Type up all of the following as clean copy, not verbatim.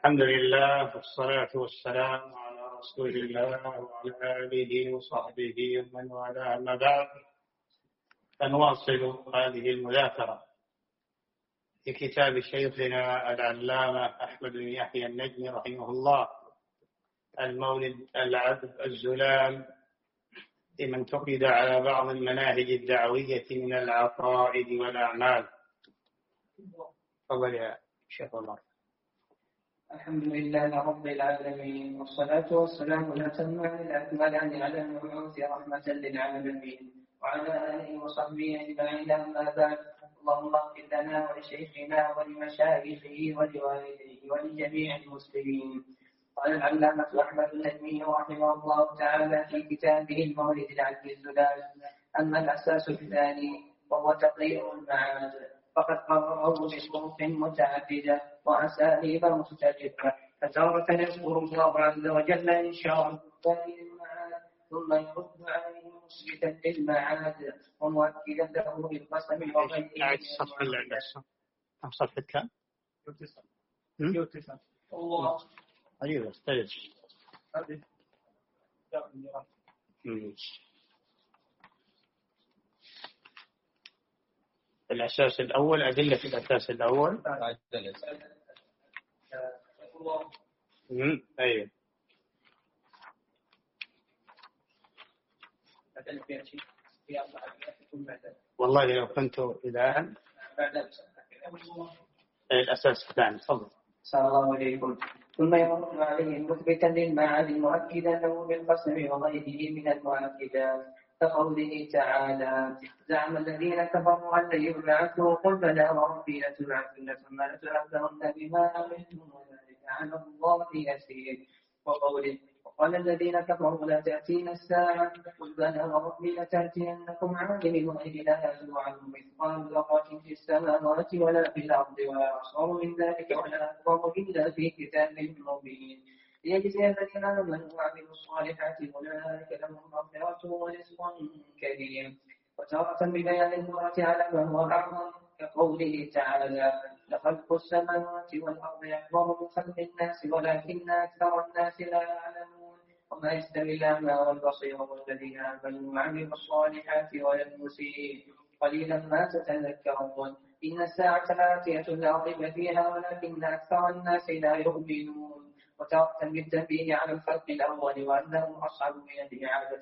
الحمد لله والصلاة والسلام على رسول الله وعلى آله وصحبه ومن والاه، أما بعد فنواصل هذه المذاكرة في كتاب شيخنا العلامة أحمد بن يحيى النجمي رحمه الله، المولد العذب الزلال، لمن تقيد على بعض المناهج الدعوية من العقائد والأعمال. تفضل يا شيخ الله. الحمد لله رب العالمين، والصلاة والسلام الأتمان الأكملان على المبعوث رحمة للعالمين وعلى آله وصحبه أجمعين، أما بعد. اللهم اغفر لنا ولشيخنا ولمشايخه ولوالديه ولجميع المسلمين. قال العلامة أحمد النجمي رحمه الله تعالى في كتابه المولد العذب الزلال: أما الأساس الثاني وهو تقرير المعاد، فقد قرره بشروط متعددة وأساليب مختلفة، فتارة يذكر الله عز وجل إنشاء الثاني المعاد ثم يرد عليه مثبتا للمعاد ومؤكدا له بالقسم وغيره. صفحة كم؟ الله أيوة استيج. الأساس الأول، أدلة الأساس الأول. أيوة. والله لو كنت إلها الأساس الثاني. تفضل. صلى الله عليكم. ثم يرد عليه مثبتا للمعاد مؤكدا له بالقسم وغيره من المؤكدات، كقوله تعالى: زعم الذين كفروا أن لن يبعثوا، قل بلى وربي لتبعثن ثم لتنبؤن بما عملتم وذلك على الله يسير. وقوله: وقال الذين كفروا لا تأتينا الساعة، قل بلى وربي لتأتينكم عالم الغيب لا يزول عنه مثقال ذرة في السماوات ولا في الأرض ولا أصغر من ذلك ولا أكبر إلا في كتاب مبين، ليجزي الذين آمنوا وعملوا الصالحات أولئك لهم مغفرة ورزق كريم. وتارة ببيان القدرة على ما هو أعظم، كقوله تعالى: لخلق السماوات والأرض أكبر من خلق الناس ولكن أكثر الناس لا يعلمون، وما يستوي الأعمى والبصير والذين آمنوا وعملوا الصالحات ولا المسيء قليلا ما تتذكرون. إن الساعة لآتية لا ريب فيها ولكن أكثر الناس لا يؤمنون. وتارة بالتنبيه على الخلق الأول وأنه أصعب من الإعادة،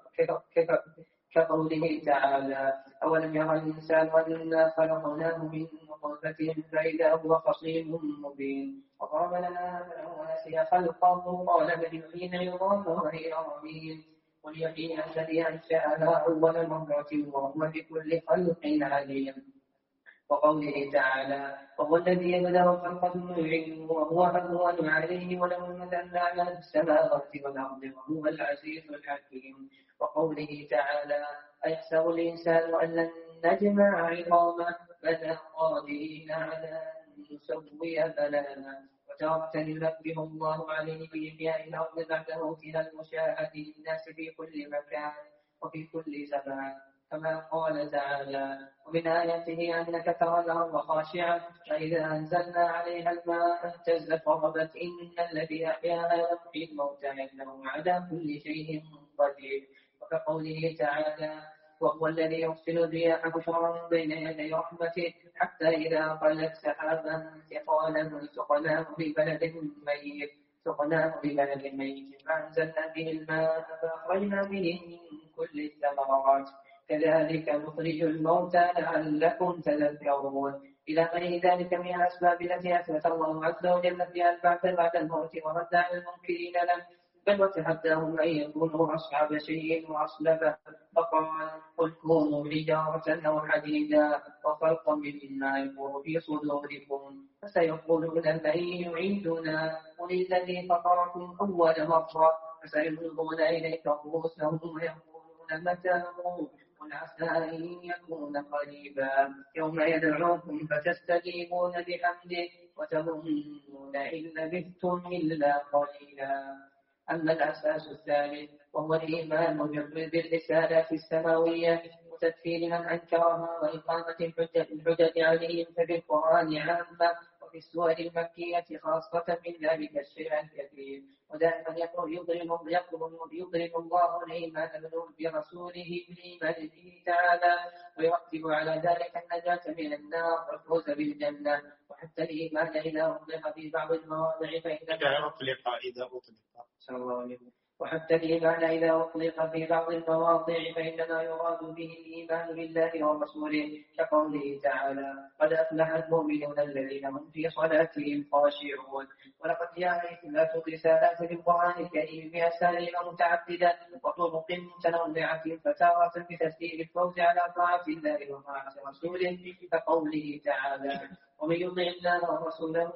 كقوله تعالى: أولم يرى الإنسان أنا خلقناه من نطفة فإذا هو خصيم مبين. وضرب لنا مثلا ونسي خلقه قال من يحيي العظام وهي رميم، قل يحيي الذي أنشأها أول مرة وهو بكل خلق عليم. وقوله تعالى: وهو الذي يبدأ الخلق ثم يعيده وهو أهون عليه وله المثل الأعلى في السماوات والأرض وهو العزيز الحكيم. وقوله تعالى: أيحسب الإنسان أن لن نجمع عظامه بلى قادرين على أن نسوي بنانه. وتارة ينبه الله عليه بإحياء الأرض بعد موتها المشاهد للناس في كل مكان وفي كل زمان، كما قال تعالى: ومن آياته أنك ترى الأرض خاشعة فإذا أنزلنا عليها الماء اهتزت وربت إن الذي أحياها لمحيي الموتى إنه على كل شيء قدير. وكقوله تعالى: وهو الذي يرسل الرياح بشرا بين يدي رحمته حتى إذا أقلت سحابا ثقالا سقناه لبلد ميت فأنزلنا به الماء فأخرجنا به من كل الثمرات كذلك نخرج الموتى لعلكم تذكرون، إلى غير ذلك من الأسباب التي أثبت الله عز وجل فيها البعث بعد الموت ورد على المنكرين له، بل وتحداهم أن يكونوا أصحاب شيء وأصلبه، فقال: قل كونوا حجارة أو حديدا وخلقا مما يكون في صدوركم، فسيقولون من يعيدنا قل الذي فطركم أول مرة، فسينظرون إليك رؤوسهم ويقولون متى هو، قل عسى أن يكون قريبا، يوم يدعوكم فتستجيبون بحمده وتظنون إن لبثتم إلا قليلا. أما الأساس الثالث وهو الإيمان بالرسالات السماوية وتكفير من أنكرها وإقامة الحجة عليهم فبالقرآن عامة وفي السور المكية خاصة من ذلك الشيء الكثير. ودائما يضرب الله الإيمان برسوله بالإيمان به تعالى، ويرتب على ذلك النجاة من النار والفوز بالجنة. وحتى الإيمان إذا أطلق في بعض المواضع وحتى الإيمان إذا أطلق في بعض المواضع فإنما يراد به الإيمان بالله ورسوله، كقوله تعالى: قد أفلح المؤمنون الذين هم في صلاتهم خاشعون. ولقد جاءت رسالات في القرآن الكريم بأساليب متعددة وطرق متنوعة، فتارة بتسهيل الفوز على طاعة الله وطاعة رسوله، كقوله تعالى: ومن يطع الله ورسوله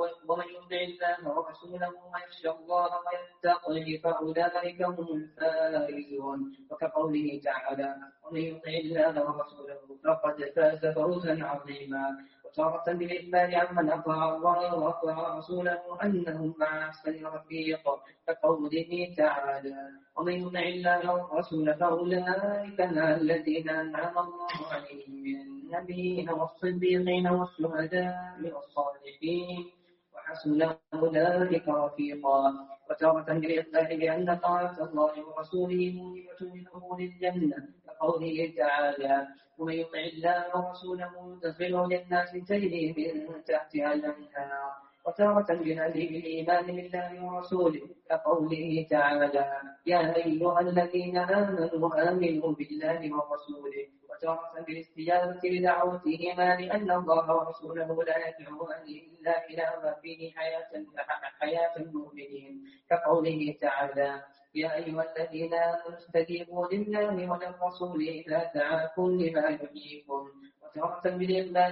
ويخشى الله ويتقه فأولئك هم الفائزون، وكقوله تعالى: ومن يطع الله ورسوله فقد فاز فوزا عظيما. وتارة بالإخبار عمن أطاع الله وأطاع رسوله أنهم مع أحسن رفيق، كقوله تعالى: ومن يطع الله ورسوله فأولئك مع الذين أنعم الله عليهم من النبيين والصديقين والشهداء والصالحين وحسن أولئك رفيقا. وتارة بالإخبار بأن طاعة الله ورسوله موجبة لدخول الجنة، كقوله تعالى: ومن يطع الله ورسوله يدخله جنات تجري من تحتها الأنهار. وتارة بالهدي بالإيمان بالله ورسوله، كقوله تعالى: يا أيها الذين آمنوا آمنوا بالله ورسوله. وتارة بالاستجابة لدعوتهما، لأن الله ورسوله لا يدعوان إلا إلى ما فيه حياة المؤمنين، كقوله تعالى: يا أيها الذين آمنوا استجيبوا لله وللرسول إذا دعاكم لما يحييكم. وتارة بالإخبار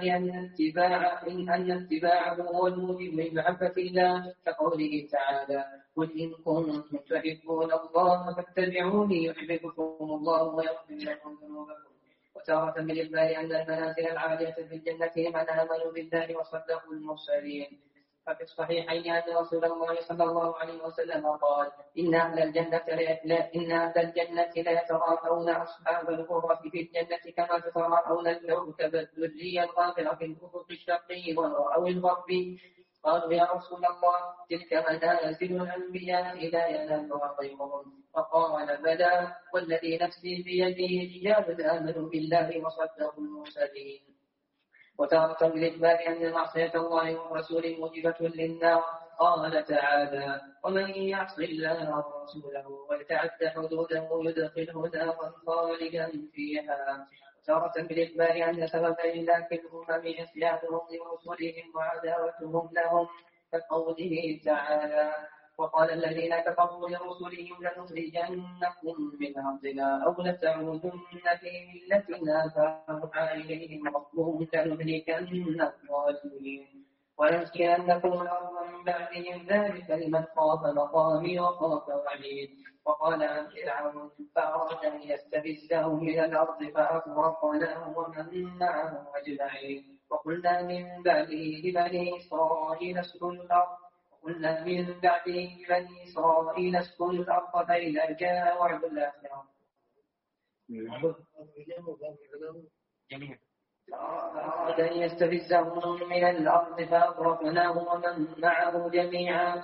أن اتباعه هو الموجب لمحبة الله، كقوله تعالى: قل إن كنتم تحبون الله فاتبعوني يحببكم الله ويغفر لكم ذنوبكم. وتارة بالإخبار أن المنازل العالية في الجنة من آمنوا بالله وصدقوا المرسلين. ففي الصحيحين أن رسول الله صلى الله عليه وسلم قال: إن أهل الجنة لا يتراءون أصحاب الغرف في الجنة كما تتراءون الكوكب الدري الغابر في الأفق الشرقي أو الغربي. قالوا: يا رسول الله، تلك منازل الأنبياء لا ينالها غيرهم. فقال: بلى، والذي نفسي بيده رجال آمنوا بالله وصدقوا المرسلين. وتارة بالإخبار أن معصية الله ورسوله موجبة للنار. قال تعالى: ومن يعص الله ورسوله ويتعد حدوده يدخله نارا خالدا فيها. وتارة بالإخبار أن سبب إهلاك الأمم عصيانهم لرسلهم وعداوتهم لهم، كقوله تعالى: وقال الذين كفروا لرسلهم لنخرجنكم من أرضنا أو لتعودن في ملتنا، فأوحى إليهم ربهم لنهلكن الظالمين ويسكننكم الأرض من بعدهم، ذلك لمن خاف مقامي وخاف وعيد. وقال فرعون فأراد أن يستفزهم من الأرض فأغرقناه ومن معه أجمعين. وقلنا من بعده لبني إسرائيل اسكنوا الأرض فإذا جاء وعد الآخرة فأراد أن يستفزهم من الأرض فأغرقناه ومن معه جميعا.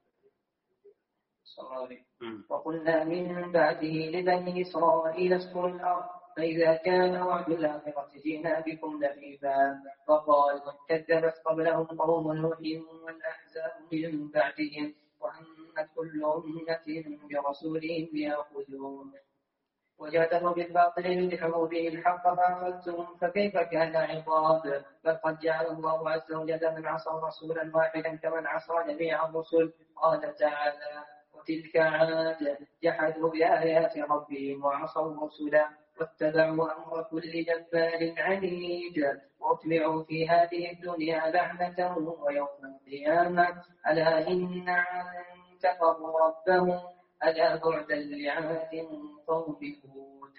وقلنا من بعده لبني إسرائيل اسكنوا الأرض فإذا كان وعد الآخرة جئنا بكم لفيفا. وقال: كذبت قبلهم قوم نوح والأحزاب من بعدهم، وهمت كل أمة برسولهم ليأخذوه وجادلوا بالباطل ليدحضوا به الحق فأخذتهم فكيف كان عقاب. فقد جعل الله عز وجل من عصى رسولا واحدا كمن عصى جميع الرسل. قال تعالى: وتلك عاد جحدوا بآيات ربهم وعصوا رسلا واتبعوا أمر كل جبار عنيد وأتبعوا في هذه الدنيا لعنة ويوم القيامة ألا إن عادا كفروا ربهم ألا بعدا لعاد قوم هود.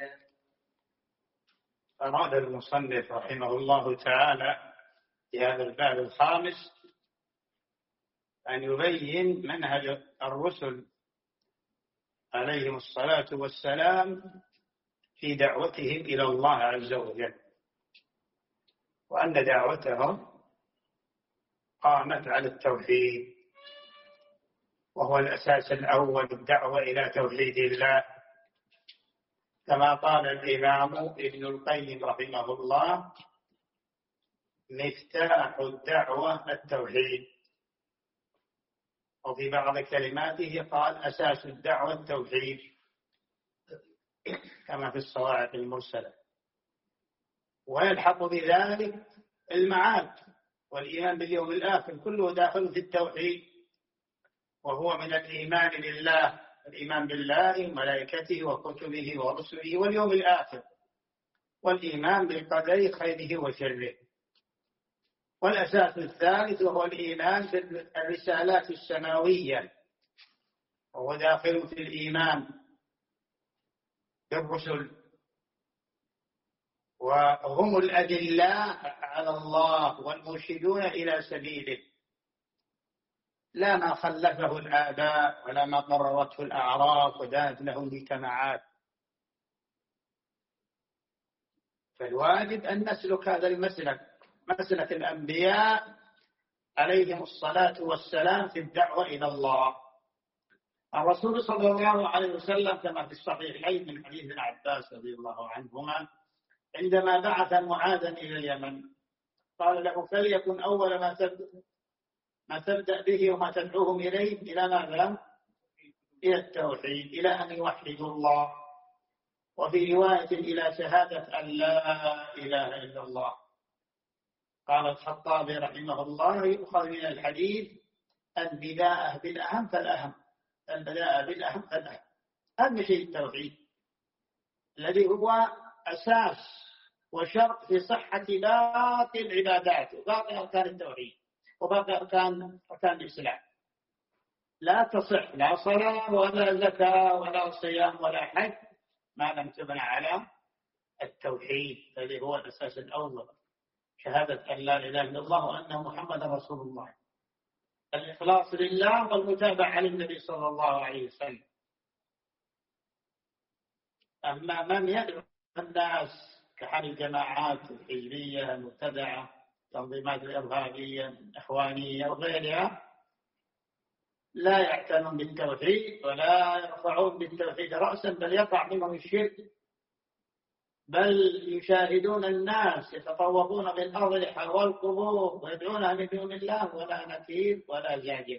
أراد المصنف رحمه الله تعالى في هذا الباب الخامس أن يبين منهج الرسل عليهم الصلاة والسلام في دعوتهم إلى الله عز وجل، وأن دعوتهم قامت على التوحيد، وهو الأساس الأول، الدعوة إلى توحيد الله، كما قال الإمام ابن القيم رحمه الله: مفتاح الدعوة التوحيد. وفي بعض كلماته قال: أساس الدعوة التوحيد، كما في الصواعق المرسلة. ويلحق بذلك المعاد والإيمان باليوم الآخر، كله داخل في التوحيد، وهو من الإيمان بالله، الإيمان بالله وملائكته وكتبه ورسله واليوم الآخر، والإيمان بالقدر خيره وشره. والأساس الثالث وهو الإيمان بالرسالات السماوية، وهو داخل في الإيمان بالرسل، وهم الأدلاء على الله والمرشدون إلى سبيله، لا ما خلفه الآباء ولا ما قررته الأعراف ودانت له المجتمعات. فالواجب أن نسلك هذا المسلك، مسلك الأنبياء عليهم الصلاة والسلام في الدعوة إلى الله. الرسول صلى الله عليه وسلم كما في الصحيحين من حديث ابن عباس رضي الله عنهما عندما بعث معاذا إلى اليمن قال له: فليكن أول ما تبدأ به وما تدعوهم إليه إلى ماذا؟ إلى التوحيد، إلى أن يوحدوا الله، وفي رواية إلى شهادة أن لا إله إلا الله. قال الخطابي رحمه الله: يؤخذ من الحديث البداءة بالأهم فالأهم، البداءة بالأهم فالأهم. أهم شيء التوحيد الذي هو أساس وشرط في صحة باقي العبادات وباقي أركان التوحيد وباقي أركان الإسلام. لا تصح لا صلاة ولا زكاة ولا صيام ولا حج ما لم تبنى على التوحيد الذي هو الأساس الأول، شهادة أن لا إله إلا الله وأن محمدا رسول الله، الإخلاص لله والمتابعة للنبي صلى الله عليه وسلم. أما من يدعو الناس كحال الجماعات الحزبية المبتدعة، التنظيمات الإرهابية الإخوانية وغيرها، لا يعتنون بالتوحيد ولا يرفعون بالتوحيد رأسا، بل يقع منهم الشرك، بل يشاهدون الناس يتطوفون بالأضرحة والقبور ويدعونها من دون الله ولا نكير ولا زاجر.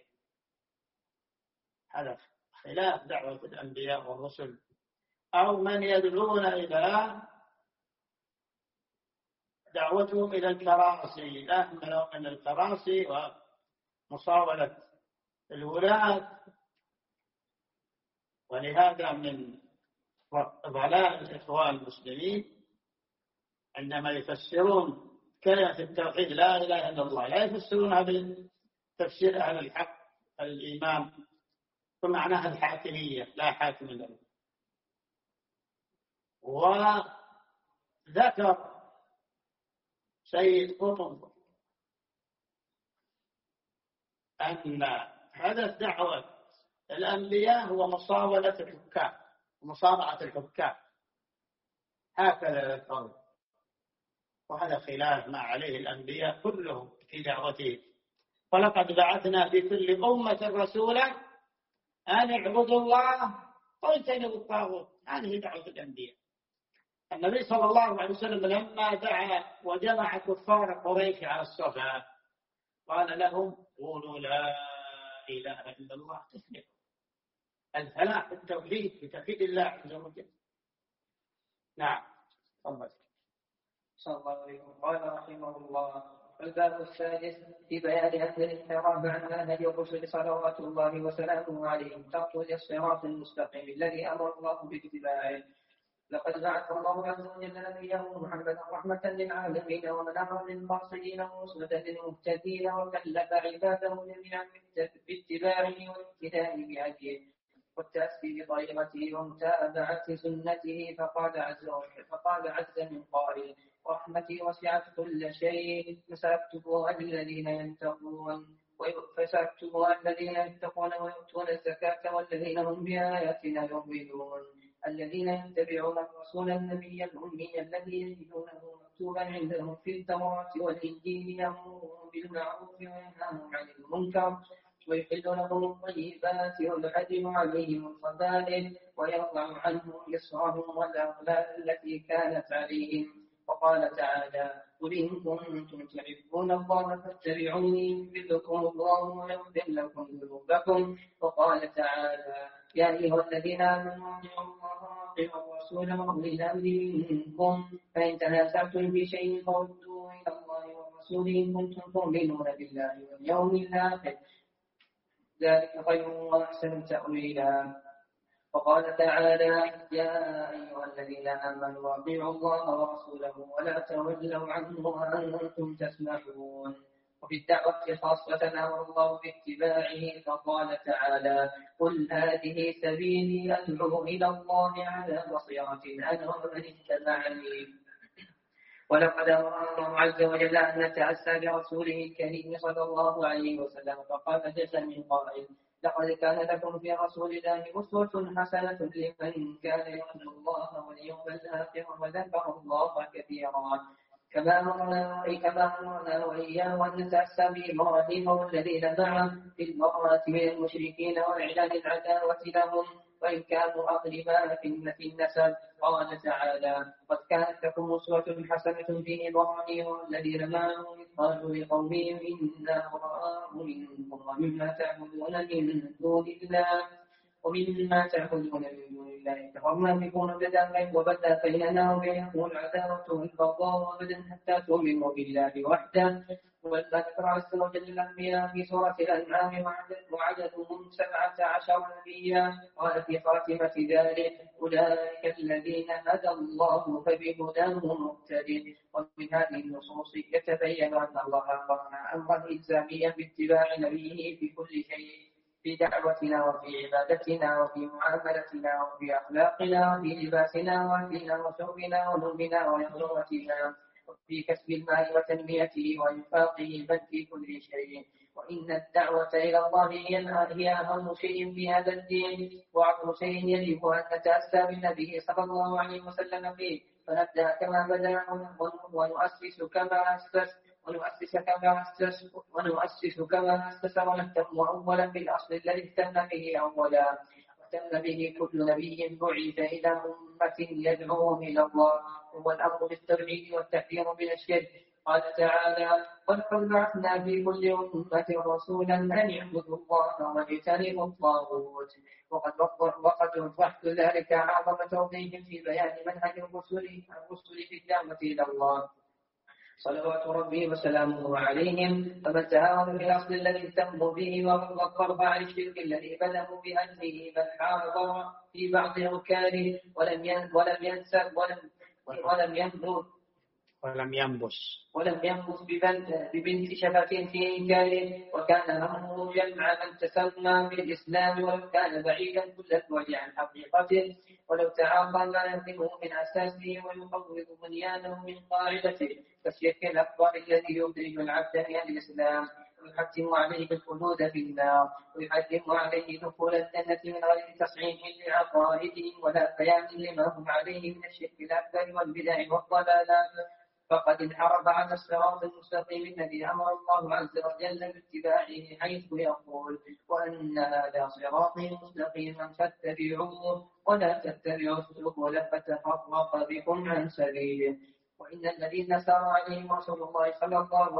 هذا خلاف دعوة الأنبياء والرسل. أو من يدعون إلى دعوتهم إلى الكراسي، لا من الكراسي ومصاولة الولاة. ولهذا من ضلال الإخوان المسلمين عندما يفسرون كلمة التوحيد لا إله إلا الله لا يفسرونها بتفسير أهل الحق الإيمان ومعناها الحاكمية، لا حاكم له. وذكر سيد قطب أن هدف دعوة الأنبياء هو مصاولة الحكام ومصارعة الحكام، هكذا القول، وهذا خلاف ما عليه الأنبياء كلهم في دعوتهم. ولقد بعثنا في كل أمة رسولا أن اعبدوا الله واجتنبوا الطاغوت. هذه دعوة الأنبياء. النبي صلى الله عليه وسلم لما دعا وجمع كفار قريش على الصفا قال لهم: قولوا لا إله إلا الله تفلحوا. الفلاح بالتوحيد بتوحيد الله عز وجل. نعم. تفضل. صلى الله عليه وسلم. قال رحمه الله: الباب السادس في بيان أن الانحراف عن منهج الرسل صلوات الله وسلامه عليهم تقوى الصراط المستقيم الذي أمر الله باتباعه. لقد بعث الله عز وجل نبيه محمدا رحمة للعالمين ومنعا للقاصدين ورسلا للمهتدين، وكلف عباده جميعا باتباعه والاقتداء بهديه والتأسي بطريقته ومتابعة سنته. فقال عز من قائل: رحمتي وسعت كل شيء فسأكتبها الذين يتقون ويؤتون الزكاة والذين هم بآياتنا يؤمنون، الذين يتبعون الرسول النبي الأمي الذي يجدونه مكتوبا عندهم في التوراة والإنجيل يأمرهم بالمعروف وينهاهم عن المنكر ويحل لهم الطيبات ويحرم عليهم الخبائث ويرفع عنهم إصرهم والأغلال التي كانت عليهم. وقال تعالى: قل إن كنتم تحبون الله فاتبعوني يحببكم الله ويغفر لكم ذنوبكم. وقال تعالى: يا أيها الذين آمنوا أطيعوا الله وأطيعوا الرسول وأولي الأمر منكم فإن تنازعتم في شيء فردوه إلى الله والرسول إن كنتم تؤمنون بالله واليوم الآخر ذلك خير وأحسن تأويلا. وقال تعالى: يا أيها الذين آمنوا أطيعوا الله ورسوله ولا تولوا عنه وأنتم تسمعون. وفي الدعوة خاصة أمر الله باتباعه فقال تعالى: قل هذه سبيلي أدعو إلى الله على بصيرة أنا ومن اتبعني. ولقد أمر الله عز وجل أن نتأسى برسوله الكريم صلى الله عليه وسلم فقال جل من قائل: لقد كان لكم في رسول الله أسوة حسنة لمن كان يرجو الله واليوم الآخر وذكر الله كثيرا. كما أمرنا وإياه أن نتأسى بإبراهيم والذين معه في البراءة من المشركين وإعلان العداوة لهم وإن كانوا أقرباء في النسب. قال تعالى: قد كانت لكم أسوة حسنة في إبراهيم والذين معه إذ قالوا لقومهم إنا براء منكم ومما تعبدون من دون الله كفرنا بكم وبدا بيننا وبينكم العداوة والبغضاء أبدا حتى تؤمنوا بالله وحده. والذكر عز وجل الأنبياء في سورة الأنعام وعددهم 17 نبيا. قال في خاتمة ذلك: أولئك الذين هدى الله فبهداه مقتدي. ومن هذه النصوص يتبين أن الله أمرنا أمرا إلزاميا باتباع نبيه في كل شيء، في دعوتنا وفي عبادتنا وفي معاملتنا وفي أخلاقنا وفي لباسنا وأكلنا وشربنا ونومنا ويقظتنا وفي كسب المال وتنميته وإنفاقه بل في كل شيء. وإن الدعوة إلى الله هي أهم شيء في هذا الدين وأعظم شيء يجب أن نتأسى بالنبي صلى الله عليه وسلم فيه. فنبدأ كما بدأ ونؤسس كما أسس ونهتم أولا بالأصل الذي اهتم به أولا واهتم به كل نبي بعث إلى أمة يدعوهم إلى الله، هو الأمر بالتوحيد والتحذير من الشرك. قال تعالى: ولقد بعثنا في كل أمة رسولا أن اعبدوا الله واجتنبوا الطاغوت. وقد وضحت ذلك أعظم توضيح في بيان منهج الرسل في الدعوة إلى الله صلوات ربي وسلامه عليهم. فمن تعاون بالأصل الذي اهتموا به وقرب عن الشرك الذي بدأوا بأجله بل حاضر في بعض أركانه ولم ينبس ببنت شفتين في إنكاره، وكان همه جمع من تسمى بالإسلام ولو كان بعيدا كل البعد عن حقيقته، ولو تعاطى ما يهدمه من أساسه ويقوض بنيانه من قاعدته كالشرك الأكبر الذي يخرج العبد من الإسلام ويحتم عليه الخلود في النار ويحتم عليه دخول الجنة من غير تصحيح لعقائدهم ولا بيان لما هم عليه من الشرك الأكبر والبدع والضلالات، فقد انحرف عن الصراط المستقيم الذي أمر الله عز وجل باتباعه حيث يقول: وأن هذا صراطي مستقيما فاتبعوه ولا تتبعوا السبل فتفرق بكم عن سبيله. وإن الذي سار عليه رسول الله صلى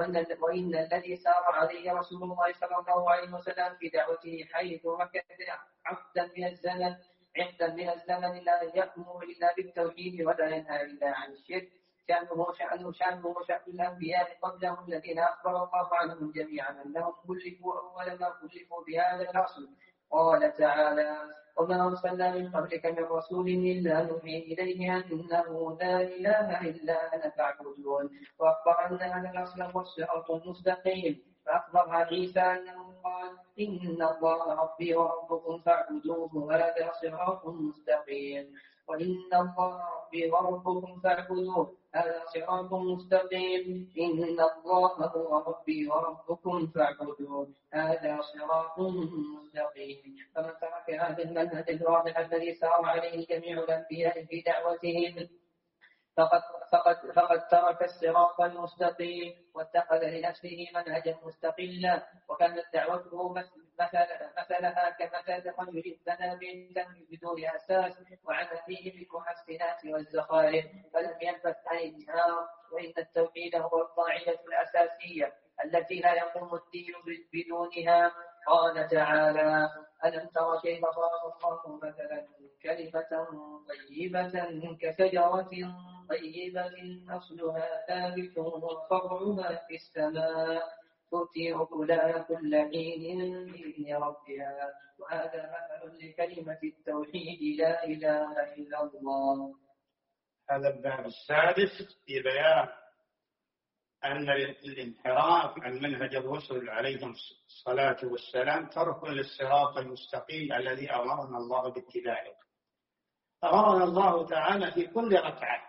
الله عليه وسلم في دعوته حيث مكث عقدا من الزمن لا يأمر إلا بالتوحيد ولا ينهى إلا عن الشرك، شأنه وشأن الأنبياء قبلهم الذين أخبر الله عنهم جميعا أنهم كلفوا أول ما كلفوا بهذا الأصل. قال تعالى: وما أرسلنا من قبلك من رسول إلا نوحي إليه أنه لا إله إلا أنا فاعبدون. وأخبر أن هذا الأصل هو الصراط المستقيم، فأخبر عن عيسى أنه قال: إن الله ربي وربكم فاعبدوه هذا صراط مستقيم. وإن الله ربي وربكم فاعبدوه هذا صراط مستقيم. إن الله هو ربي وربكم فاعبدوه هذا صراط مستقيم. فمن ترك هذا المنهج الواضح الذي سار عليه جميع الأنبياء في دعوتهم فقد ترك الصراط المستقيم واتخذ لنفسه منهجا مستقلا، وكانت دعوته مثلها كمثل رجل بنى بيتا بدون أساس وعمل فيه بالمحسنات والزخارف فلم يلبث عن النار. وإن التوحيد هو القاعدة الأساسية التي لا يقوم الدين بدونها. قال تعالى: ألم تر كيف ضرب الله مثلا كلمة طيبة كشجرة طيبة أصلها ثابت وفرعها في السماء تؤتي أكلها كل حين بإذن ربها. وهذا مثل لكلمة التوحيد لا إله إلا الله. هذا الباب السادس في بيان أن الانحراف عن منهج الرسل عليهم الصلاة والسلام ترك للصراط المستقيم الذي أمرنا الله باتباعه. أمرنا الله تعالى في كل ركعة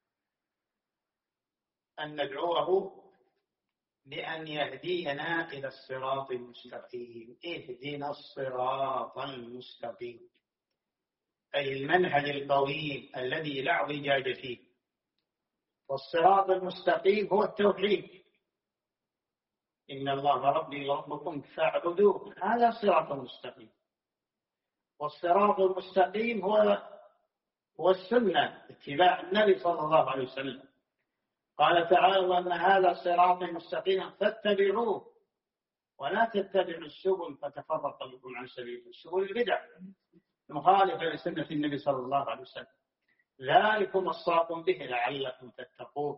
أن ندعوه بأن يهدينا إلى الصراط المستقيم. اهدنا الصراط المستقيم، أي المنهج القويم الذي لا اعوجاج فيه. والصراط المستقيم هو التوحيد. إن الله ربي وربكم فاعبدوه، هذا صراط المستقيم. والصراط المستقيم هو السنة، اتباع النبي صلى الله عليه وسلم. قال تعالى: وأن هذا صراط مستقيما فاتبعوه ولا تتبعوا السبل فتفرق بكم عن سبيله. السبل البدع مخالفة لسنة النبي صلى الله عليه وسلم. ذلكم وصاكم به لعلكم تتقون.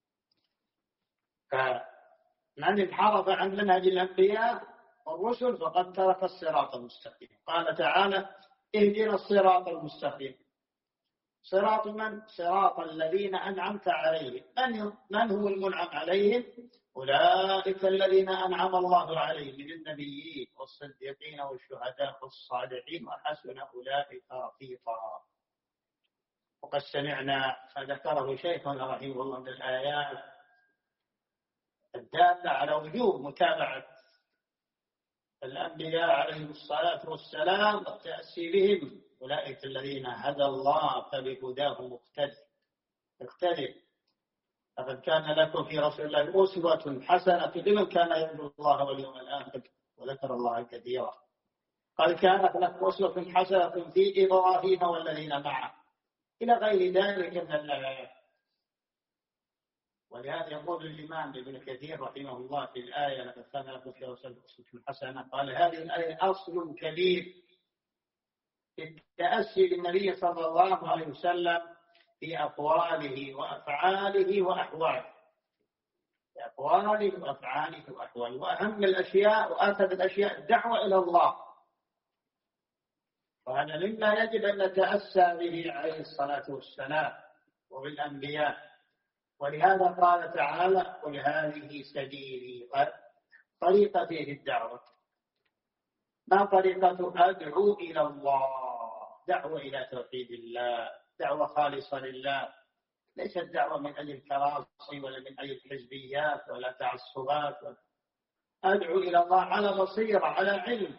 فمن انحرف عن منهج الأنبياء والرسل فقد ترك الصراط المستقيم. قال تعالى: اهدنا الصراط المستقيم. صراط من؟ صراط الذين أنعمت عليهم. من هو المنعم عليهم؟ أولئك الذين أنعم الله عليهم من النبيين والصديقين والشهداء والصالحين وحسن أولئك رفيقا. وقد سمعنا فذكره شيخنا رحمه الله من الآيات الدالة على وجوب متابعة الأنبياء عليهم الصلاة والسلام والتأسي بهم. أولئك الذين هدى الله فبهداه مقتدر. لقد كان لكم في رسول الله أسوة حسنة لمن كان يرجو الله واليوم الآخر وذكر الله كثيرا. قد كانت لكم أسوة حسنة في إبراهيم والذين معه إلى غير ذلك من الآيات. ولهذا يقول الإمام ابن كثير رحمه الله في الآية: لقد كان لكم في رسول الله أسوة حسنة، قال هذه الآية أصل كبير في التأسي بالنبي صلى الله عليه وسلم في أقواله وأفعاله وأحواله. في أقواله وأفعاله وأحواله. وأهم الأشياء وآخذ الأشياء الدعوة إلى الله، وهذا مما يجب أن نتأسى به عليه الصلاة والسلام وبالأنبياء. ولهذا قال تعالى: قل هذه سبيلي، طريقتي في الدعوة. ما طريقة؟ أدعو إلى الله، دعوة إلى توحيد الله، دعوة خالصة لله، ليست دعوة من أجل كراسي ولا من أجل حزبيات ولا تعصبات. أدعو إلى الله على بصيرة، على علم،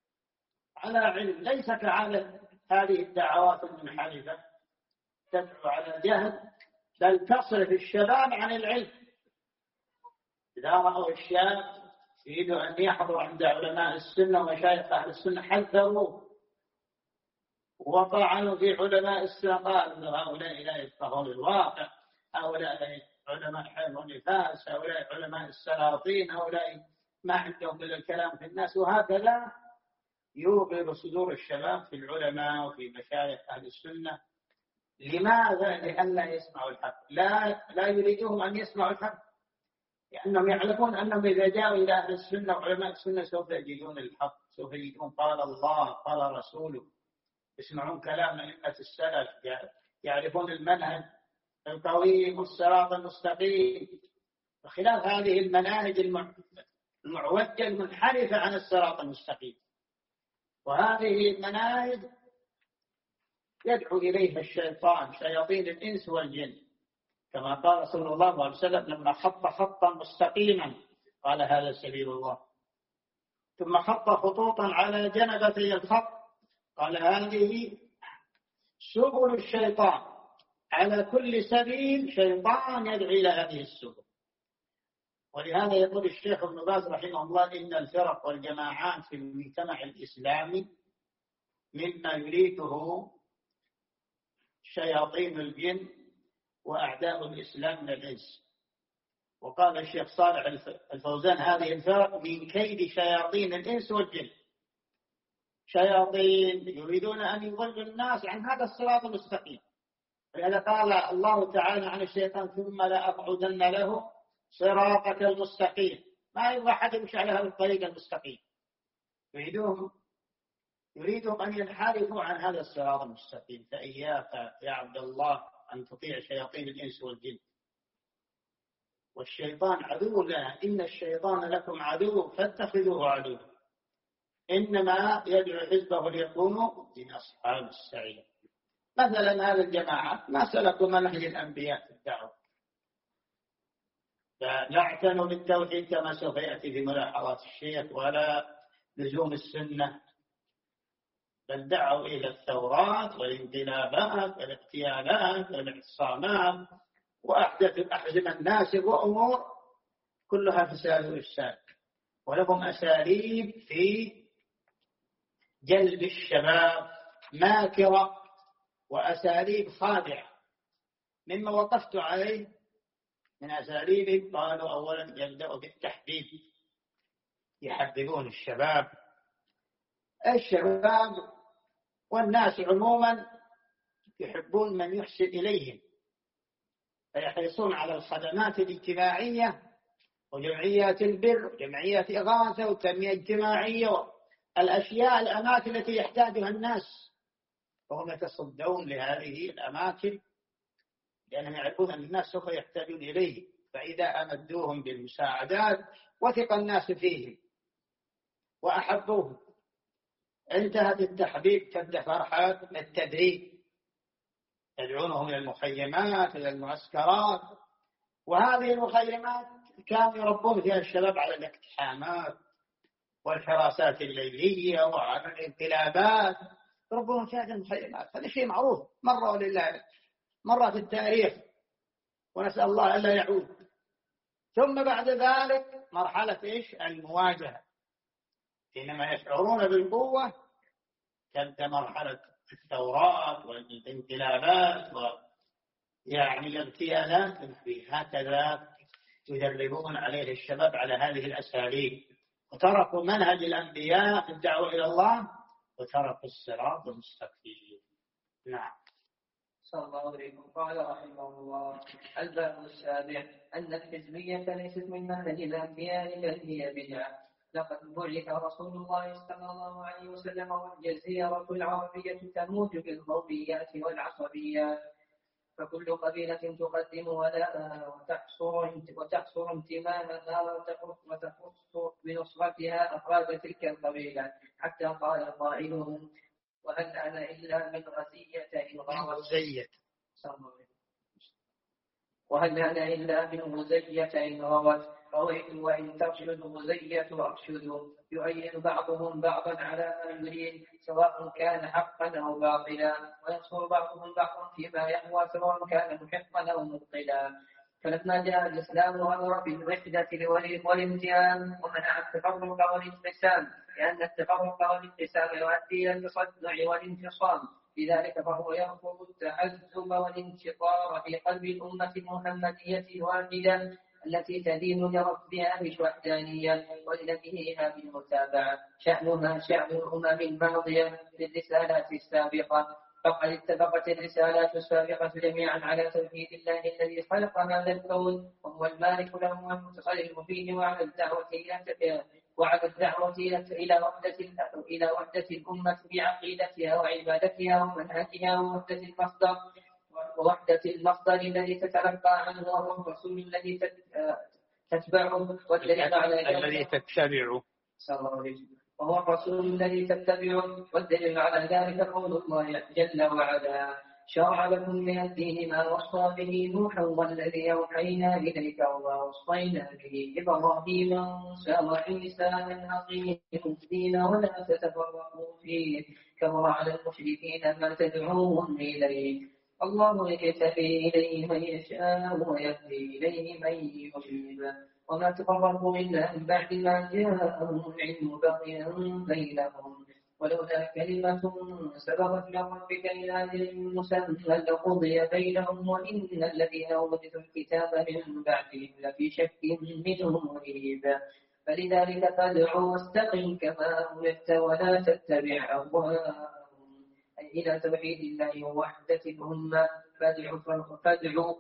ليس كعادة هذه الدعوات المنحرفة تدعو على جهل، بل تصرف الشباب عن العلم. إذا رأوا الشاب يريد أن يحضر عند علماء السنة ومشايخ أهل السنة حذروه وطعنوا في علماء السنة، قالوا هؤلاء لا يفقهون الواقع، هؤلاء علماء حيض ونفاس، هؤلاء علماء السلاطين، هؤلاء ما عندهم إلا الكلام في الناس. وهكذا يوغر صدور الشباب في العلماء وفي مشايخ أهل السنة. لماذا؟ لأن يسمعوا الحق. لا يريدهم أن يسمعوا الحق، لأنهم يعلمون أنهم إذا جاءوا إلى أهل السنة وعلماء السنة سوف يجدون الحق، سوف يجدون قال الله قال رسوله، يسمعون كلام أئمة السلف، يعرفون المنهج القويم والصراط المستقيم، بخلاف هذه المناهج المعوجة المنحرفة عن الصراط المستقيم. وهذه المناهج يدعو إليها الشيطان، شياطين الإنس والجن، كما قال صلى الله عليه وسلم لما خط خطا مستقيما قال هذا سبيل الله، ثم خط خطوطا على جنبتي الخط قال هذه سبل الشيطان. على كل سبيل شيطان يدعو إلى هذه السبل. ولهذا يقول الشيخ ابن باز رحمه الله إن الفرق والجماعات في المجتمع الإسلامي مما يريده شياطين الجن وأعداء الإسلام من الإنس. وقال الشيخ صالح الفوزان هذه الفرق من كيد شياطين الإنس والجن، شياطين يريدون أن يضلوا الناس عن هذا الصراط المستقيم. ولهذا قال الله تعالى عن الشيطان ثم لأقعدن له صراطك المستقيم. ما يبغى أحد يمشي على هذا الطريق المستقيم، يريدهم أن ينحرفوا عن هذا الصراط المستقيم. فإياك يا عبد الله أن تطيع شياطين الإنس والجن، والشيطان عدو لنا، إن الشيطان لكم عدو فاتخذوه عدو، إنما يدعو حزبه ليكونوا من أصحاب السعير. مثلا هذه الجماعات ما سلكوا منهج الأنبياء في الدعوة، لا اعتنوا بالتوحيد كما سوف يأتي في ملاحظات الشيخ، ولا لزوم السنة، بل دعوا إلى الثورات والانقلابات والاغتيالات والاعتصامات وأحدث الأحزمة الناسب وأمور كلها فساد وإفساد. ولهم أساليب في جلب الشباب ماكرة وأساليب خادعة. مما وقفت عليه من أساليبهم قالوا أولا يبدأوا بالتحبيب، يحببون الشباب والناس عموما يحبون من يحسن إليهم، فيحرصون على الخدمات الاجتماعية وجمعيات البر وجمعيات إغاثة والتنمية الاجتماعية، الأشياء الأماكن التي يحتاجها الناس، وهم يتصدون لهذه الأماكن لأنهم يعرفون أن الناس سوف يحتاجون إليه. فإذا أمدوهم بالمساعدات وثق الناس فيهم وأحبوهم. انتهت التحبيب تبدأ مرحلة التدريب، يدعونهم إلى المخيمات إلى المعسكرات، وهذه المخيمات كانوا يربون فيها الشباب على الاقتحامات والحراسات الليلية وعلى الانقلابات، يربون فيها المخيمات. هذا شيء معروف مرة ولله مرة في التاريخ، ونسأل الله ألا يعود. ثم بعد ذلك مرحلة المواجهة، حينما يشعرون بالقوة تبدأ مرحلة الثورات والانقلابات الاغتيالات. هكذا يدربون عليه الشباب على هذه الأساليب، وتركوا منهج الأنبياء في الدعوة إلى الله وتركوا الصراط المستقيم. نعم. صلى الله عليه وسلم. قال رحمه الله: الباب السابع أن الحزبية ليست من منهج الأنبياء بل هي بدعة. لقد بعث رسول الله صلى الله عليه وسلم والجزيرة العربية تموج بالقوميات والعصبيات، فكل قبيلة تقدم ولاءها وتحصر انتماءها وتخص بنصرتها أفراد تلك القبيلة، حتى قال قائلهم: وهل أنا إلا من غزية إن روت رويت وإن ترشد غزية أرشد. يؤيد بعضهم بعضا على ما يريد سواء كان حقا أو باطلا، وينصر بعضهم بعضا فيما يهوى سواء كان محقا أو مبطلا. فلما جاء الإسلام أمر بالوحدة والامتنان ومنع التفرق والانقسام، لأن التفرق والانقسام يؤدي إلى التصدع والانفصام. لذلك فهو يرفض التحزب والانشطار في قلب الأمة المحمدية الواحدة التي تدين لربها بالوحدانية ولنبيها بالمتابعة. شأنها شأن الأمم الماضية بالرسالات السابقة، فقد اتفقت الرسالات السابقة جميعا على توحيد الله الذي خلق هذا الكون وهو المالك له والمتصرف فيه، وعلى الدعوة إلى وحدة الأمة بعقيدتها وعبادتها ومنهجها، ووحدة المصدر الذي تتلقى عنه وهو الرسول الذي تتبعه، والدليل على ذلك قول الله جل وعلا: شرع لكم من الدين ما وصى به نوحا والذي أوحينا إليك وما وصينا به إبراهيم وموسى وعيسى أن أقيموا الدين ولا تتفرقوا فيه كبر على المشركين ما تدعوهم إليه. الله يجتبي إليه من يشاء ويهدي إليه من ينيب وما تقربوا إلا من بعد ما جاءهم العلم بغيا بينهم ولولا كلمة سبقت من ربك إلى أجل مسمى لقضي بينهم وإن الذين أورثوا الكتاب من بعدهم لفي شك منه مريب فلذلك فادع واستقم كما أمرت ولا تتبع أهواءهم أي إلى توحيد الله ووحدة الأمة فادع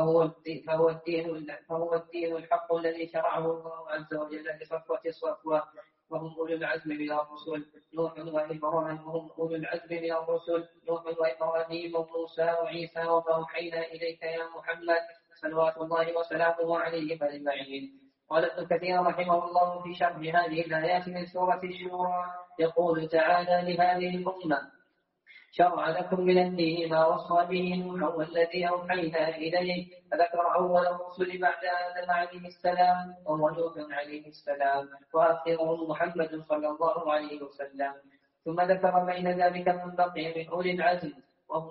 فهو الدين الحق الذي شرعه الله عز وجل لصفوة الصفوة وهم أولو العزم من الرسل نوح وإبراهيم وهم أولو العزم من الرسل نوح وإبراهيم وموسى وعيسى وما أوحينا إليك يا محمد صلوات الله وسلامه عليهم أجمعين. قال ابن كثير رحمه الله في شرح هذه الآيات من سورة الشورى يقول تعالى لهذه الأمة شرع لكم من الدين ما وصى به نوح والذي أوحينا إليه فذكر أول الرسل بعد آدم عليه السلام وهو نوح عليه السلام وآخرهم محمد صلى الله عليه وسلم ثم ذكر بين ذلك من بقي من أولي العزم وهم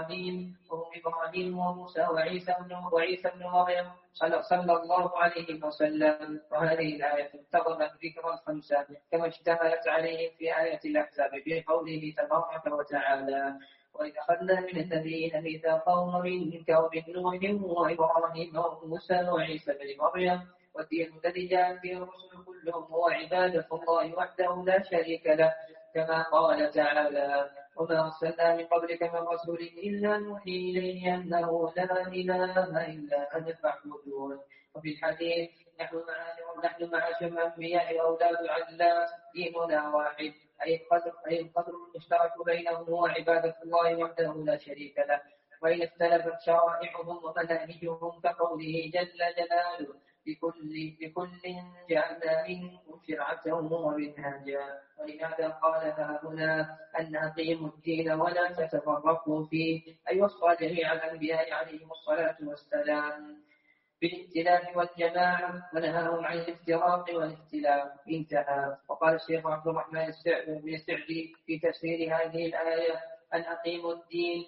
إبراهيم وموسى وعيسى بن مريم صلى الله عليه وسلم وهذه الآية انتظمت ذكر الخمسة كما اشتملت عليه في آية الأحزاب في قوله تبارك وتعالى وإذ أخذنا من النبيين ميثاقهم منك ومن نوح وإبراهيم وموسى وعيسى بن مريم والدين الذي جاء به الرسل كلهم هو عبادة الله وحده لا شريك له كما قال تعالى وما أرسلنا من قبلك من رسول إلا نوحي إليه أنه لا إله إلا أنا فاعبدون وفي الحديث نحن معاشر الأنبياء وأولاد علات ديننا واحد أي القدر المشترك بينهم هو عبادة الله وحده لا شريك له وإن اختلفت شرائعهم ومناهجهم كقوله جل جلاله لكل جعلنا منكم شرعة ومنهاجا ولهذا قال هنا أن أقيموا الدين ولا تتفرقوا فيه أي وصى جميع الأنبياء عليهم الصلاة والسلام بالاختلاف والجماعة ونهاهم عن الافتراق والاختلاف انتهى. وقال الشيخ عبد الرحمن بن السعدي في تفسير هذه الآية أن أقيموا الدين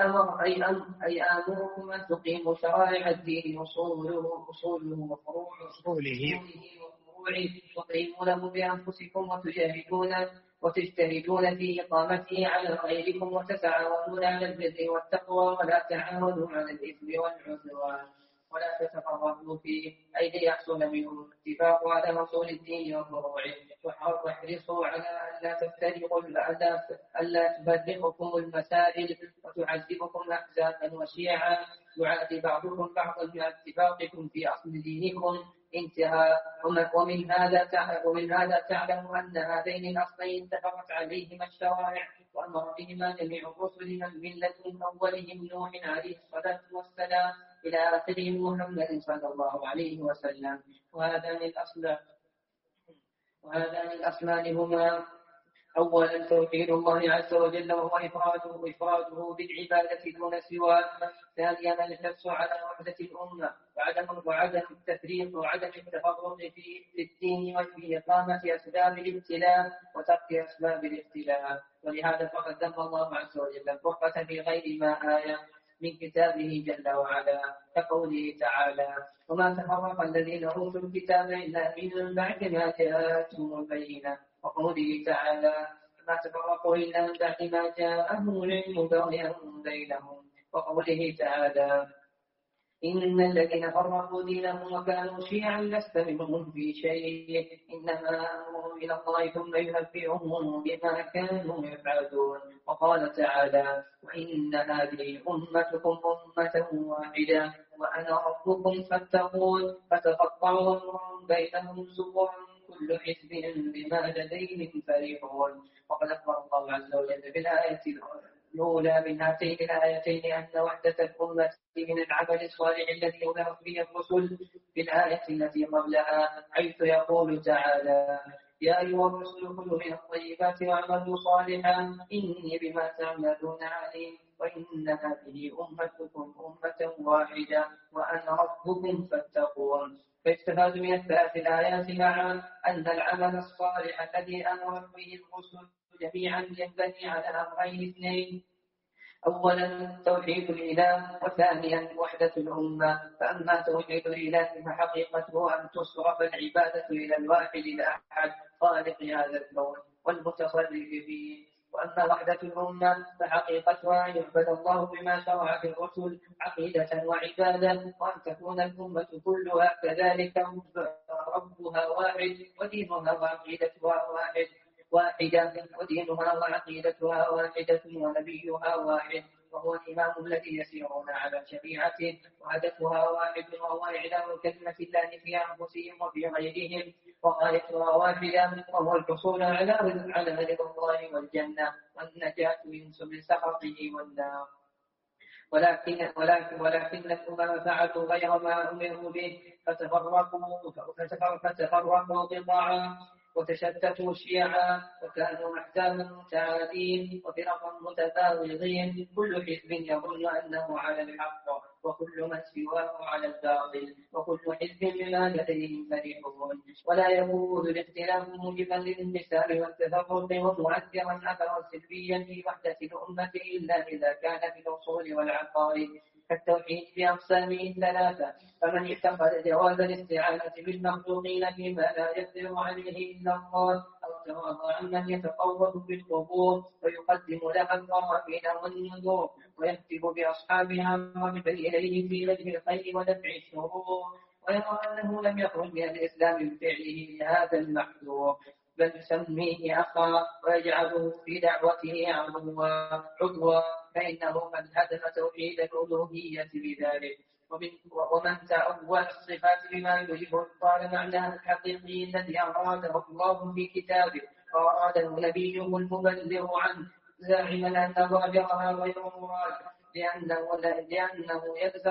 أي آمركم أن تقيموا شرائع الدين أصوله وفروعه تقيمونه بأنفسكم وتجتهدون في إقامته على غيركم وتتعاونون على البر والتقوى ولا تعاونوا على الإثم والعدوان ولا تتفرقوا فيه أي ليحصل منهم اتفاق على أصول الدين وفروعه واحرصوا على ألا تفترقوا ألا تبرقكم المسائل وتعذبكم أحزابا وشيعا يعادي بعضكم بعضا باتفاقكم في أصل دينكم انتهى. ومن هذا تعلم أن هذين الأصلين اتفقت عليهما الشرائع وأمر بهما جميع الرسل من ملة أولهم نوح عليه الصلاة والسلام إلى آخرهم محمد صلى الله عليه وسلم وهذان الأصلان هما أولا توحيد الله عز وجل وهو إفراده بالعبادة دون سواه. ثانيا الحرص على وحدة الأمة وعدم التفريق وعدم التفرق في الدين وفي إقامة أسباب الابتلاء وترك أسباب الاختلاف. ولهذا فقد ذم الله عز وجل الفرقة في غير ما آية من كتابه جل وعلا كقوله تعالى وما تفرق الذين أوتوا الكتاب إلا من بعد ما جاءتهم البينة وقوله تعالى ما تفرقوا إلا من بعد ما جاءهم العلم بغيا بينهم وقوله تعالى إن الذين فرقوا دينهم وكانوا شيعا لست منهم في شيء إنما أمرهم إلى الله ثم ينبئهم بما كانوا يفعلون. وقال تعالى وإن هذه أمتكم أمة واحدة وأنا ربكم فاتقون فتقطعوا أمرهم بينهم زبرا كل حزب بما لديهم فرحون. وقد أخبر الله عز وجل بالآية الأولى من هاتين الآيتين أن وحدة الأمة من العمل الصالح الذي أمرت به الرسل في الآية التي قبلها حيث يقول تعالى يا أيها الرسل كلوا من الطيبات واعملوا صالحا إني بما تعملون عليم وإن هذه أمتكم أمة واحدة وأنا ربكم فاتقون. فاستفاد من الثلاث الآيات معا أن العمل الصالح الذي أمرت به الرسل جميعا ينبني على أمرين اثنين أولا توحيد الإله، وثانيا وحدة الأمة. فأما توحيد الإله فحقيقته أن تصرف العبادة إلى الواحد الأحد خالق هذا الكون والمتصرف فيه. وأما وحدة الأمة فحقيقتها أن يعبد الله بما شرع في الرسل عقيدة وعبادة، وأن تكون الأمة كلها كذلك ربها واحد ودينها وعقيدتها واحدة ودينها وعقيدتها واحدة ونبيها واحد، وهو الإمام الذي يسيرون على شريعته، وهدفها واحد وهو إعلان كلمة الله في أنفسهم وفي غيرهم، وغايتها واحدة وهو الحصول على رضا الله والجنة والنجاة من سخطه والنار. ولكن الأمم فعلوا غير ما أمروا به، فتفرقوا قطاعا وتشتتوا شيعا وكانوا أحزابا متعادين وفرقا متفاوضين، كل حزب يظن أنه على الحق وكل من سواه على الباطل، وكل حزب بما لديهم فرحون. ولا يكون الاختلاف موجبا للانقسام والتفرق ومؤثرا أثرا سلبيا في وحدة الأمة إلا إذا كان في الأصول والعقائد كالتوحيد بأقسامه الثلاثة. فمن اعتقد جواز الاستعانة بالمخلوقين فيما لا يقدر عليه إلا الله، أو تواضع عمن يتقرب بالقبور ويقدم لها القرابين والنذور ويكتب بأصحابها ومن إليه في وجه الخير ودفع الشرور، ويرى أنه لم يخرج من الإسلام بفعله هذا المحذور، بل يسميه أخا ويجعله في دعوته عضوا، فإنه قد هدم توحيد الألوهية بذلك. ومن تأول الصفات بما يجب قال معناه الحقيقي الذي أراده الله في كتابه وأراده نبيه المبلغ عنه، زاعما أن ظاهرها غير مراد، لأنه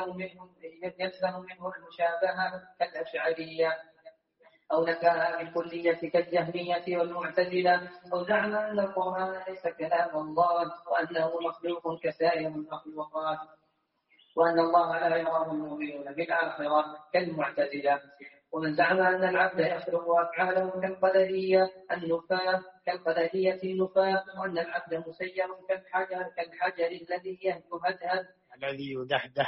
يلزم منه المشابهة كالأشعرية، أو نكاها بالكلية كالجهمية والمعتزلة، أو زعم أن القرآن ليس كلام الله وأنه مخلوق كسائر المخلوقات، وأن الله لا يراه المؤمنون بالآخرة كالمعتزلة. ومن زعم أن العبد يخلق أفعاله كالقدرية النفاة وأن العبد مسير كالحجر الذي يهدهد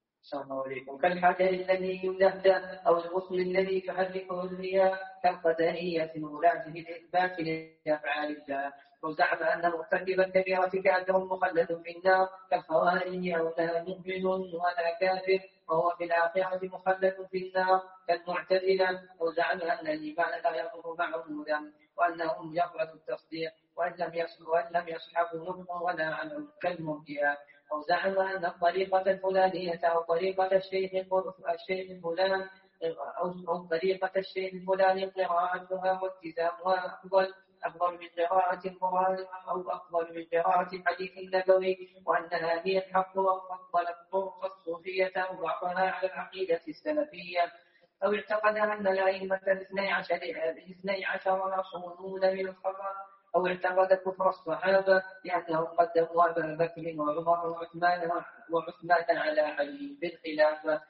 كالحجر الذي يدهده، أو الغصن الذي تحركه الرياح كالقدرية ولاة الإثبات لأفعال الله. وزعم أن مرتكب الكبيرة كافر مخلد في النار كالخوارج، أو لا مؤمن ولا كافر وهو في الآخرة مخلد في النار كالمعتزلة. وزعم أن الإيمان لا يضر معه ذنب وأنه مجرد التصديق وأن لم يصحبه نطق ولا عمل كالمرجئة. أو زعم أن الطريقة الفلانية أو طريقة الشيخ الفلان أو طريقة الشيخ الفلاني قراءتها والتزامها أفضل من قراءة القرآن أو أفضل من قراءة الحديث النبوي، وأنها هي الحق، وفضل الطرق الصوفية وبعضها على العقيدة السلفية. أو اعتقد أن الأئمة الاثني عشر معصومون من الخطأ، أو اعتقد كفر الصحابة لأنهم قدموا أبا بكر وعمر وعثمان على علي بالخلافة،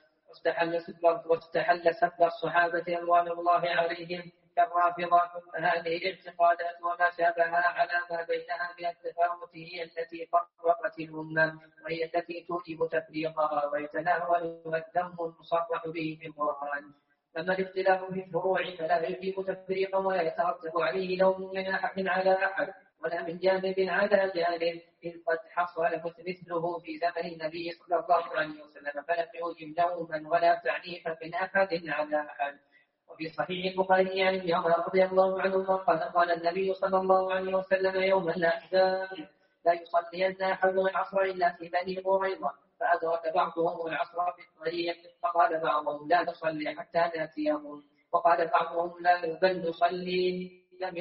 واستحل سب الصحابة رضوان الله عليهم كالرافضة. فهذه الاعتقادات وما شابهها على ما بينها من التفاوت هي التي فرقت الأمة، وهي التي توجب تفريقها ويتناولها الذم المصرح به في القرآن. أما الاختلاف في الفروع فلا يجب تفريقا ولا يترتب عليه لوم من أحد على أحد ولا من جانب على جانب، إذ قد حصل مثله في زمن النبي صلى الله عليه وسلم فلم يوجب لوما ولا تعنيفا من أحد على أحد. وفي صحيح البخاري عن ابن عمر رضي الله عنهما قال النبي صلى الله عليه وسلم يوم الأحزاب لا يصلين أحد العصر إلا في بني قريظة، فأدرك بعضهم العصر في الطريق، فقال بعضهم لا نصلي حتى نأتيهم، وقال بعضهم لا بل نصلي، لم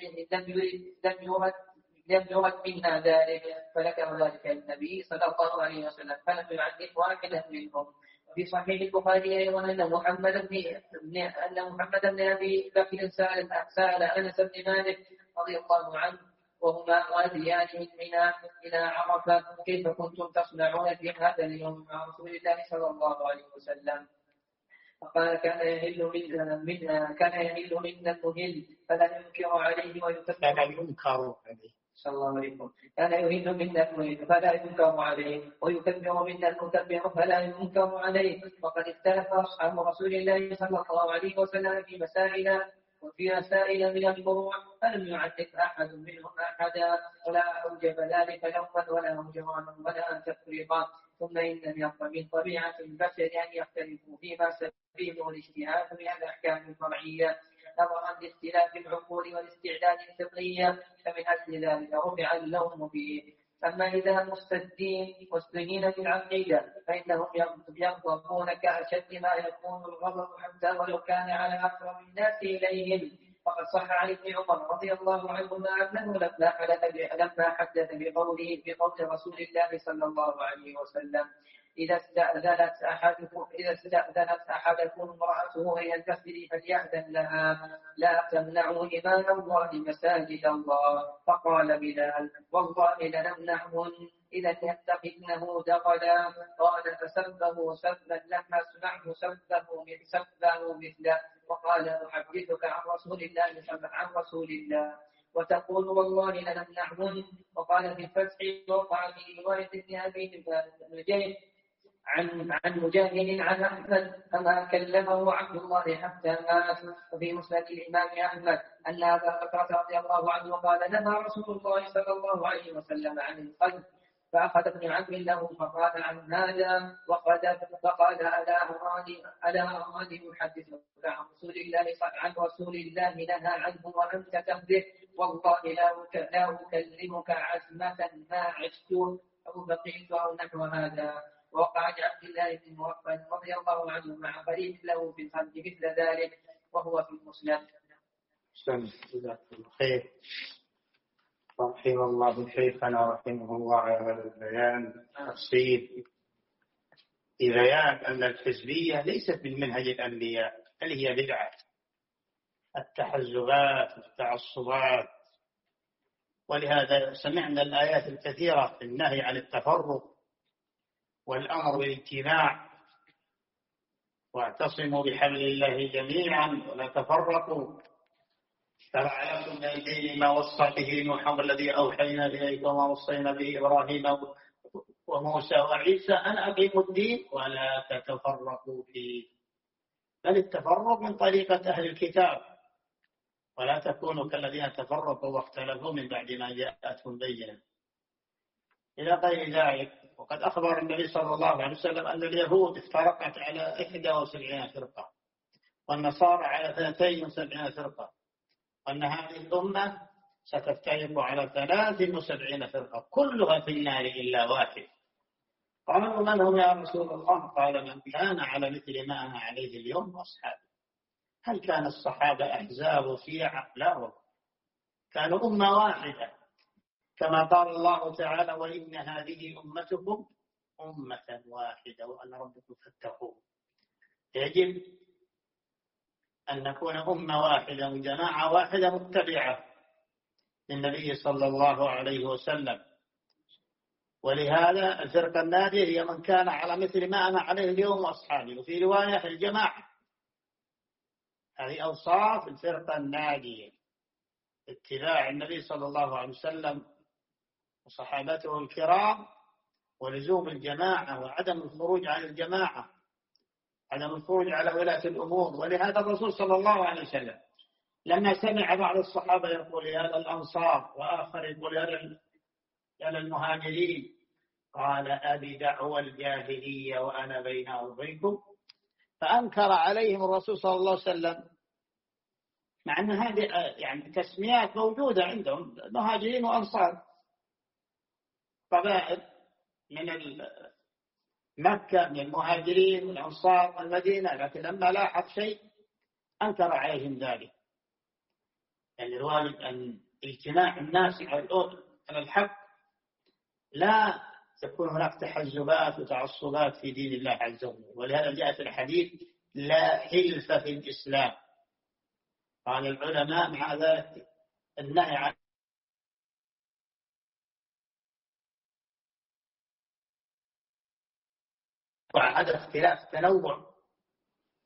يرد منا ذلك، فذكر ذلك النبي صلى الله عليه وسلم فلم يعدل واحدا منهم. وفي صحيح البخاري أيضا أن محمد بن أبي بكر سأل أنس بن مالك رضي الله عنه وهما غاديان من منى إلى عرفة كيف كنتم تصنعون في هذا اليوم مع رسول الله صلى الله عليه وسلم؟ فقال كان يهل منا المهل فلا ينكر عليه ويكفر صلى الله عليه وسلم كان يهين منا المهين فلا ينكر عليه ويكبر منا المكبر فلا ينكر عليه. وقد اختلف أصحاب رسول الله صلى الله عليه وسلم في مسائل من الفروع فلم يعتق أحد منهم أحدا ولا أوجب ذلك لوما ولا هجرانا ولا تفريطا. ثم إن من طبيعة البشر أن يختلفوا فيما سبيله الاجتهاد من الأحكام الفرعية نظرا لاختلاف العقول والاستعداد الفطرية، فمن أجل ذلك رفع اللوم فيه. أما إذا مستهين بالعقيدة فإنهم يغضبون كأشد ما يكون الغضب حتى ولو كان على أقرب الناس إليهم. فقد صح عن ابن عمر رضي الله عنهما أنه لما حدث بقول رسول الله صلى الله عليه وسلم إذا استأذنت أحدكم امرأته إلى المسجد فليأذن لها لا تمنعوا إمام الله مساجد الله. فقال بلال والله لنمنعهن إذا يتخذنه دخلا. قال فسبه سبا لما سمعه سبه مثله. وقال أحدثك عن رسول الله وتقول والله لنمنعهن. وقال في الفتح وقال في رواية ابن أبي نجيب عن مجاهد عن أحمد فما كلمه عبد الله حتى مات. وفي مسند الإمام أحمد أن أبا بكر رضي الله عنه قال نهى رسول الله صلى الله عليه وسلم عن القذف فأخذ ابن عم له فقال عن هذا فقال ألا أراني أحدثك عن رسول الله نهى عنه وأنت تقذف والله لا أكلمك عزمة ما عشت أو بقيت أو نحو هذا. وقع عبد الله بن مغفل رضي الله عنه مع قريب له في الخلق مثل ذلك وهو في المسند. جزاك الله خير. رحم الله شيخنا رحمه الله على البيان التفصيل في بيان أن الحزبية ليست من منهج الأنبياء بل هي بدعة التحزبات والتعصبات. ولهذا سمعنا الآيات الكثيرة في النهي عن التفرق والأمر بالاجتماع واعتصموا بحبل الله جميعا ولا تفرقوا شرع لكم من الدين ما وصى به نوح والذي أوحينا إليك وما وصينا به إبراهيم وموسى وعيسى أن أقيموا الدين ولا تتفرقوا فيه. بل التفرق من طريقة أهل الكتاب ولا تكونوا كالذين تفرقوا واختلفوا من بعد ما جاءتهم بينة إلى غير ذلك. وقد أخبر النبي صلى الله عليه وسلم أن اليهود افترقت على 71 فرقة والنصارى على 72 فرقة وأن هذه الأمة ستفترق على 73 فرقة كلها في النار إلا واحد. قالوا من هم يا رسول الله؟ قال من كان على مثل ما أنا عليه اليوم وأصحابي. هل كان الصحابة أحزاب شيعة؟ لا، كانوا أمة واحدة كما قال الله تعالى وإن هذه أمتكم أمة واحدة وأنا ربكم فاتقون. يجب أن نكون أمة واحدة وجماعة واحدة متبعة للنبي صلى الله عليه وسلم. ولهذا الفرقة الناجية هي من كان على مثل ما أنا عليه اليوم وأصحابي. وفي رواية الجماعة. هذه أوصاف الفرقة الناجية: اتباع النبي صلى الله عليه وسلم وصحابته الكرام ولزوم الجماعة وعدم الخروج عن الجماعة، عدم الخروج على ولاة الأمور. ولهذا الرسول صلى الله عليه وسلم لما سمع بعض الصحابة يقول يا للأنصار وآخر يقول يا للمهاجرين قال أبي دعوى الجاهلية وأنا بين أرضيكم. فأنكر عليهم الرسول صلى الله عليه وسلم مع أن هذه يعني تسميات موجودة عندهم مهاجرين وأنصار قبائل من مكة من المهاجرين والأنصار والمدينة، لكن لما لاحظ شيء أنكر عليهم ذلك. يعني الواجب أن اجتماع الناس على الحق، لا تكون هناك تحزبات وتعصبات في دين الله عز وجل. ولهذا جاء في الحديث لا حلف في الإسلام. قال العلماء مع ذلك النهي عن وعدم اختلاف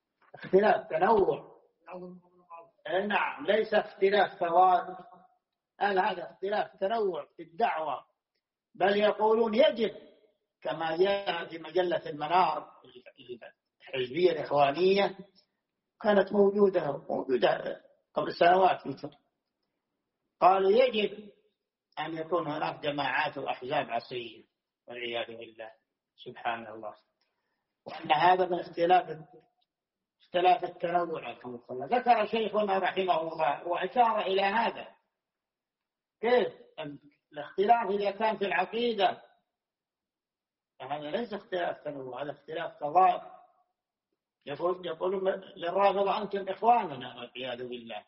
تنوع. نعم، ليس اختلاف فوائد هذا اختلاف تنوع في الدعوة، بل يقولون يجب، كما جاء في مجلة المنار الحزبية الإخوانية، كانت موجودة قبل سنوات، قالوا يجب أن يكون هناك جماعات وأحزاب عصرية والعياذ بالله، سبحان الله. وأن هذا من اختلاف التنوع. ذكر شيخنا رحمه الله وأشار إلى هذا، كيف الاختلاف إذا كان في العقيدة، هذا ليس اختلاف تنوع، هذا اختلاف تضاد. يقول للرافضة أنتم إخواننا والعياذ بالله.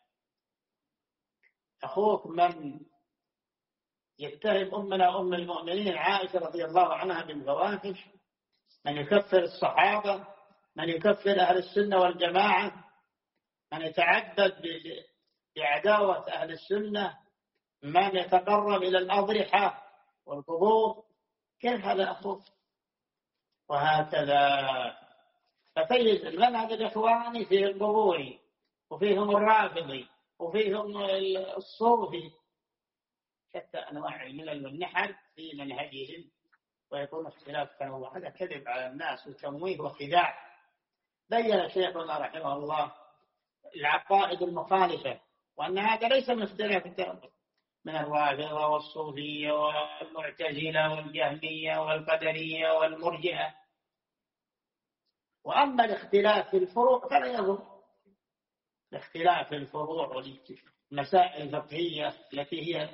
أخوك من يتهم أمنا أم المؤمنين عائشة رضي الله عنها بالفواحش، من يكفر الصحابة، من يكفر أهل السنة والجماعة، من يتعبد بعداوة أهل السنة، من يتقرب إلى الأضرحة والقبور، كيف هذا أخوك؟ وهكذا. فتجد المنهج الإخواني فيه القبوري، وفيهم الرافضي، وفيهم الصوفي، شتى أنواع الملل والنحل في منهجهم، ويكون اختلاف تنوع. هذا كذب على الناس وتمويه وخداع. بين شيخنا رحمه الله العقائد المخالفة، وأن هذا ليس من اختلاف التنوع، من الرافضة والصوفية والمعتزلة والجهمية والقدرية والمرجئة. وأما الاختلاف في الفروع فلا يضر. الاختلاف في الفروع والمسائل الفقهية التي هي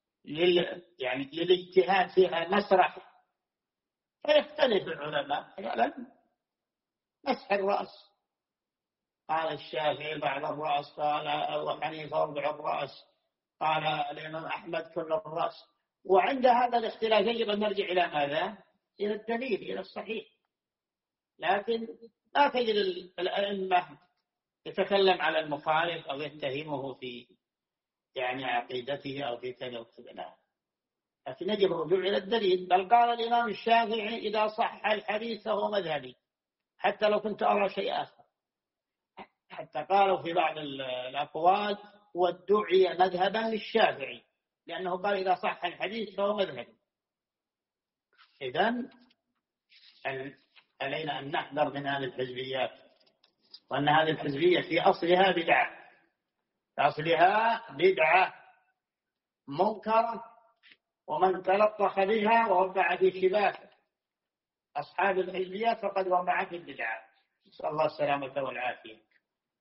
للاجتهاد فيها مسرح، فيختلف العلماء. مثلا مسح الرأس، قال الشافعي بعض الرأس، قال أبو حنيفة ربع الرأس، قال الإمام أحمد كل الرأس. وعند هذا الاختلاف يجب أن نرجع إلى ماذا؟ إلى الدليل، إلى الصحيح. لكن لا تجد الأئمة يتكلم على المخالف أو يتهمه في عقيدته أو في كذا وكذا، لكن يجب الرجوع إلى الدليل. بل قال الإمام الشافعي إذا صح الحديث فهو مذهبي، حتى لو كنت أرى شيء آخر. حتى قالوا في بعض الأقوال وادعي مذهبا للشافعي، لأنه قال إذا صح الحديث فهو مذهبي. إذن علينا أن نحذر من هذه الحزبيات، وأن هذه الحزبية في أصلها بدعة، بدعة منكرة، ومن تلطخ بها ووقع في شباك أصحاب الحزبيات فقد وقع في البدعة، نسأل الله السلامة والعافية.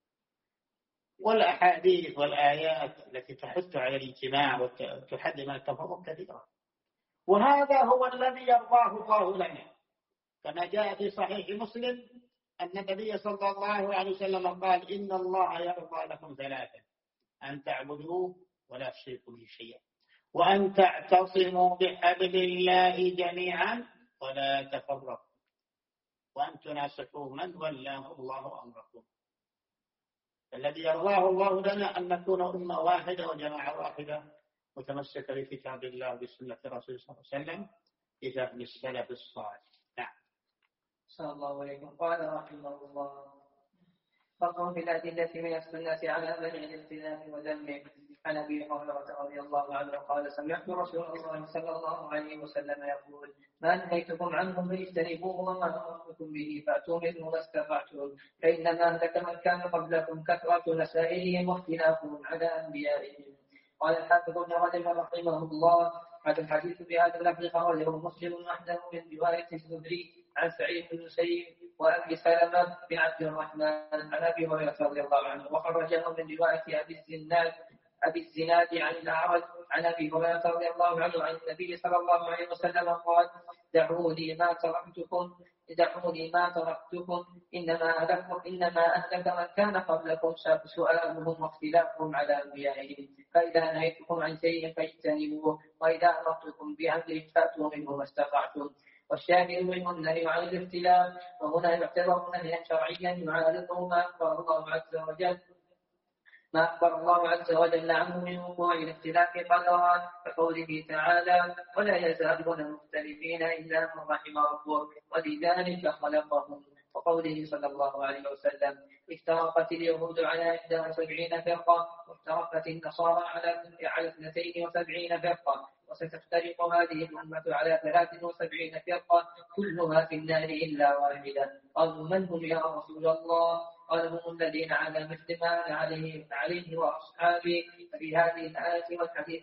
والأحاديث والآيات التي تحث على الاجتماع وتحد من التفرق كثيرة، وهذا هو الذي يرضاه الله لنا، كما جاء في صحيح مسلم أن النبي صلى الله عليه وسلم قال إن الله يرضى لكم ثلاثة: أن تعبدوه ولا تشركوا به شيئا، وأن تعتصموا بحبل الله جميعا ولا تفرقوا، وأن تناصحوا من ولاه الله أمركم. الذي يرضاه الله لنا أن نكون أمة واحدة وجماعة واحدة متمسكة بكتاب الله وبسنة الرسول صلى الله عليه وسلم بفهم السلف الصالح. نعم. صلى الله عليكم. قال رحمه الله: فصل في الأدلة من السنة على منع الاختلاف وذمه. عن أبي هريرة رضي الله عنه قال: سمعت رسول الله صلى الله عليه وسلم يقول: ما نهيتكم عنه فاجتنبوه، وما أمرتكم به فأتوا منه ما استطعتم، فإنما أهلك من كان قبلكم كثرة مسائلهم واختلافهم على أنبيائهم. قال الحافظ ابن رجب رحمه الله: هذا الحديث بهذا اللفظ خرجه مسلم وحده من رواية الزهري عن سعيد بن المسيب وأبي سلمة بن عبد الرحمن عن أبي هريرة رضي الله عنه، وخرجه من رواية أبي الزناد عن الأعرج عن أبي هريرة رضي الله عنه عن النبي صلى الله عليه وسلم قال: دعوني ما تركتكم إنما أهلك من كان قبلكم سؤالهم واختلافهم على أنبيائهم، فإذا نهيتكم عن شيء فاجتنبوه، وإذا أمرتكم بأمر فأتوا منه ما استطعتم. والشاهد منه النهي عن الاختلاف، وهنا يعتبر نهيا شرعيا يعارضه ما أخبر الله عز وجل عنه من وقوع الاختلاف قدرا، كقوله تعالى: ولا يزالون مختلفين إلا من رحم ربك ولذلك خلقهم، وقوله صلى الله عليه وسلم: افترقت اليهود على 71 فرقة، وافترقت النصارى على 72 فرقة، وستفترق هذه الأمة على 73 فرقة كلها في النار إلا واحدة. قالوا من هم يا رسول الله؟ قال هم الذين على مثل ما عليه وأصحابه. ففي هذه الآية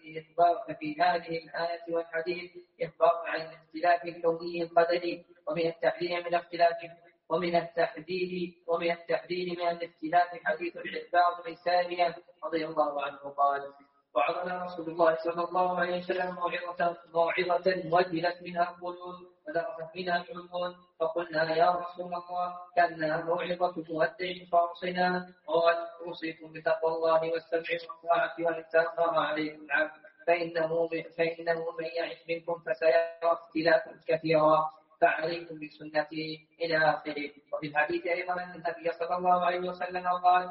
والحديث إخبار عن الاختلاف الكوني القدري، ومن التحذير من اختلاف ومن التحذير من الاختلاف حديث العباد بن سارية رضي الله عنه قال: وعظنا رسول الله صلى الله عليه وسلم موعظة وجلت منها القلوب وذرفت منها العيون، فقلنا يا رسول الله كأنها موعظة مودع فأوصنا. قال: أوصيكم بتقوى الله والسمع والطاعة وأن تأخر عليكم العبد، فإنه من يعش منكم فسيرى اختلافا كثيرا، فعليكم بسنتي إلى آخره. وفي الحديث أيضا أن النبي صلى الله عليه وسلم قال: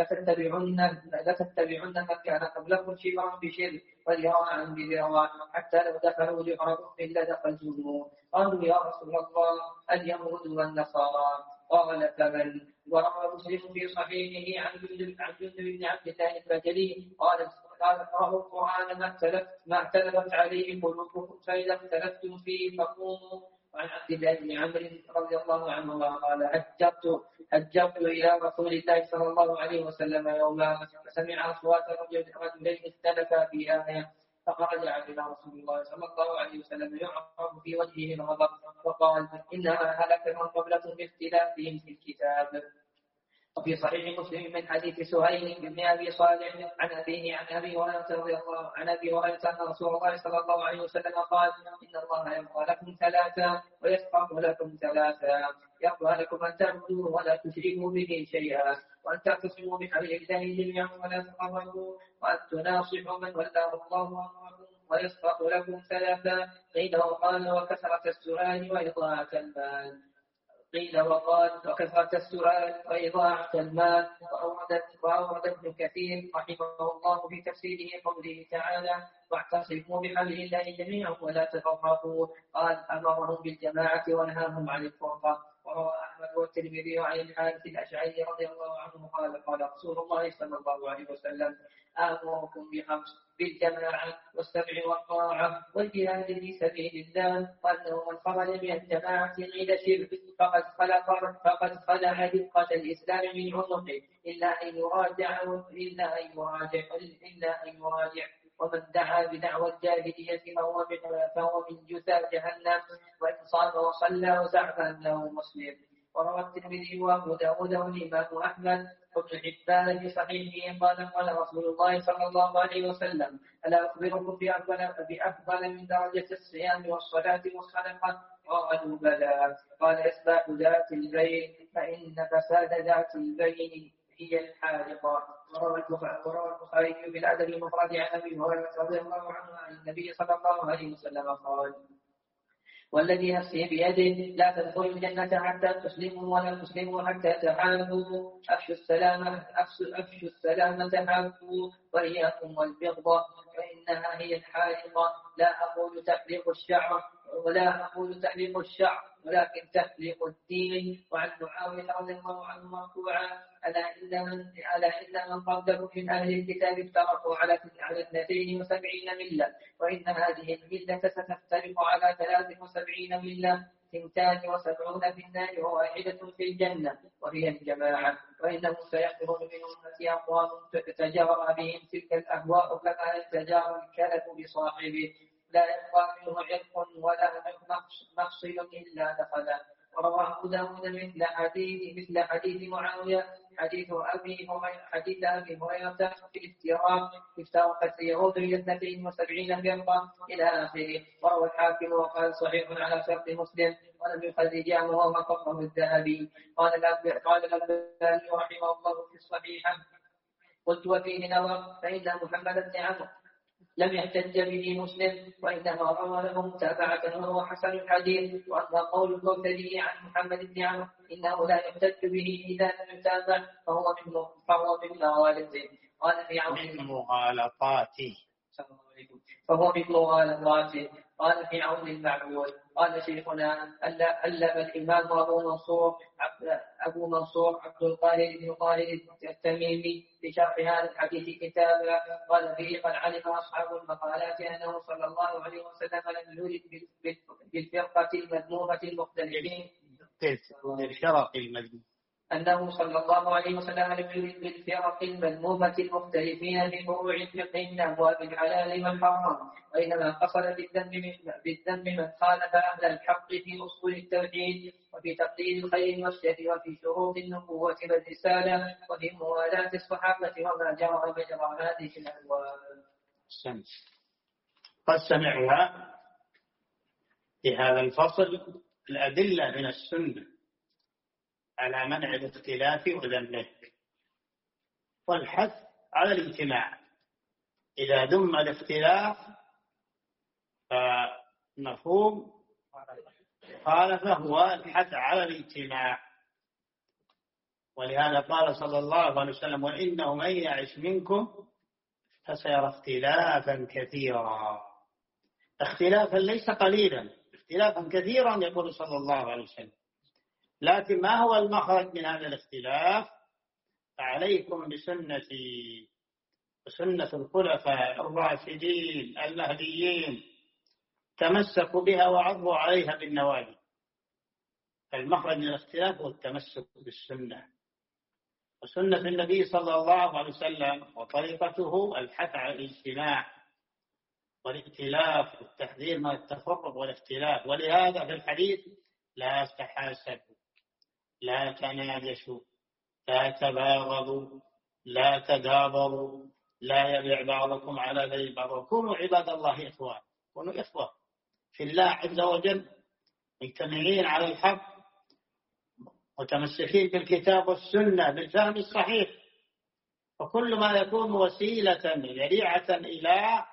لتتبعن من كان قبلكم شبرا بشبر وذراعا بذراع، حتى لو دخلوا جحر إلا دخلتموه. قالوا يا رسول الله اليهود والنصارى؟ قال: فمن؟ وروى مسلم في صحيحه عن جندب بن عبد الله البجلي قال: اقرأوا القرآن ما اختلفت عليه قلوبكم، فإذا اختلفتم فيه فقوموا. وعن عبد الله بن عمرو رضي الله عنه قال: هجرت إلى رسول الله صلى الله عليه وسلم يوما، فسمع أصوات رجلين اختلفا في آية، فخرج علينا رسول الله صلى الله عليه وسلم يعرف في وجهه الغضب، وقال: إنما هلك من قبلكم باختلافهم في الكتاب. وفي صحيح مسلم من حديث سهيل بن أبي صالح عن أبيه عن أبي هريرة رضي الله عن أبي هريرة أن رسول الله صلى الله عليه وسلم قال: إن الله يرضى لكم ثلاثا ويسخط لكم ثلاثا: يرضى لكم أن تعبدوه ولا تشركوا به شيئا، وأن تعتصموا بحبل الله جميعا ولا تفرقوا، وأن تناصحوا من ولاه الله أمركم. ويسخط لكم ثلاثا: قيل وقال: وكثرة السؤال وإضاعة المال. قيل وقال: وكثرة السؤال وإضاعة المال. وأورد ابن كثير رحمه الله في تفسيره قوله تعالى: واعتصموا بحبل الله جميعا ولا تفرقوا. قال: أمرهم بالجماعة ونهاهم عن الفرقة. وروى أحمد والترمذي عن الحارث الأشعري رضي الله عنه قال: قال رسول الله صلى الله عليه وسلم: آمركم بخمس: بالجماعة والسمع والطاعة والجهاد في سبيل الله، وأنه من خرج من الجماعة غير شرك فقد خلع دقة الإسلام من عنقه إلا أن يراجع. ومن دعا بدعوى الجاهلية فهو من جثى جهنم، وإن صام وصلى وزعم أنه مسلم. وروى الترمذي وأبو داود والإمام أحمد وابن حبان في صحيحه قال رسول الله صلى الله عليه وسلم: ألا أخبركم بأفضل من درجة الصيام والصلاة والصدقة؟ قالوا: بلى. قال: إصلاح ذات البين، فإن فساد ذات البين هي الحالقة. وروى البخاري في الأدب المفرد عن أبي هريرة رضي الله عنه عن النبي صلى الله عليه وسلم قال: والذي نفسي بيده لا تدخلوا الجنة حتى تسلموا ولا تسلموا حتى تحابوا. أفشوا السلامة تحابوا، وإياكم والبغضة فإنها هي الحالقة. لا أقول تحليق الشعر ولكن تحليق الدين. وعن معاوية رضي الله عنه مرفوعا: ألا إن من قبلكم من أهل الكتاب افترقوا على 72 ملة، وإن هذه الملة ستفترق على 73 ملة، 72 في النار وواحدة في الجنة، وهي الجماعة. وإنه سيخرج من أمتي أقوام تتجارى بهم تلك الأهواء كما يتجارى الكلب بصاحبه، لا يبقى منه عرق ولا مفصل إلا دخله. ورواه أبو داود مثل حديث معاوية حديث أبي هريرة في الافتراق: افترقت اليهود إلى 72 فرقة إلى آخره. وروى الحاكم وقال: صحيح على شرط مسلم، ولم يخرجاه وهو قصه الذهبي. قال الألباني رحمه الله في الصحيحة: قلت وفيه نظر، فإن محمد بن عمرو لم يحتج به مسلم، وإنما روى له متابعة وهو حسن الحديث. وأما قول الكوثري عن محمد بن عمرو إنه لا يحتج به إذا لم يتابع فهو من مغالطه. قال في عون مغالطاته. فهو من مغالطاته. قال في عون المعبود. قال شيخنا ألف الإمام أبو منصور عبد القاهر بن قاهر التميمي في شرح هذا الحديث كتابا قال فيه: قد علم أصحاب المقالات أنه صلى الله عليه وسلم لم يولد بالفرقة المذمومة المختلفين أنه صلى الله عليه وسلم لم يولد بالفرق المذمومة المختلفين في فروع الفقه من أبواب الحلال والحرام، وإنما قصد بالذنب من خالف أهل الحق في أصول التوحيد وفي تقدير الخير والشر وفي شروط النبوة والرسالة وفي موالاة الصحابة وما جرى مجرى هذه الأبواب. قد سمعنا في هذا الفصل الأدلة من السنة على منع الاختلاف وذمه والحث على الاجتماع. إذا ذم الاختلاف فمفهوم خالفه هو الحث على الاجتماع. ولهذا قال صلى الله عليه وسلم: وإنه من يعش منكم فسيرى اختلافا كثيرا. اختلافا ليس قليلا، اختلافا كثيرا يقول صلى الله عليه وسلم. لكن ما هو المخرج من هذا الاختلاف؟ فعليكم بسنتي وسنة الخلفاء الراشدين المهديين، تمسكوا بها وعضوا عليها بالنواجذ. المخرج من الاختلاف هو التمسك بالسنة وسنة النبي صلى الله عليه وسلم، وطريقته الحث على الاجتماع والائتلاف والتحذير من التفرق والاختلاف. ولهذا في الحديث: لا تحاسدوا، لا تناجشوا، لا تباغضوا، لا تدابروا، لا يبيع بعضكم على بيع بعض. كونوا عباد الله إخوان، كونوا إخوة في الله عز وجل، مجتمعين على الحق، متمسكين بالكتاب والسنة بالفهم الصحيح. وكل ما يكون وسيلة ذريعة إلى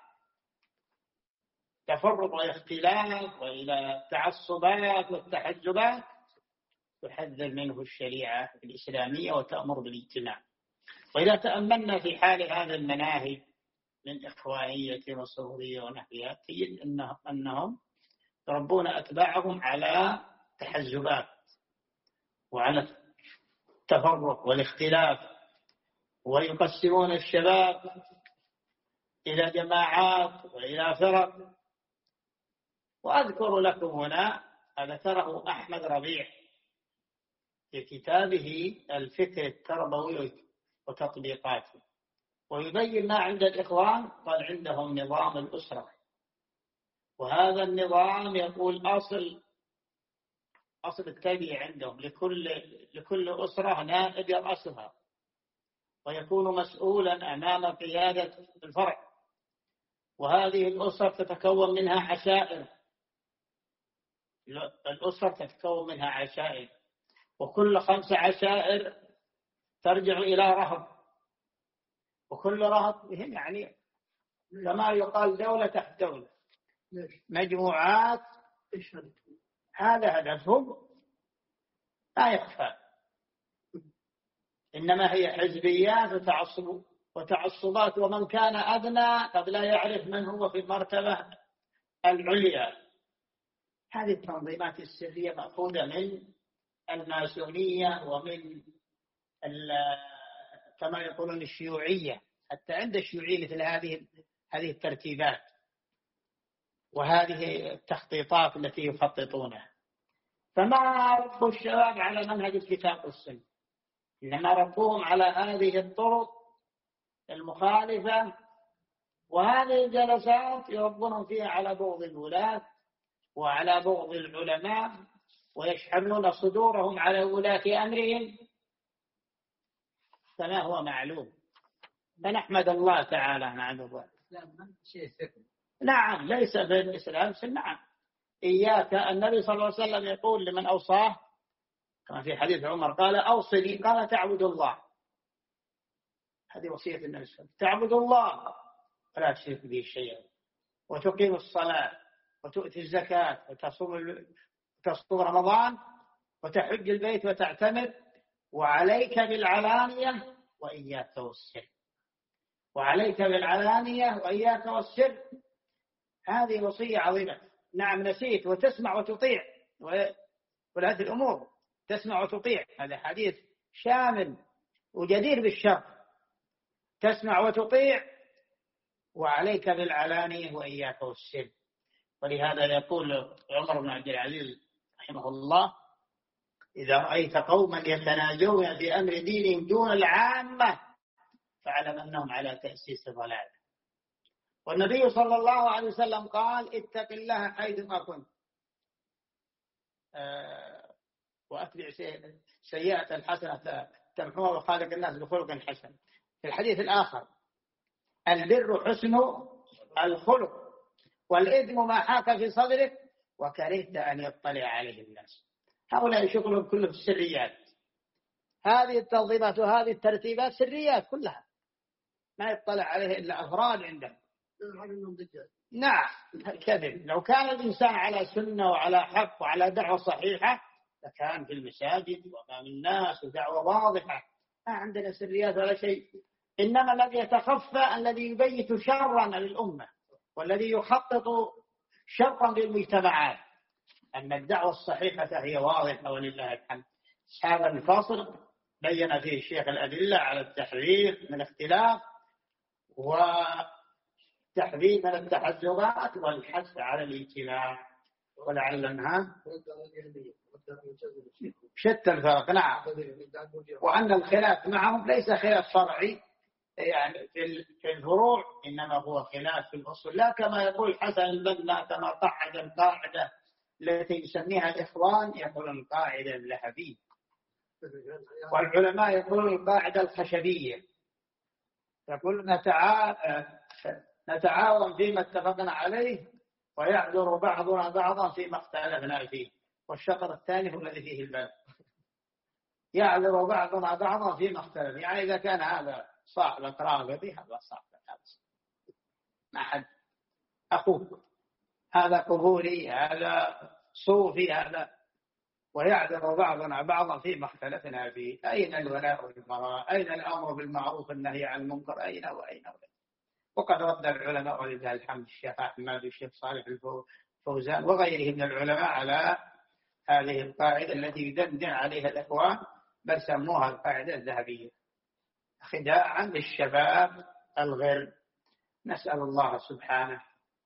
تفرق واختلاف وإلى تعصبات والتحزبات تحذر منه الشريعة الإسلامية وتأمر بالاجتماع. وإذا تأملنا في حال هذا المناهج من إخوانية وصهرية ونحوها تجد أنهم يربون أتباعهم على تحزبات وعلى التفرق والاختلاف، ويقسمون الشباب إلى جماعات وإلى فرق. وأذكر لكم هنا ذكره أحمد ربيع في كتابه الفكر التربوي وتطبيقاته، ويبين ما عند الإخوان. قال عندهم نظام الأسرة، وهذا النظام يقول أصل التربية عندهم لكل أسرة نائب يرأسها، ويكون مسؤولا أمام قيادة الفرع. وهذه الأسر تتكون منها عشائر، الأسر تتكون منها عشائر، وكل 5 عشائر ترجع إلى رهط، وكل رهط بهم يعني كما يقال دولة تحت دولة، مجموعات. هذا هدفهم لا يخفى، إنما هي حزبيات وتعصبات، ومن كان أدنى قد لا يعرف من هو في المرتبة العليا. هذه التنظيمات السرية مأخوذة من الماسونية ومن كما يقولون الشيوعية. حتى عند الشيوعية مثل هذه الترتيبات وهذه التخطيطات التي يخططونها. فما ربوا الشباب على منهج الكتاب والسنة، إنما ربوهم على هذه الطرق المخالفة. وهذه الجلسات يربونهم فيها على بغض الولاة وعلى بغض العلماء، ويشحنون صدورهم على ولاة أمرهم كما هو معلوم. فنحمد الله تعالى. نعم، ليس في الإسلام نعم. إياك، النبي صلى الله عليه وسلم يقول لمن أوصاه كما في حديث عمر قال: أوصني، قال: تعبد الله. هذه وصية النبي صلى الله عليه وسلم، تعبد الله فلا تشرك به شيئا، وتقيم الصلاة، وتؤتي الزكاة، وتصوم رمضان، وتحج البيت وتعتمر، وعليك بالعلانية وإياك والسر. وعليك بالعلانية وإياك والسر، هذه وصية عظيمة. نعم نسيت، وتسمع وتطيع، وهذه الأمور تسمع وتطيع، هذا حديث شامل وجدير بالشرع. تسمع وتطيع، وعليك بالعلانية وإياك والسر. ولهذا يقول عمر بن عبد العزيز رحمه الله: إذا رأيت قوما يتناجون في أمر دينهم دون العامة فاعلم أنهم على تأسيس ضلال. والنبي صلى الله عليه وسلم قال: اتق الله حيثما كنت، وأتبع سيئة الحسنة تمحوها وخالق الناس بخلق حسن. في الحديث الآخر: البر حسن الخلق، والإثم ما حاك في صدرك وكرهت أن يطلع عليه الناس. هؤلاء شغلهم كله في السريات، هذه التنظيمات وهذه الترتيبات سريات كلها، ما يطلع عليه إلا أفراد عندهم. نعم الكذب. لو كان الإنسان على سنة وعلى حق وعلى دعوة صحيحة لكان في المساجد وأمام الناس ودعوة واضحة، ما عندنا سريات ولا شيء. إنما الذي يتخفى الذي يبيت شرا للأمة والذي يخطط شرا للمجتمعات. أن الدعوة الصحيحة هي واضحة ولله الحمد. هذا الفصل بين فيه الشيخ الأدلة على التحذير من الاختلاف والتحذير من التحزبات والحث على الاجتماع. ولعلنا شتى الفرق. نعم. وأن الخلاف معهم ليس خلاف شرعي يعني في الفروع، إنما هو خلاف في الأصول، لا كما يقول حسن البنا كما قعد القاعدة التي يسميها الإخوان، يقول القاعدة الذهبية، والعلماء يقولون القاعدة الخشبية، يقول نتعاون فيما اتفقنا عليه ويعذر بعضنا بعضا فيما اختلفنا فيه. والشطر الثاني هو الذي فيه الباب، يعذر بعضنا بعضا فيما اختلف. يعني إذا كان هذا صاحبك راغبي، هذا صاحبك، هذا ما حد أخوك، هذا قبوري، هذا صوفي، هذا، ويعذر بعضنا بعضا فيما اختلفنا فيه. أين الولاء والبراء؟ أين الأمر بالمعروف والنهي عن المنكر؟ أين وأين وأين؟ وقد رد العلماء ولله الحمد، الشيخ أحمد والشيخ صالح الفوزان وغيرهم من العلماء، على هذه القاعدة التي يدندن عليها الإخوان، بل سموها القاعدة الذهبية، خداعا للشباب الغر. نسأل الله سبحانه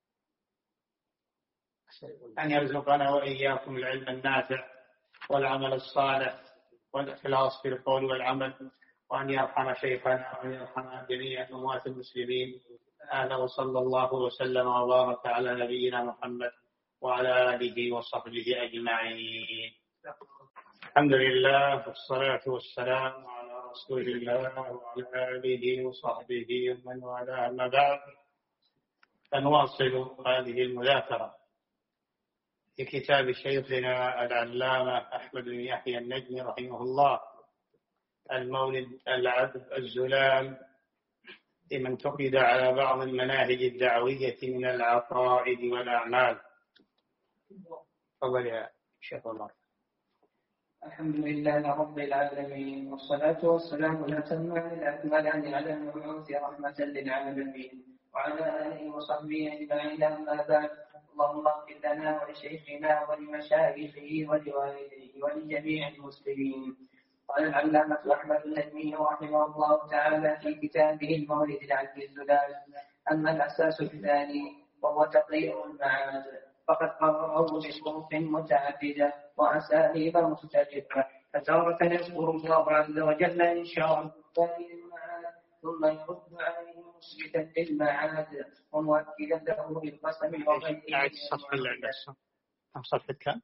أن يرزقنا وإياكم العلم النافع والعمل الصالح والإخلاص في القول والعمل، وأن يرحم شيخنا وأن يرحم جميع أموات المسلمين. هذا وصلى الله وسلم وبارك على نبينا محمد وعلى آله وصحبه أجمعين. الحمد لله والصلاة والسلام على رسول الله وعلى آله وصحبه ومن والاه. أما بعد، فنواصل هذه المذاكرة في كتاب شيخنا العلامة أحمد بن يحيى النجمي رحمه الله، المولد العذب الزلال، لمن تقيد على بعض المناهج الدعوية من العقائد والأعمال. تفضل يا شيخ عمر. الحمد لله رب العالمين، والصلاة والسلام الأتمان الأكملان على المبعوث رحمة للعالمين وعلى آله وصحبه أجمعين. أما بعد، اللهم اغفر لنا ولشيخنا ولمشايخه ولوالديه ولجميع المسلمين. قال العلامة أحمد النجمي رحمه الله تعالى في كتابه المولد العذب الزلال: أما الأساس الثاني وهو تقرير المعاد، فقد قرره بشروط متعددة وأساليب مختلفة، فتارة يذكر الله عز وجل إنشاء المعاد ثم يرد عليه مثبتا للمعاد ومؤكدا له بالقسم وغيره. صفحة كام؟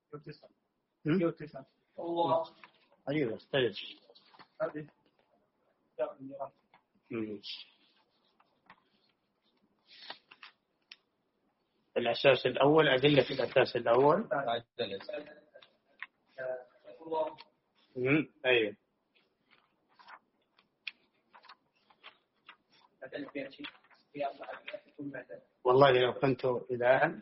الله أيوة استيج. الأساس الأول، أدلة الأساس الأول. أيوة. والله لو كنت إلها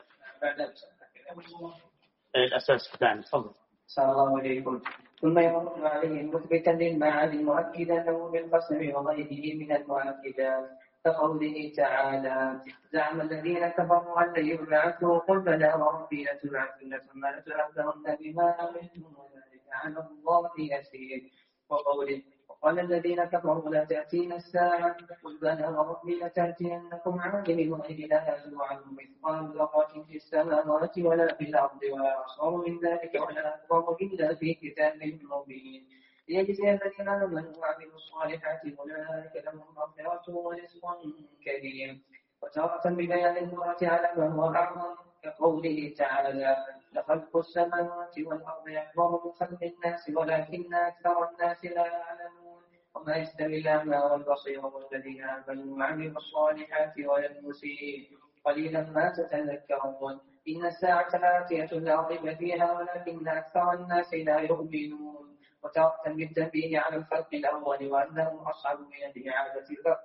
الأساس الثاني. تفضل. صلى الله عليكم. ثم يرد عليه مثبتا للمعاد مؤكدا له بالقسم وغيره من المؤكدات. كقوله تعالى: زعم الذين كفروا أن لن يبعثوا قل بلى وربي لتبعثن ثم لتنبؤن بما عملتم وذلك على الله يسير. وقوله: وقال الذين كفروا لا تأتينا الساعة قل بلى وربي لتأتينكم عالم الغيب لا يزول عنه مثقال ذرة في السماوات ولا في الأرض ولا أصغر من ذلك ولا أكبر إلا في كتاب مبين ليجزي الذين آمنوا وعملوا الصالحات أولئك لهم مغفرة ورزق كريم. وتارة ببيان القدرة على ما هو أعظم كقوله تعالى: لخلق السماوات والأرض أكبر من خلق الناس ولكن أكثر الناس لا يعلمون. وما يستوي الأعمى والبصير والذين آمنوا وعملوا الصالحات ولا المسيء قليلا ما تتذكرون. إن الساعة لآتية لا ريب فيها ولكن أكثر الناس لا يؤمنون. وتارة بالتنبيه على الخلق الأول وأنه أصعب من الإعادة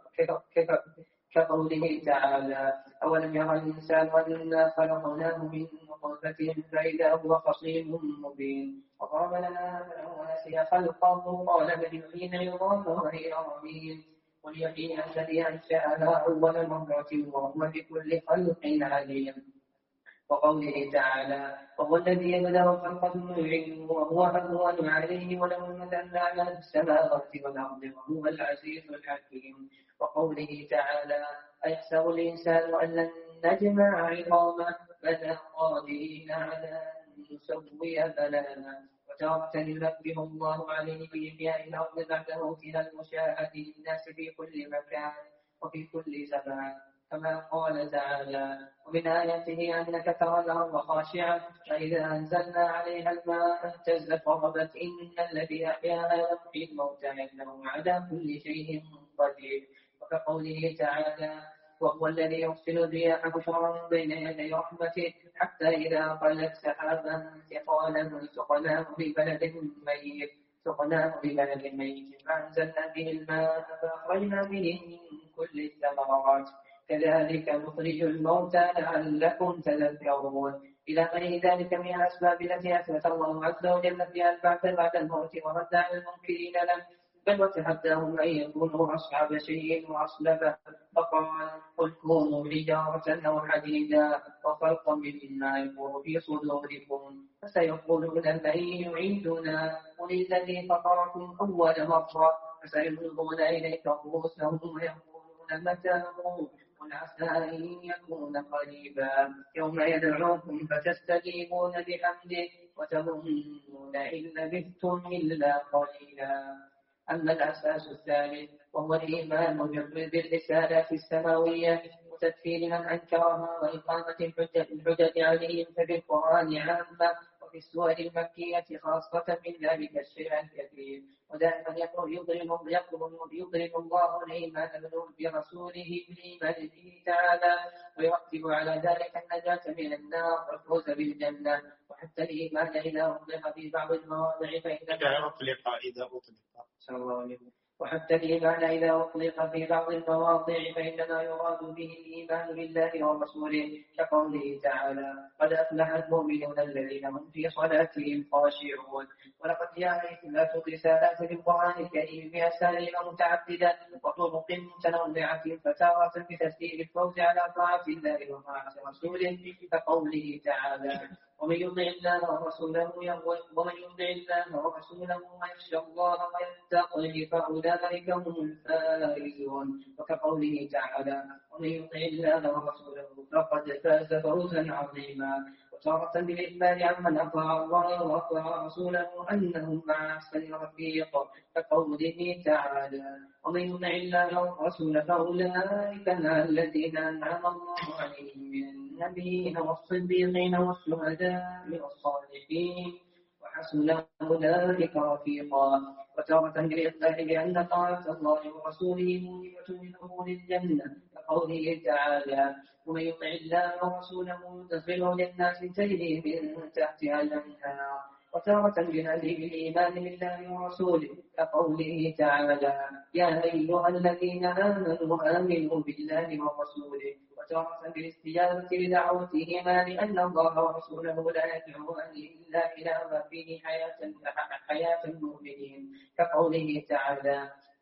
كقوله تعالى: أولم يرى الإنسان أنا خلقناه من نطفة فإذا هو خصيم مبين. وضرب لنا ونسي خلقه قال بل يحيي العظام وهي رميم. قل يحيي الذي أنشأها أول مرة وهو بكل خلق عليم. وقوله تعالى: وهو الذي يبدأ الخلق ثم يعيده وهو أهون عليه وله المثل الأعلى في السماوات والأرض وهو العزيز الحكيم. وقوله تعالى: أيحسب الإنسان أن لن نجمع عظامه بلى قادرين على أن نسوي بنانه. وتارة ينبه الله عليه بإحياء الأرض بعد موتها المشاهد للناس في كل مكان وفي كل زمان كما قال تعالى: ومن آياته أنك ترى الأرض خاشعة فإذا أنزلنا عليها الماء اهتزت وربت إن الذي أحياها لمحيي الموتى إنه على كل شيء قدير. وكقوله تعالى: وهو الذي يرسل الرياح بشرا بين يدي رحمته حتى إذا أقلت سحابا ثقالا سقناه ببلد ميت فأنزلنا به الماء فأخرجنا به من كل الثمرات كذلك نخرج الموتى لعلكم تذكرون. إلى غير ذلك من الأسباب التي أثبت الله عز وجل فيها البعث بعد الموت ورد على المنكرين له بل وتحداهم أن يكونوا أصحاب شيء وأصلبه فقال: قل كونوا حجارة أو حديدا وخلقا مما يكون في صدوركم فسيقولون من يعيدنا قل الذي فطركم أول مرة فسينظرون إليك رؤوسهم ويقولون متى هو قل عسى أن يكون قريبا يوم يدعوكم فتستجيبون بحمده وتظنون إن لبثتم إلا قليلا. أما الأساس الثالث وهو الإيمان بالرسالات السماوية وتكفير من أنكرها وإقامة الحجج عليهم ففي القرآن عامة وفي السور المكية خاصة من ذلك الشيء الكثير. ودائما يضرب الله الإيمان برسوله بالإيمان به تعالى ويرتب على ذلك النجاة من النار والفوز بالجنة. وحتى الإيمان إذا أطلق في بعض المواضع وحتى الإيمان إذا أطلق في بعض المواضع فإنما يراد به الإيمان بالله ورسوله كقوله تعالى: قد أفلح المؤمنون الذين هم في صلاتهم خاشعون. ولقد جاء إثبات رسالات في القرآن الكريم بأساليب متعددة وطرق متنوعة فتارة بتسهيل الفوز على طاعة الله وطاعة رسوله كقوله تعالى: ومن يطع الله ورسوله ويخشى الله ويتقه فأولئك هم الفائزون. وكقوله تعالى: ومن يطع الله ورسوله فقد فاز فوزا عظيما. وتارة بالإخبار عمن أطاع الله وأطاع رسوله أنهم مع أحسن رفيق كقوله تعالى: ومن يطع الله ورسوله فأولئك مع الذين أنعم الله عليهم من النبيين والصديقين والشهداء والصالحين وحسن أولئك رفيقا. وتارة بالإخبار بأن طاعة الله ورسوله موجبة من أمور الجنة كقوله تعالى: ومن يطع الله ورسوله يدخله جنات تجري من تحتها الأنهار. وتارة بالهدي بالإيمان بالله ورسوله كقوله تعالى: يا أيها الذين آمنوا آمنوا بالله ورسوله. وتارة بالاستجابة لدعوتهما لأن الله ورسوله لا يدعوان إلا إلى ما فيه حياة المؤمنين كقوله تعالى: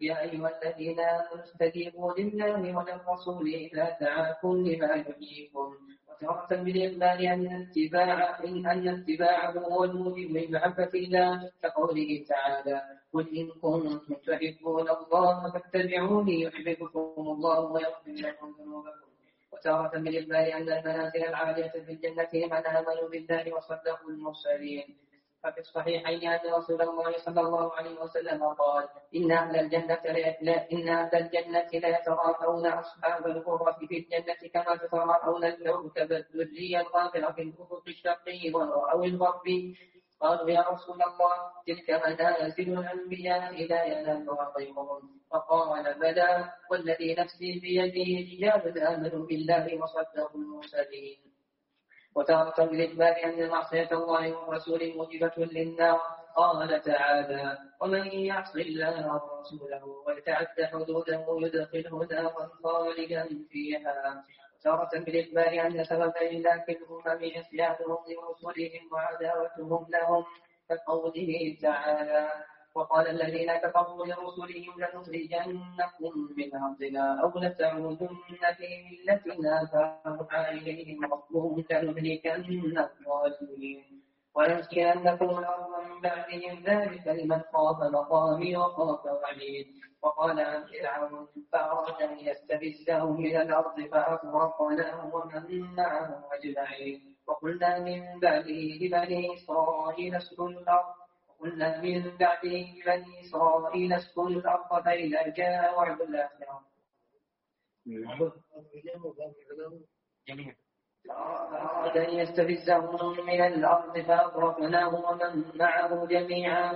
يا أيها الذين آمنوا استجيبوا لله وللرسول إذا دعاكم لما يحييكم. وتارة بالإقبال أن اتباعه هو الموجب لمحبة الله، كقوله تعالى: قل إن كنتم تحبون الله فاتبعوني يحببكم الله ويغفر لكم ذنوبكم. وتارة بالإقبال أن المنازل العالية في الجنة من آمنوا بالله وصدقوا المرسلين. ففي الصحيحين أن رسول الله صلى الله عليه وسلم قال: إن أهل الجنة لا يتراءون أصحاب الغرف في الجنة كما تتراءون الكوكب الدري الغابر في الأفق الشرقي أو الغربي. قالوا: يا رسول الله، تلك منازل الأنبياء لا ينالها غيرهم. فقال: بلى، والذي نفسي بيده رجال آمنوا بالله وصدقوا المرسلين. وتارة بالإخبار أن معصية الله ورسوله موجبة للنار. قال تعالى: ومن يعص الله ورسوله ويتعد حدوده يدخله نارا خالدا فيها. وتارة بالإخبار أن سبب إهلاك الأمم عصيانهم لرسلهم وعداوتهم لهم، كقوله تعالى: وقال الذين كفروا لرسلهم لنخرجنكم من أرضنا أو لتعودن في ملتنا فأوحى إليهم ربهم لنهلكن الظالمين ويسكننكم الأرض من بعدهم، ذلك لمن خاف مقامي وخاف وعيد. وقال عن فرعون: فأراد أن يستفزهم من الأرض فأغرقناه ومن معه أجمعين. وقلنا من بعده لبني إسرائيل اسكنوا الأرض فإذا جاء وعد الآخرة فأراد أن يستفزهم من الأرض فأغرقناه ومن معه جميعا.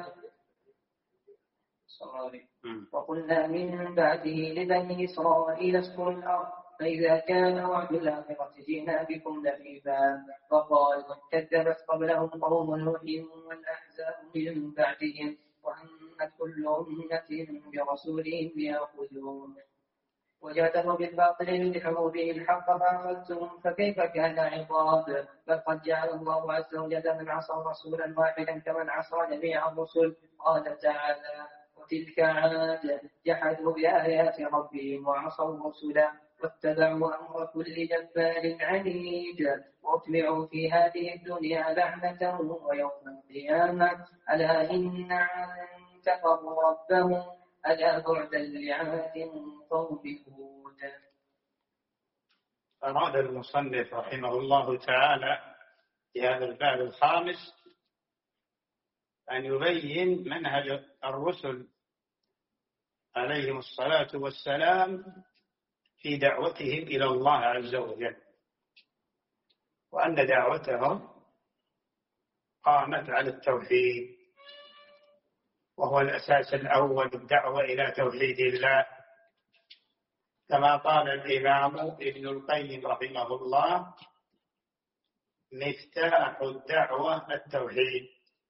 وقلنا من بعده لبني إسرائيل اسكنوا الأرض فإذا كان وعد الآخرة جئنا بكم لفيفا. وقال: كذبت قبلهم قوم نوح والأحزاب من بعدهم وهمت كل أمة برسولهم ليأخذوه وجاءته بالباطل ليدحضوا به الحق فأخذتهم فكيف كان عقاب. فقد جعل الله عز وجل من عصى رسولا واحدا كمن عصى جميع الرسل. قال تعالى: وتلك عاد جحدوا بآيات ربهم وعصوا رسلا واتبعوا أمر كل جبار عنيد وأتبعوا في هذه الدنيا لعنة ويوم القيامة. ألا إن عادا كفروا ربهم ألا بعدا لعاد قوم هود. أراد المصنف رحمه الله تعالى في هذا الباب الخامس أن يبين منهج الرسل عليهم الصلاة والسلام في دعوتهم إلى الله عز وجل، وأن دعوتهم قامت على التوحيد، وهو الأساس الأول، الدعوة إلى توحيد الله، كما قال الإمام ابن القيم رحمه الله: مفتاح الدعوة التوحيد.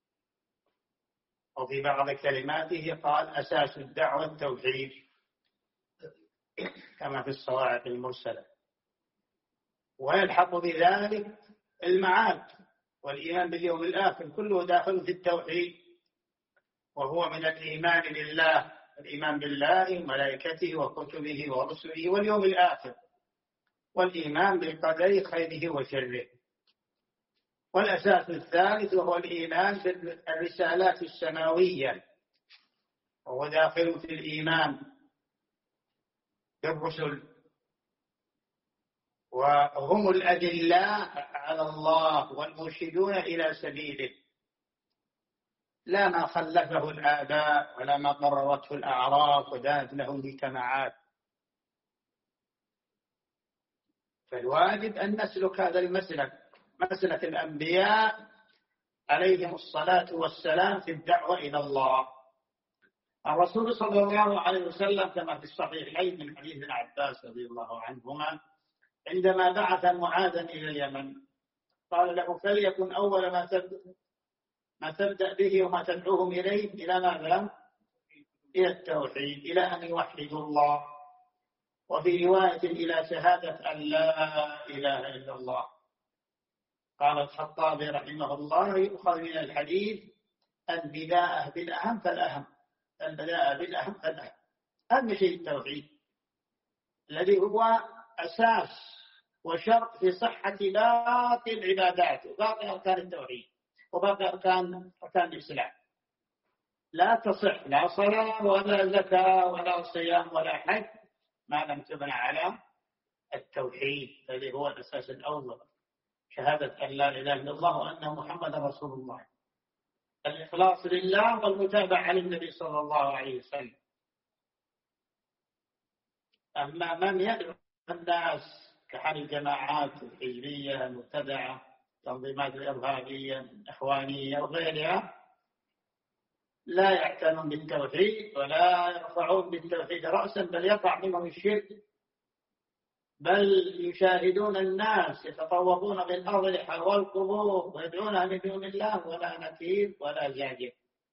وفي بعض كلماته قال: أساس الدعوة التوحيد، كما في الصواعق المرسلة. ويلحق بذلك المعاد والإيمان باليوم الآخر، كله داخل في التوحيد، وهو من الإيمان بالله، الإيمان بالله وملائكته وكتبه ورسله واليوم الآخر، والإيمان بالقدر خيره وشره. والأساس الثالث وهو الإيمان بالرسالات السماوية، وهو داخل في الإيمان بالرسل، وهم الأدلاء على الله والمرشدون إلى سبيله، لا ما خلفه الآباء ولا ما قررته الأعراف ودانت له المجتمعات. فالواجب أن نسلك هذا المسلك، مسلك الأنبياء عليهم الصلاة والسلام في الدعوة إلى الله. الرسول صلى الله عليه وسلم كما في الصحيحين من حديث ابن عباس رضي الله عنهما عندما بعث معاذا إلى اليمن قال له: فليكن أول ما تبدأ به وما تدعوهم إليه إلى ماذا؟ إلى التوحيد، إلى أن يوحدوا الله، وفي رواية إلى شهادة أن لا إله إلا الله. قال الخطابي رحمه الله: يؤخذ من الحديث البداءة بالأهم فالأهم، البداءة بالأهم فالأهم. أهم شيء التوحيد الذي هو أساس وشرط في صحة باقي العبادات وباقي أركان التوحيد وباقي أركان الإسلام. لا تصح لا صلاة ولا زكاة ولا صيام ولا حج ما لم تبنى على التوحيد الذي هو الأساس الأول، شهادة أن لا إله إلا الله وأن محمدا رسول الله، الإخلاص لله والمتابعة للنبي صلى الله عليه وسلم. أما من يدعو الناس كحال الجماعات الحزبية المبتدعة، التنظيمات الإرهابية الإخوانية وغيرها، لا يعتنون بالتوحيد ولا يرفعون بالتوحيد رأسا، بل يقع منهم الشرك، بل يشاهدون الناس يتطوفون بالأضرحة والقبور ويدعونها من دون الله ولا نكير ولا زاجر.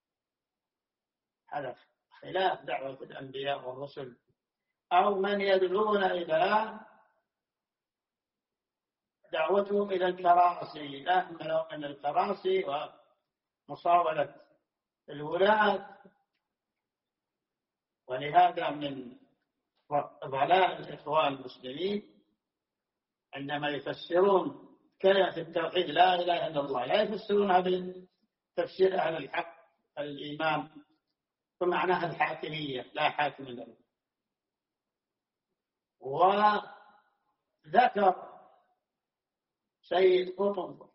هذا خلاف دعوة الأنبياء والرسل. أو من يدعون إلى دعوتهم إلى الكراسي، لا من الكراسي ومصاولة الولاة. ولهذا من ضلال الإخوان المسلمين عندما يفسرون كلمة التوحيد لا إله إلا الله لا يفسرونها بتفسير أهل الحق الإيمان ومعناها الحاكمية، لا حاكم له. وذكر سيد قطب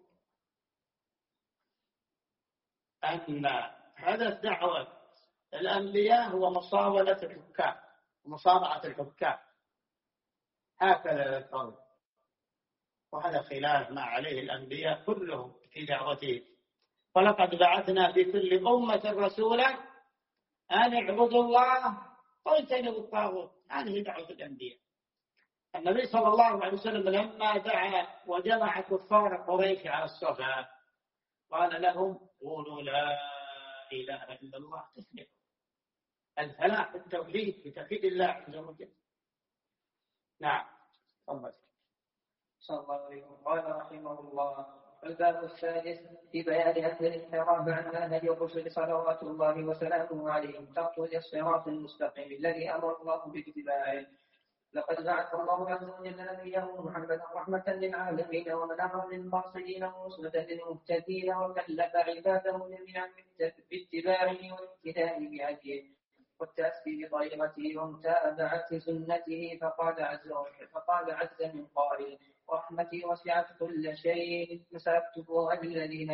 أن هدف دعوة الأنبياء هو مصاولة الحكام ومصارعة الحكام، هكذا القول، وهذا خلاف ما عليه الأنبياء كلهم في دعوتهم. ولقد بعثنا في كل أمة رسولا أن اعبدوا الله واجتنبوا الطاغوت. هذه دعوة الأنبياء. النبي صلى الله عليه وسلم لما دعا وجمع كفار قريش على الصفا قال لهم قولوا لا إله إلا الله تفلحوا. الفلاح بالتوحيد بتوحيد الله عز وجل. نعم تفضل. صلى الله عليه وسلم. قال رحمه الله: الباب السادس في بيان أن الانحراف عن منهج الرسل صلوات الله وسلامه عليهم ترك الصراط المستقيم الذي أمر الله باتباعه. لقد بعث الله عز وجل نبيه محمدا رحمة للعالمين ومنعا للقاصدين ورسلا للمهتدين، وكلف عباده جميعا باتباعه والاقتداء بهديه والتأسي بطريقته ومتابعة سنته. فقال عز من قائل: رحمتي وسعت كل شيء فسأكتبها الذين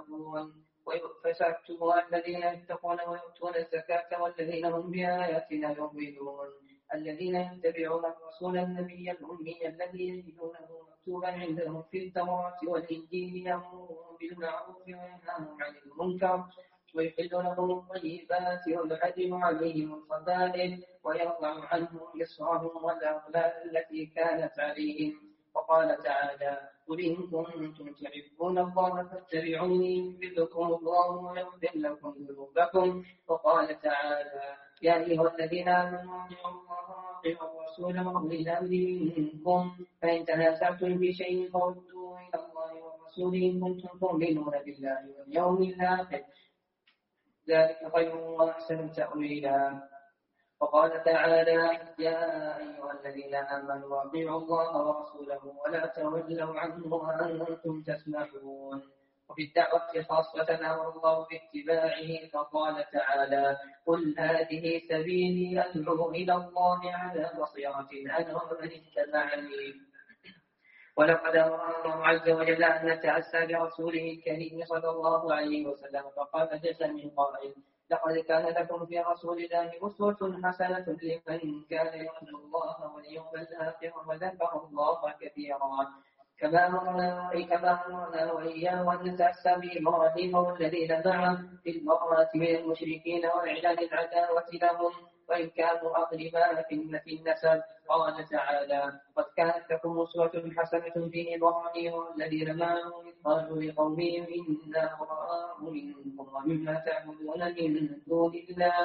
يتقون ويؤتون الزكاة والذين هم بآياتنا يؤمنون. الذين يتبعون الرسول النبي الأمي الذي يجدونه مكتوبا عندهم في التوراة والإنجيل يأمرهم بالمعروف وينهاهم عن المنكر ويحل لهم الطيبات ويحرم عليهم الخبائث ويرفع عنهم إصرهم والأغلال التي كانت عليهم. وقال تعالى: قل إن كنتم تحبون الله فاتبعوني يحببكم الله ويغفر لكم ذنوبكم. وقال تعالى: يا أيها الذين آمنوا أطيعوا الله وأطيعوا الرسول وأولي الأمر منكم فإن تنازعتم في شيء فردوه إلى الله والرسول إن كنتم تؤمنون بالله واليوم الآخر ذلك خير وأحسن تأويلا. وقال تعالى: يا أيها الذين آمنوا أطيعوا الله ورسوله ولا تولوا عنه وأنتم تسمعون. وفي الدعوة خاصة أمر الله باتباعه فقال تعالى: قل هذه سبيلي أدعو إلى الله على بصيرة أنا ومن اتبعني. ولقد أمر الله عز وجل أن نتأسى برسوله الكريم صلى الله عليه وسلم. فقال جل من قائل: لقد كان لكم في رسول الله أسوة حسنة لمن كان يرجو الله واليوم الآخر وذكر الله كثيرا. كما أمرنا وإياه أن نتأسى بإبراهيم والذين معه في البراءة من المشركين وإعلان العداوة لهم وإن كانوا أقرباء في النسب. قال تعالى: قد كانت لكم أسوة حسنة في إبراهيم والذين معه إذ قالوا لقومهم إنا براء منكم ومما تعبدون من دون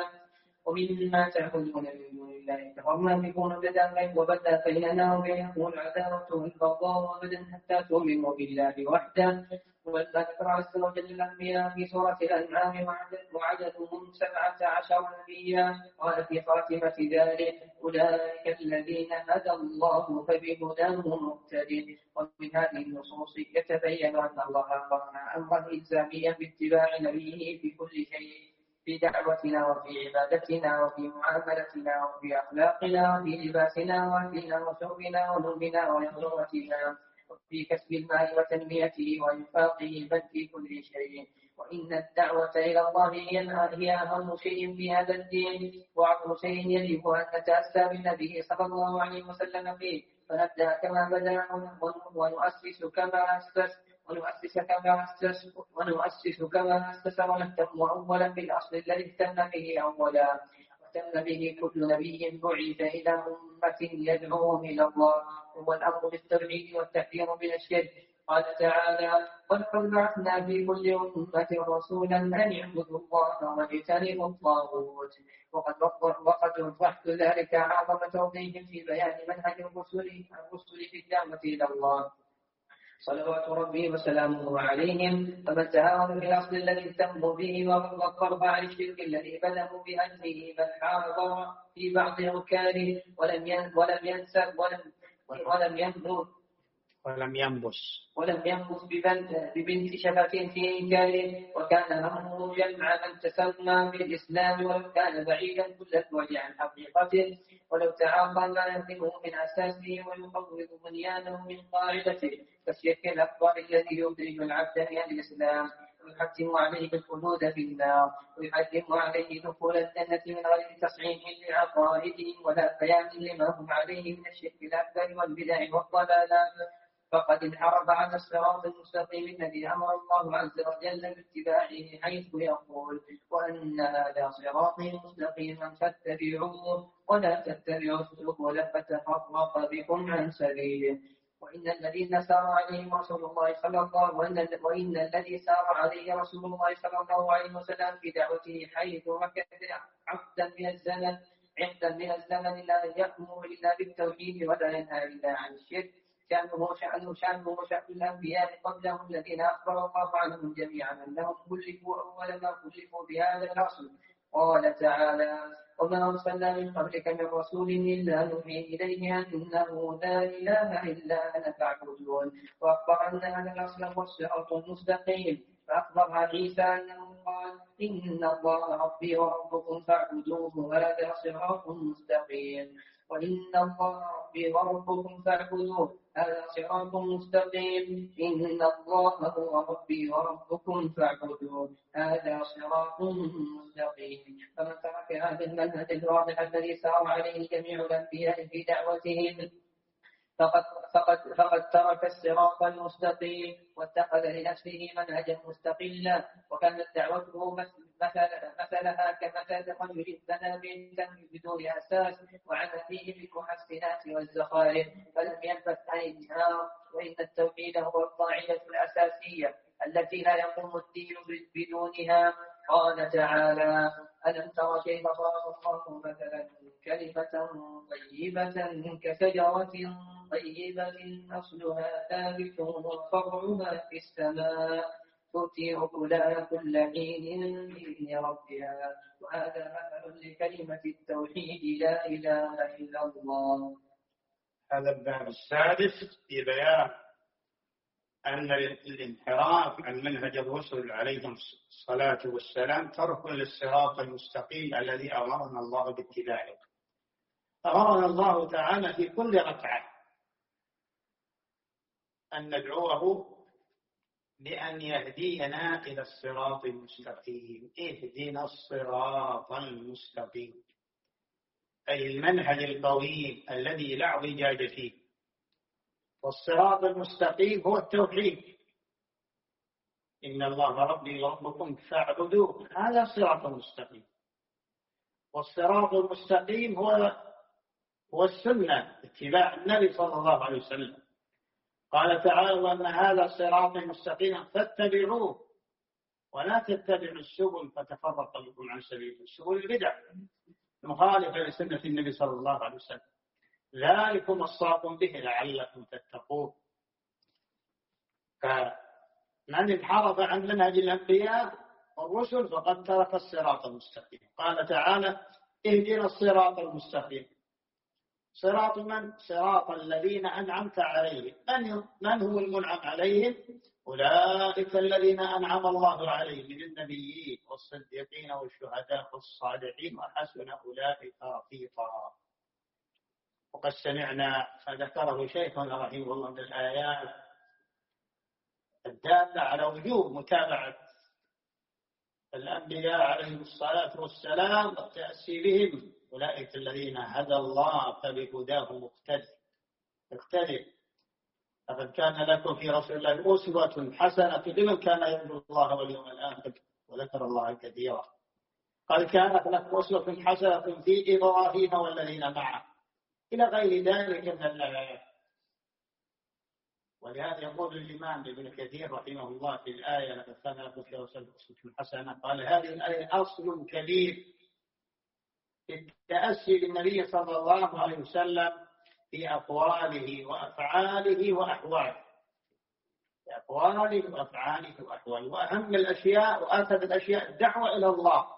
الله كفرنا بكم وبدا بيننا وبينكم العداوة والبغضاء أبدا حتى تؤمنوا بالله وحده والذكر عز وجل الأنبياء في سورة الأنعام وعددهم 17 نبيا. قال في خاتمة ذلك: أولئك الذين هدى الله فبهداه مقتدٍ. ومن هذه النصوص يتبين أن الله أمرنا أمرا إلزاميا باتباع نبيه في كل شيء، في دعوتنا وفي عبادتنا وفي معاملتنا وفي أخلاقنا وفي لباسنا وأكلنا وشربنا ونومنا ويقظتنا، وفي كسب المال وتنميته وإنفاقه، بل في كل شيء. وإن الدعوة إلى الله هي أهم شيء في هذا الدين، وأعظم شيء يجب أن نتأسى بالنبي صلى الله عليه وسلم فيه، فنبدأ كما بدأ ونؤسس كما أسس ونهتم أولا بالأصل الذي اهتم به أولا، واهتم به كل نبي بعث إلى أمة يدعوهم إلى الله، هو الأمر بالتوحيد والتحذير من الشرك. قال تعالى: ولقد بعثنا في كل أمة رسولا أن اعبدوا الله واجتنبوا الطاغوت. وقد وضحت ذلك أعظم توضيح في بيان منهج الرسل في الدعوة إلى الله صلوات ربي وسلامه عليهم. فمن تعاون بالأصل الذي اهتموا به والضرب عن الشرك الذي بدأوا بأجله، بل حاضر في بعض أركانه ولم ينبس ببنت شفة في إنكاره، وكان همه جمع من تسمى بالإسلام ولو كان بعيدا كل البعد عن حقيقته، ولو تعاطى ما يهدمه من أساسه ويقوض بنيانه من قاعدته، كالشرك الأكبر الذي يخرج العبد من الإسلام ويحتم عليه الخلود في النار، ويحتم عليه دخول الجنة من غير تصحيح لعقائدهم ولا بيان لما هم عليه من الشرك الأكبر والبدع والضلالات، فقد انحرف عن الصراط المستقيم الذي أمر الله عز وجل باتباعه، حيث يقول: وأن هذا صراطي مستقيما فاتبعوه ولا تتبعوا السبل فتفرق بكم عن سبيله. وإن الذي سار عليه رسول الله صلى الله عليه وسلم في دعوته، حيث مكث عقدا من الزمن لا يأمر إلا بالتوحيد ولا ينهى إلا عن الشرك، شأنه وشأن الأنبياء قبلهم الذين أخبر الله عنهم جميعا أنهم كلفوا أول ما كلفوا بهذا الأصل. قال تعالى: وما أرسلنا من قبلك من رسول إلا نوحي إليه أنه لا إله إلا أنا فاعبدون. وأخبر أن هذا الأصل هو الصراط المستقيم، فأخبر عيسى أنه قال: إن الله ربي وربكم فاعبدوه هذا صراط مستقيم. وإن الله ربي وربكم فاعبدوه هذا صراط مستقيم. إن الله هو ربي وربكم فاعبدوه هذا صراط مستقيم. فمن ترك هذا المنهج الواضح الذي سار عليه جميع الأنبياء في دعوتهم فقد ترك الصراط المستقيم واتخذ لنفسه منهجا مستقلا، وكانت دعوته مثلها كمثل رجل بنى بيتا بدون أساس وعمل فيه بالمحسنات والزخارف فلم ينفث عن النار. وإن التوحيد هو القاعدة الأساسية التي لا يقوم الدين بدونها. قال تعالى: ألم تر كيف ضرب الله مثلا كلمة طيبة كشجرة طيبة أصلها ثابت وفرعها في السماء تؤتي أكلها كل حين بإذن ربها. وهذا مثل لكلمة التوحيد لا إله إلا الله. هذا الباب السادس في بيان أن الانحراف عن منهج الرسل عليهم الصلاة والسلام ترك للصراط المستقيم الذي أمرنا الله باتباعه. أمرنا الله تعالى في كل ركعة أن ندعوه بأن يهدينا إلى الصراط المستقيم. اهدنا الصراط المستقيم، أي المنهج القويم الذي لا اعوجاج فيه. والصراط المستقيم هو التوحيد: إن الله ربي وربكم فاعبدوه هذا صراط مستقيم. والصراط المستقيم هو السنة، اتباع النبي صلى الله عليه وسلم. قال تعالى: وأن هذا صراط مستقيم فاتبعوه ولا تتبعوا السبل فتفرق بكم عن سبيله. السبل البدع مخالفة لسنة النبي صلى الله عليه وسلم. ذلكم وصاكم به لعلكم تتقون. من انحرف عن منهج الأنبياء والرسل فقد ترك الصراط المستقيم. قال تعالى: اهدنا الصراط المستقيم. صراط من؟ صراط الذين أنعمت عليهم. من هو المنعم عليهم؟ أولئك الذين أنعم الله عليهم من النبيين والصديقين والشهداء والصالحين وحسن أولئك رفيقا. وقد سمعنا ما ذكره شيخنا رحمه الله من الآيات الدالة على وجوب متابعة الأنبياء عليهم الصلاة والسلام والتأسي بهم. أولئك الذين هدى الله فبهداه مقتدر. لقد كان لكم في رسول الله أسوة حسنة لمن كان يرجو الله واليوم الآخر وذكر الله كثيرا. قد كانت لكم أسوة حسنة في إبراهيم والذين معه إلى غير ذلك من الآيات. ولهذا يقول الإمام ابن كثير رحمه الله في الآية: لقد كان لكم في رسول الله أسوة حسنة، قال هذه الآية أصل كبير في التأسي بالنبي صلى الله عليه وسلم في أقواله وأفعاله وأحواله. وأهم الأشياء وآخذ الأشياء الدعوة إلى الله،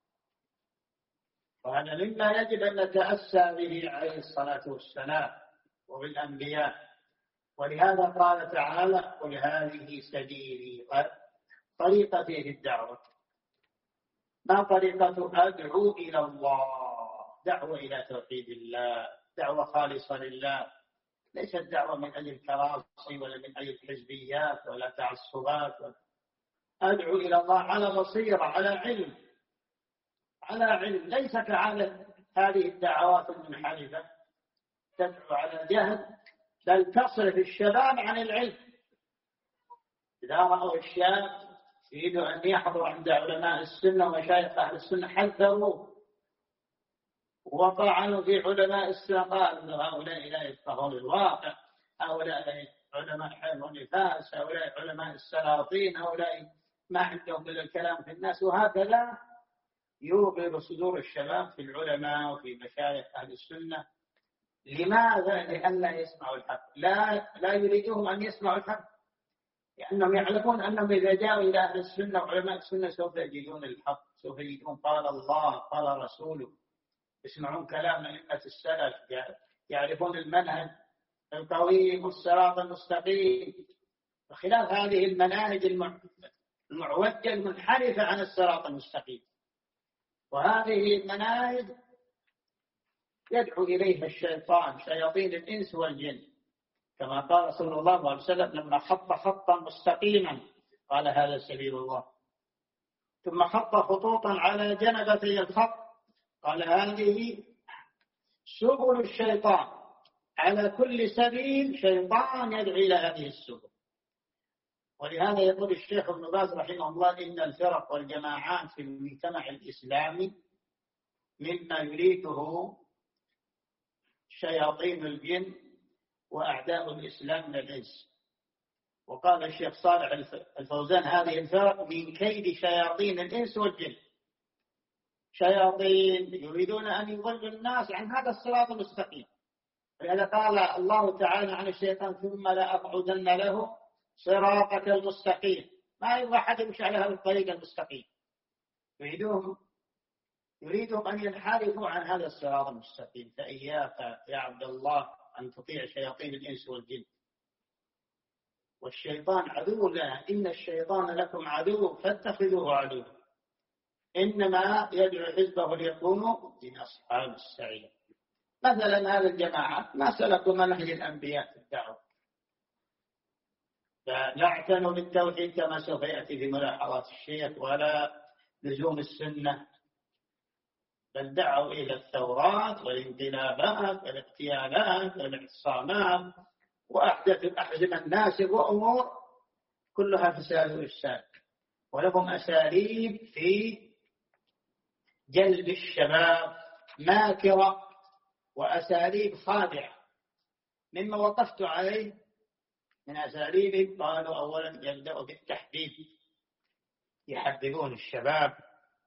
وهذا مما يجب أن نتأسى به عليه الصلاة والسلام وبالأنبياء. ولهذا قال تعالى: قل هذه سبيلي، طريقتي في الدعوة. ما طريقة؟ أدعو إلى الله، دعوة إلى توحيد الله، دعوة خالصة لله، ليست دعوة من أجل كراسي ولا من أجل حزبيات ولا تعصبات. أدعو إلى الله على بصيرة، على علم، ليس كعادة هذه الدعوات المنحرفة تدعو على جهل، بل تصرف الشباب عن العلم. إذا رأوا الشاب يريد أن يحضر عند علماء السنة ومشايخ أهل السنة حذروه وطعنوا في علماء السنة، قالوا هؤلاء لا يفقهون الواقع، هؤلاء علماء حيض ونفاس، هؤلاء علماء السلاطين، هؤلاء ما عندهم إلا الكلام في الناس. وهكذا يوغر صدور الشباب في العلماء وفي مشايخ أهل السنة. لماذا؟ لأن لا يسمعوا الحق، لا يريدهم أن يسمعوا الحق، لأنهم يعلمون أنهم إذا جاءوا إلى أهل السنة وعلماء السنة سوف يجدون الحق، سوف يجدون قال الله قال رسوله، يسمعون كلام أئمة السلف، يعرفون المنهج القويم والصراط المستقيم، بخلاف هذه المناهج المعوجة المنحرفة عن الصراط المستقيم. وهذه المناهج يدعو إليها الشيطان، شياطين الإنس والجن، كما قال صلى الله عليه وسلم لما خط خطا مستقيما قال هذا سبيل الله، ثم خط خطوطا على جنبتي الخط قال هذه سبل الشيطان، على كل سبيل شيطان يدعو إلى هذه السبل. ولهذا يقول الشيخ ابن باز رحمه الله: إن الفرق والجماعات في المجتمع الإسلامي مما يريده شياطين الجن وأعداء الإسلام من الإنس. وقال الشيخ صالح الفوزان: هذه الفرق من كيد شياطين الإنس والجن، شياطين يريدون أن يضلوا الناس عن هذا الصراط المستقيم. ولهذا قال الله تعالى عن الشيطان: ثم لأقعدن له صراطك المستقيم. ما يبغى أحد يمشي على هذا الطريق المستقيم، يريدهم أن ينحرفوا عن هذا الصراط المستقيم. فإياك يا عبد الله أن تطيع شياطين الإنس والجن، والشيطان عدو لنا، إن الشيطان لكم عدو فاتخذوه عدو، إنما يدعو حزبه ليكونوا من أصحاب السعير. مثلا هذه الجماعات ما سلكوا منهج الأنبياء في الدعوة، لا اعتنوا بالتوحيد كما سوف يأتي في ملاحظات الشيخ، ولا لزوم السنة، بل دعوا إلى الثورات والانقلابات والاغتيالات والاعتصامات وأحدث الأحزمة الناسب وأمور كلها فساد وإفساد. ولهم أساليب في جلب الشباب ماكرة وأساليب خادعة. مما وقفت عليه من أساليبهم قالوا: أولا يبدأوا بالتحديد، يحددون الشباب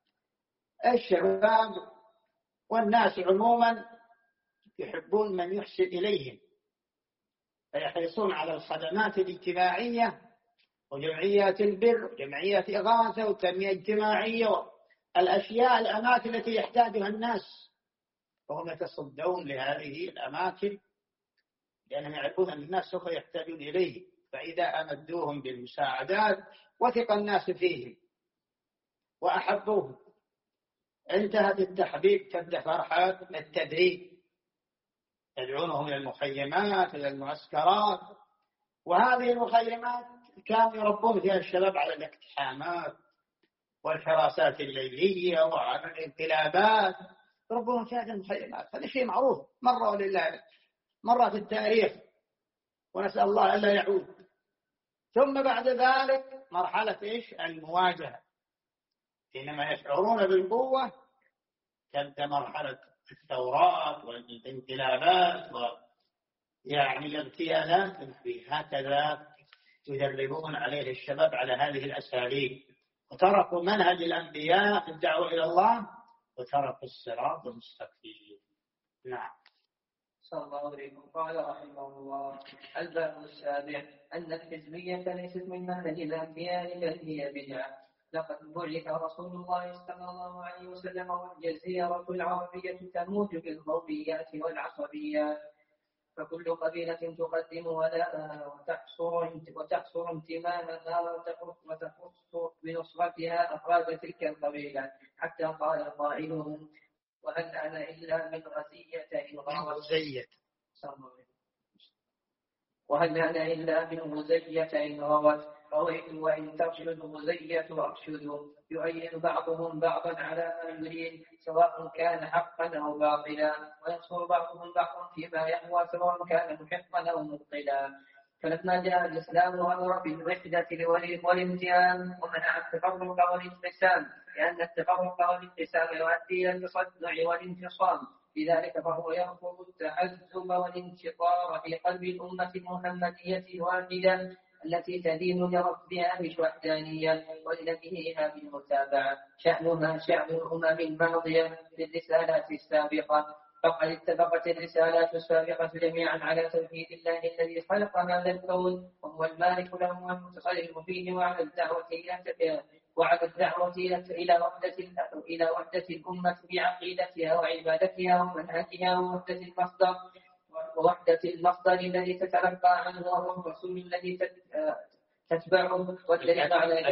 والناس عموما يحبون من يحسن إليهم، فيحرصون على الخدمات الاجتماعية وجمعيات البر وجمعيات إغاثة وتنمية اجتماعية، الأشياء الأماكن التي يحتاجها الناس، وهم يتصدون لهذه الأماكن لأنهم يعرفون أن الناس سوف يحتاجون إليه، فإذا أمدوهم بالمساعدات وثق الناس فيهم وأحبوهم. انتهت التحبيب، تبدأ مرحلة التدريب، يدعونهم إلى المخيمات إلى المعسكرات، وهذه المخيمات كانوا يربون فيها الشباب على الاقتحامات والحراسات الليلية وعلى الانقلابات، يربون فيها المخيمات. هذا شيء معروف مرة ولله مرة في التاريخ، ونسأل الله ألا يعود. ثم بعد ذلك مرحلة المواجهة، حينما يشعرون بالقوة تبدأ مرحلة الثورات والانقلابات الاغتيالات. هكذا يدربون عليه الشباب على هذه الأساليب، وتركوا منهج الأنبياء في الدعوة إلى الله وتركوا الصراط المستقيم. نعم. صلى الله عليه قال رحمه الله: الباب السابع أن الحزبية ليست من منهج الأنبياء بل هي بدعة. لقد بعث رسول الله صلى الله عليه وسلم والجزيرة العربية تموج بالقوميات والعصبيات، فكل قبيلة تقدم ولاءها وتحصر انتماءها وتخص بنصرتها أفراد تلك القبيلة، حتى قال قائلهم: وهل أنا إلا من غزية إن روت رويت وإن ترشد غزية أرشد. يؤيد بعضهم بعضا على ما يريد سواء كان حقا أو باطلا، وينصر بعضهم بعضا فيما يهوى سواء كان محقا أو مبطلا. فلما جاء الإسلام أمر بالوحدة والامتهان ومنع التفرق والانقسام، لأن التفرق والانقسام يؤدي إلى التصدع والانفصام. لذلك فهو يرفض التحزب والانشطار في قلب الأمة المحمدية الواحدة التي تدين لربها بالوحدانية ولنبيها بالمتابعة، شأنها شأن الأمم الماضية بالرسالات السابقة. فقد اتفقت الرسالات السابقة جميعا على توحيد الله الذي خلق هذا الكون وهو المالك له والمتصرف فيه، وعلى الدعوة إلى وحدة الأمة بعقيدتها وعبادتها ومنهجها، ووحدة المصدر الذي تتلقى عنه وهو الرسول الذي تتبعه، والدليل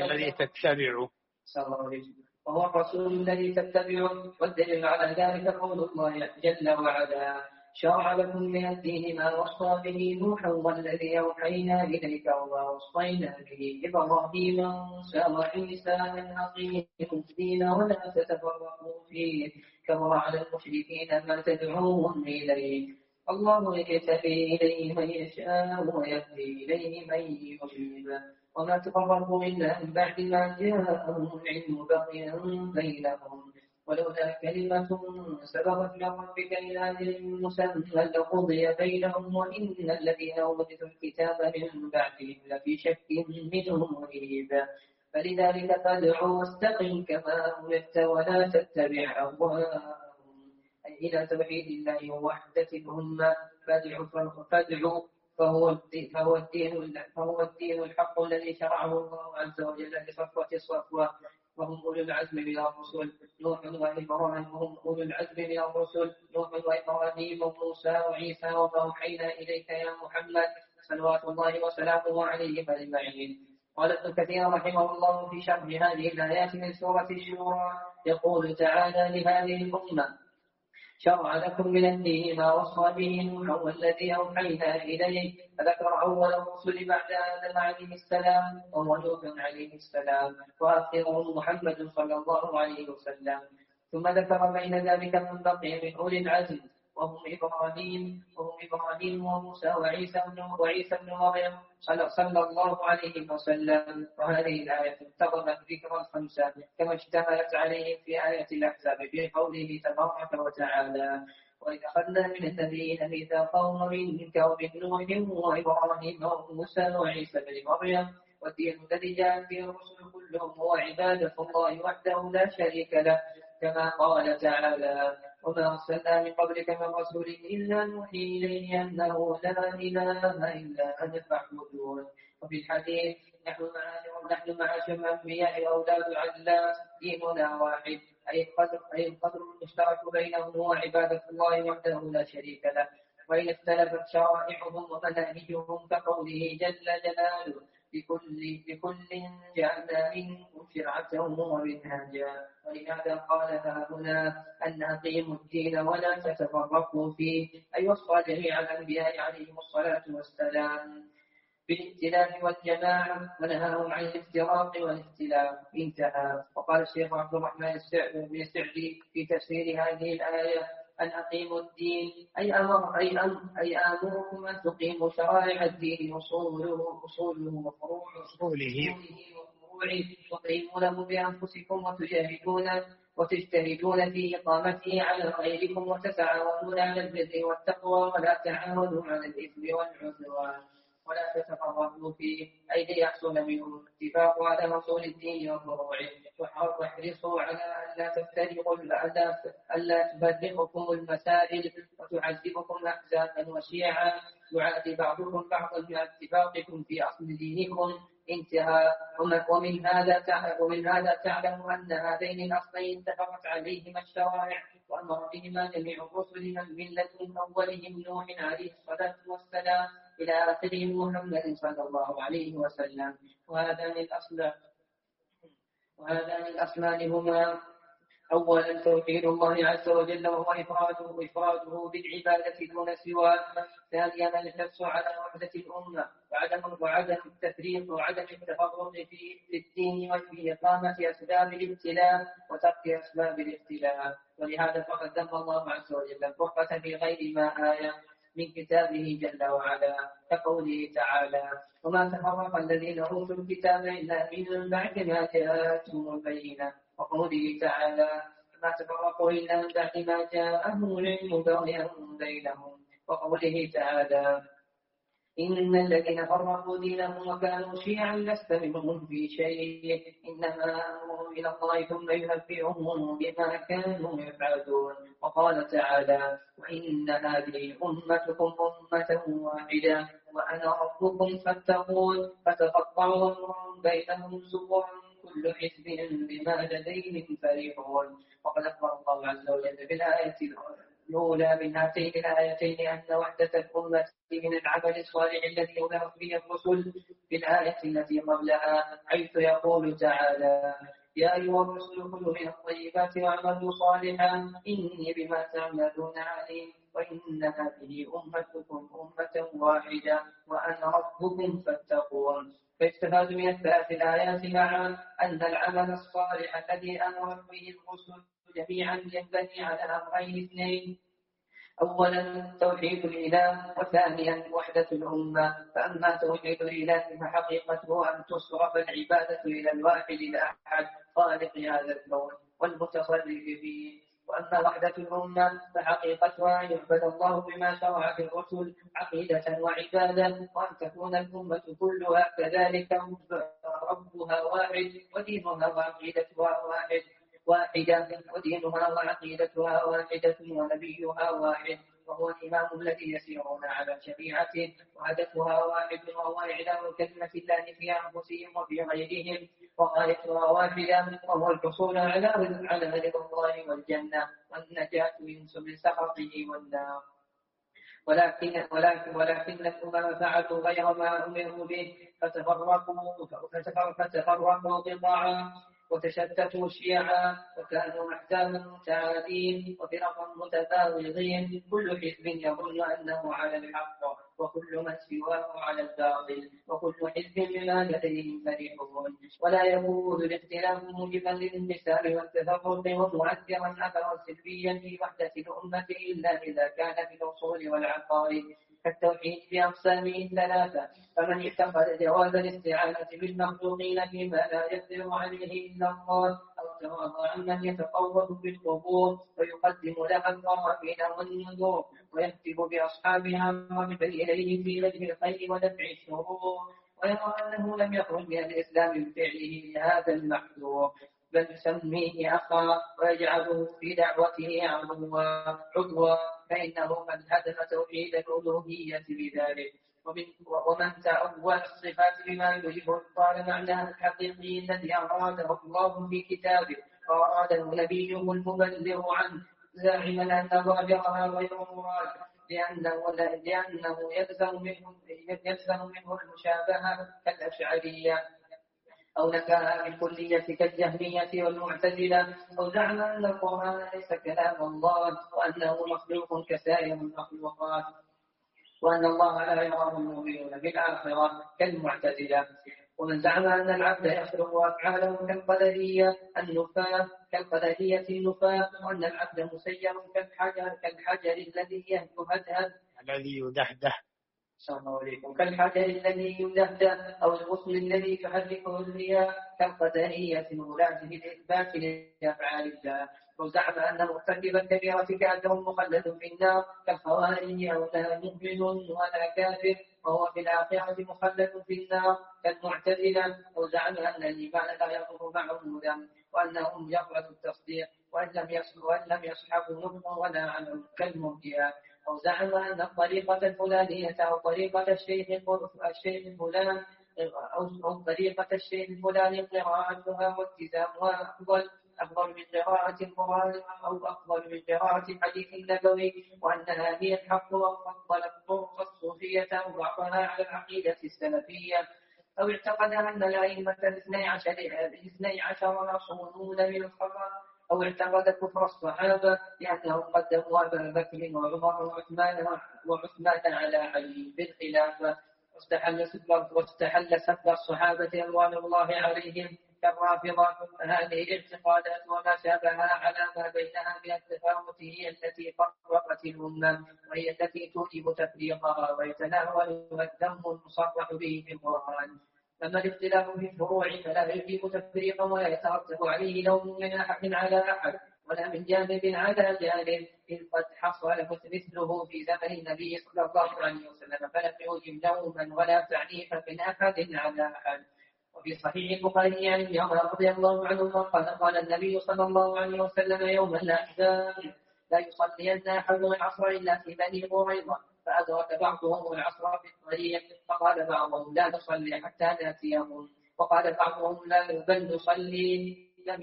على ذلك قول الله جل وعلا: شرع لكم من الدين ما وصى به نوحا والذي أوحينا إليك وما وصينا به إبراهيم وموسى وعيسى أن أقيموا الدين ولا تتفرقوا فيه كبر على المشركين ما تدعوهم إليه. الله يجتبي إليه من يشاء ويهدي إليه من ينيب، وما تفرقوا إلا من بعد ما جاءهم العلم بغيا بينهم، ولولا كلمة سبقت من ربك إلى أجل مسمى لقضي بينهم وإن الذين أورثوا الكتاب من بعدهم لفي شك منه مريب. فلذلك فادع واستقم كما أمرت ولا تتبع أهواءهم، أي إلى توحيد الله ووحدة الأمة. فادع فهو الدين الحق الذي شرعه الله عز وجل لصفوة الصفوة، وهم أولو العزم من الرسل نوح وإبراهيم وموسى وعيسى وما أوحينا إليك يا محمد صلوات الله وسلامه عليهم أجمعين. قال ابن كثير رحمه الله في شرح هذه الآيات من سورة الشورى: يقول تعالى لهذه الأمة: شرع لكم من الدين ما وصى به نوح والذي أوحينا إليه، فذكر أول الرسل بعد آدم عليه السلام وهو نوح عليه السلام، وآخرهم محمد صلى الله عليه وسلم. ثم ذكر بين ذلك من بقي من أولي العزم وهم إبراهيم وموسى وعيسى بن مريم صلى الله عليه وسلم. وهذه الآية انتظمت ذكر الخمسة كما اشتملت عليه في آية الأحزاب في قوله تبارك وتعالى: وإذ أخذنا من النبيين ميثاقهم ومنك ومن نوح وإبراهيم وموسى وعيسى بن مريم، والدين الذي جاء به الرسل كلهم هو عبادة الله وحده لا شريك له، كما قال تعالى: وما أرسلنا من قبلك من رسول إلا نوحي إليه أنه لا إله إلا أنا فاعبدون. وفي الحديث: نحن معاشر الأنبياء وأولاد علات ديننا واحد، أي القدر المشترك بينهم هو عبادة الله وحده لا شريك له. وإن اختلفت شرائعهم ومناهجهم كقوله جل جلاله لكل جعلنا منكم شرعة ومنهاجا. ولهذا قال هنا أن أقيموا الدين ولا تتفرقوا فيه، أي وصى جميع الأنبياء عليهم الصلاة والسلام بالائتلاف والجماعة، ونهاهم عن الافتراق والاختلاف. انتهى. وقال الشيخ عبد الرحمن بن السعدي في تفسير هذه الآية: أن أقيموا الدين أي آمركم أن تقيموا شرائع الدين أصوله وفروعه تقيمونه بأنفسكم وتجتهدون في إقامته على غيركم، وتتعاونون على البر والتقوى، ولا تعاونوا على الإثم والعدوان، ولا تتفرقوا فيه، أي ليحصل منهم اتفاق على أصول الدين وفروعه. واحرصوا على ألا تفترقوا، ألا تفرقكم المسائل وتعذبكم أحزابا وشيعا يعادي بعضكم بعضا باتفاقكم في أصل دينكم. انتهى. ومن هذا تعلم أن هذين الأصلين اتفقت عليهما الشرائع وأمر بهما جميع الرسل من ملة أولهم نوح عليه الصلاة والسلام إلى آخرهم محمد صلى الله عليه وسلم. وهذان الأصلان هما: أولا توحيد الله عز وجل وهو إفراده بالعبادة دون سواه. ثانيا الحرص على وحدة الأمة وعدم التفريق وعدم التفرق في الدين وفي إقامة أسباب الابتلاء وترك أسباب الاختلاف. ولهذا فقد ذم الله عز وجل الفرقة في غير ما آية من كتابه جل وعلا، كقوله تعالى: وما تفرق الذين أوتوا الكتاب إلا من بعد ما جاءتهم البينة. وقوله تعالى: ما تفرقوا إلا من بعد ما جاءهم العلم بغيا بينهم. وقوله تعالى: إن الذين فرقوا دينهم وكانوا شيعا لست منهم في شيء إنما أمرهم إلى الله ثم ينبئهم بما كانوا يفعلون. وقال تعالى: وإن هذه أمتكم أمة واحدة وأنا ربكم فاتقون فتقطعوا أمرهم بينهم زبرا كل حزب بما لديهم فرحون. وقد أخبر الله عز وجل بالآية الأولى من هاتين الآيتين أن وحدة الأمة من العمل الصالح الذي أمرت به الرسل في الآية التي قبلها، حيث يقول تعالى: يا أيها الرسل كلوا من الطيبات واعملوا صالحا إني بما تعملون عليم وإن هذه أمتكم أمة واحدة وأنا ربكم فاتقون. فاستفاد من الثلاث الآيات معا أن العمل الصالح الذي أمرت به الرسل جميعا ينبني على أمرين اثنين: أولا توحيد الإله، وثانيا وحدة الأمة. فأما توحيد الإله فحقيقته أن تصرف العبادة إلى الواحد الأحد خالق هذا الكون والمتصرف فيه. وأما وحدة الأمة فحقيقتها أن يعبد الله بما شرع في الرسل عقيدة وعبادة، وأن تكون الأمة كلها كذلك ربها واحد ودينها وعقيدتها واحدة ودينها وعقيدتها واحدة ونبيها واحد وهو الإمام الذي يسيرون على شريعته، وهدفها واحد وهو إعلان كلمة الله في أنفسهم وفي غيرهم، وغايتها واحدة وهو الحصول على رضا الله والجنة والنجاة من سخطه والنار. ولكن الأمم فعلوا غير ما أمروا به فتفرقوا قطاعا وتشتتوا شيعا وكانوا أحزابا متعادين وفرقا متفاوضين، كل حزب يظن أنه على الحق وكل من سواه على الباطل وكل حزب بما لديهم فرحون. ولا يجوز الاختلاف موجبا للانقسام والتفرق ومؤثرا أثرا سلبيا في وحدة الأمة إلا إذا كان في الأصول والعقائد كالتوحيد بأقسامه الثلاثة. فمن اعتقد جواز الاستعانة بالمخلوقين فيما لا يقدر عليه إلا الله، أو تواضع عمن يتقرب بالقبور ويقدم لها القرابين والنذور ويكتب بأصحابها ومن إليه في وجه الخير ودفع الشرور، ويرى أنه لم يخرج من الإسلام بفعله هذا المحذور، بل يسميه أخا ويجعله في دعوته عضوا، فإنه قد هدم توحيد الألوهية بذلك. ومن تأول الصفات بما يوجب قال معناه الحقيقي الذي أراده الله في كتابه وأراده نبيه المبلغ عنه زاعما أن ظاهرها غير مراد لأنه يلزم منه المشابهة كالأشعرية أو نفاها بالكلية كالجهمية والمعتزلة أو زعم أن القرآن ليس كلام الله وأنه مخلوق كسائر المخلوقات وأن الله لا يراه المؤمنون بالآخرة كالمعتزلة ومن زعم أن العبد يخلق أفعاله كالقدرية النفاة وأن العبد مسير كالحجر الذي يهدهد الذي يدهده كالحجر الذي يدهده أو الغصن الذي تحركه الرياح كالقدرية ولاة الإثبات لأفعال الله وزعم أن مرتكب الكبيرة كافر مخلد في النار كالخوارج أو لا مؤمن ولا كافر وهو في الآخرة مخلد في النار كالمعتزلة وزعم أن الإيمان لا يضر معه ذنب وأنه مجرد التصديق وأن لم يصحبه نطق ولا عنه كالمرجئة أو زعم أن الطريقة الفلانية أو طريقة الشيخ فلان أو طريقة الشيخ الفلاني قراءتها والتزامها أفضل من قراءة القرآن أو أفضل من قراءة الحديث النبوي وأنها هي الحق وفضل الطرق الصوفية وبعضها على العقيدة السلفية أو اعتقد أن الأئمة الاثني عشر معصومون من الخطأ أو اعتقد كفر الصحابة لأنهم قدموا أبا بكر وعمر وعثمان على علي بالخلافة واستحل سب الصحابة رضوان الله عليهم كالرافضة فهذه الاعتقادات وما شابهها على ما بينها من التفاوت هي التي فرقت الأمة وهي التي توجب تفريقها ويتناولها الذم المصرح به في القرآن. أما الاختلاف في الفروع فلا يجب تفريقا ولا يترتب عليه لوم من أحد على أحد ولا من جانب على جانب إذ قد حصل مثله في زمن النبي صلى الله عليه وسلم فلم يوجب لوما ولا تعنيفا من أحد على أحد. وفي صحيح البخاري عن ابن عمر رضي الله عنهما قال النبي صلى الله عليه وسلم يوم الأحزاب لا يصلين أحد العصر إلا في بني قريظة فأدرك بعضهم العصر في الطريق فقال بعضهم لا نصلي حتى نأتيهم وقال بعضهم لا بل نصلي لم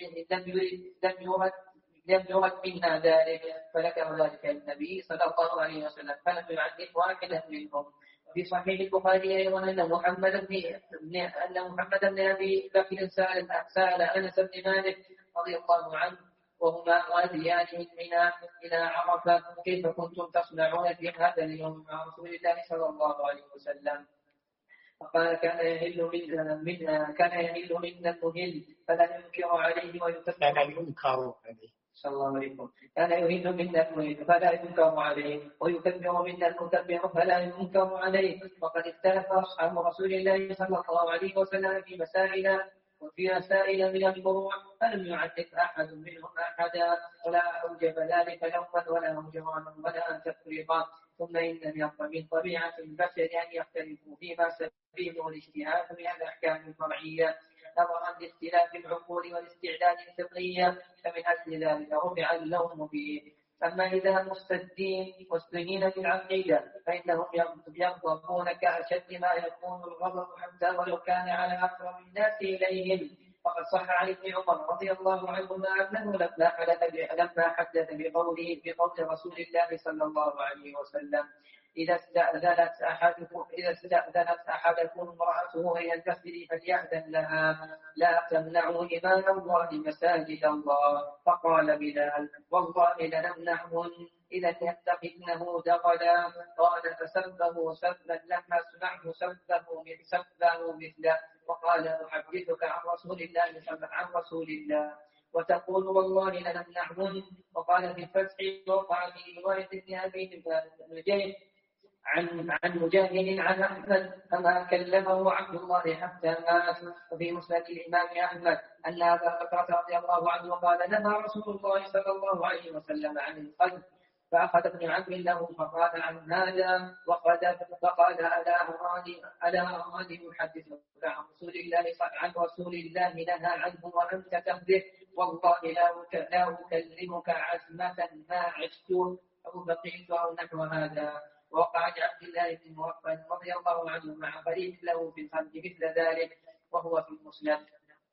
يرد منا ذلك فذكر ذلك النبي صلى الله عليه وسلم فلم يعدل واحدا منهم. وفي صحيح البخاري أيضا أن محمد بن أبي بكر سأل أنس بن مالك رضي الله عنه وهما غاديان من منى إلى عرفة كيف كنتم تصنعون في هذا اليوم مع رسول الله صلى الله عليه وسلم فقال كان يهل منا المهل فلا ينكر عليه صلى الله عليه وسلم كان يهل منا المهل فلا ينكر عليه ويكبر منا المكبر فلا ينكر عليه وقد اختلف أصحاب رسول الله صلى الله عليه وسلم في مسائل من الفروع فلم يعتق أحد منهم أحدا ولا أوجب ذلك لوما ولا هجرانا ولا تفريقا ثم إن من طبيعة البشر أن يختلفوا فيما سبيله الاجتهاد من الأحكام الفرعية نظرا لاختلاف العقول والاستعداد الفطرية فمن أجل ذلك رفع اللوم فيه. أما إذا مستهين بالعقيدة فإنهم يغضبون كأشد ما يكون الغضب حتى ولو كان على أقرب الناس إليهم فقد صح عن ابن عمر رضي الله عنهما أنه لما حدث بقول رسول الله صلى الله عليه وسلم إذا استأذنت أحدكم امرأته إلى المسجد فليأذن لها لا تمنعوا إمام الله مساجد الله فقال بلال والله لنمنعهن إذا يتخذنه دخلا قال فسبه سبا لما سمعه سبه مثله وقال أحدثك عن رسول الله وتقول والله لنمنعهن. وقال في الفتح وقال في رواية ابن أبي نجيب عن مجاهد عن أحمد فما كلمه عبد الله حتى مات. وفي مسند الإمام أحمد أن أبا بكر رضي الله عنه قال نهى رسول الله صلى الله عليه وسلم عن القذف فأخذ ابن عم له فقال عن هذا فقال ألا أراني أحدثك عن رسول الله نهى عنه وأنت تقذف والله لا أكلمك عزمة ما عشت أو بقيت أو نحو هذا. ووقع لعبد الله بن مغفل رضي الله عنه مع قريب له في الخمس مثل ذلك وهو في المسند.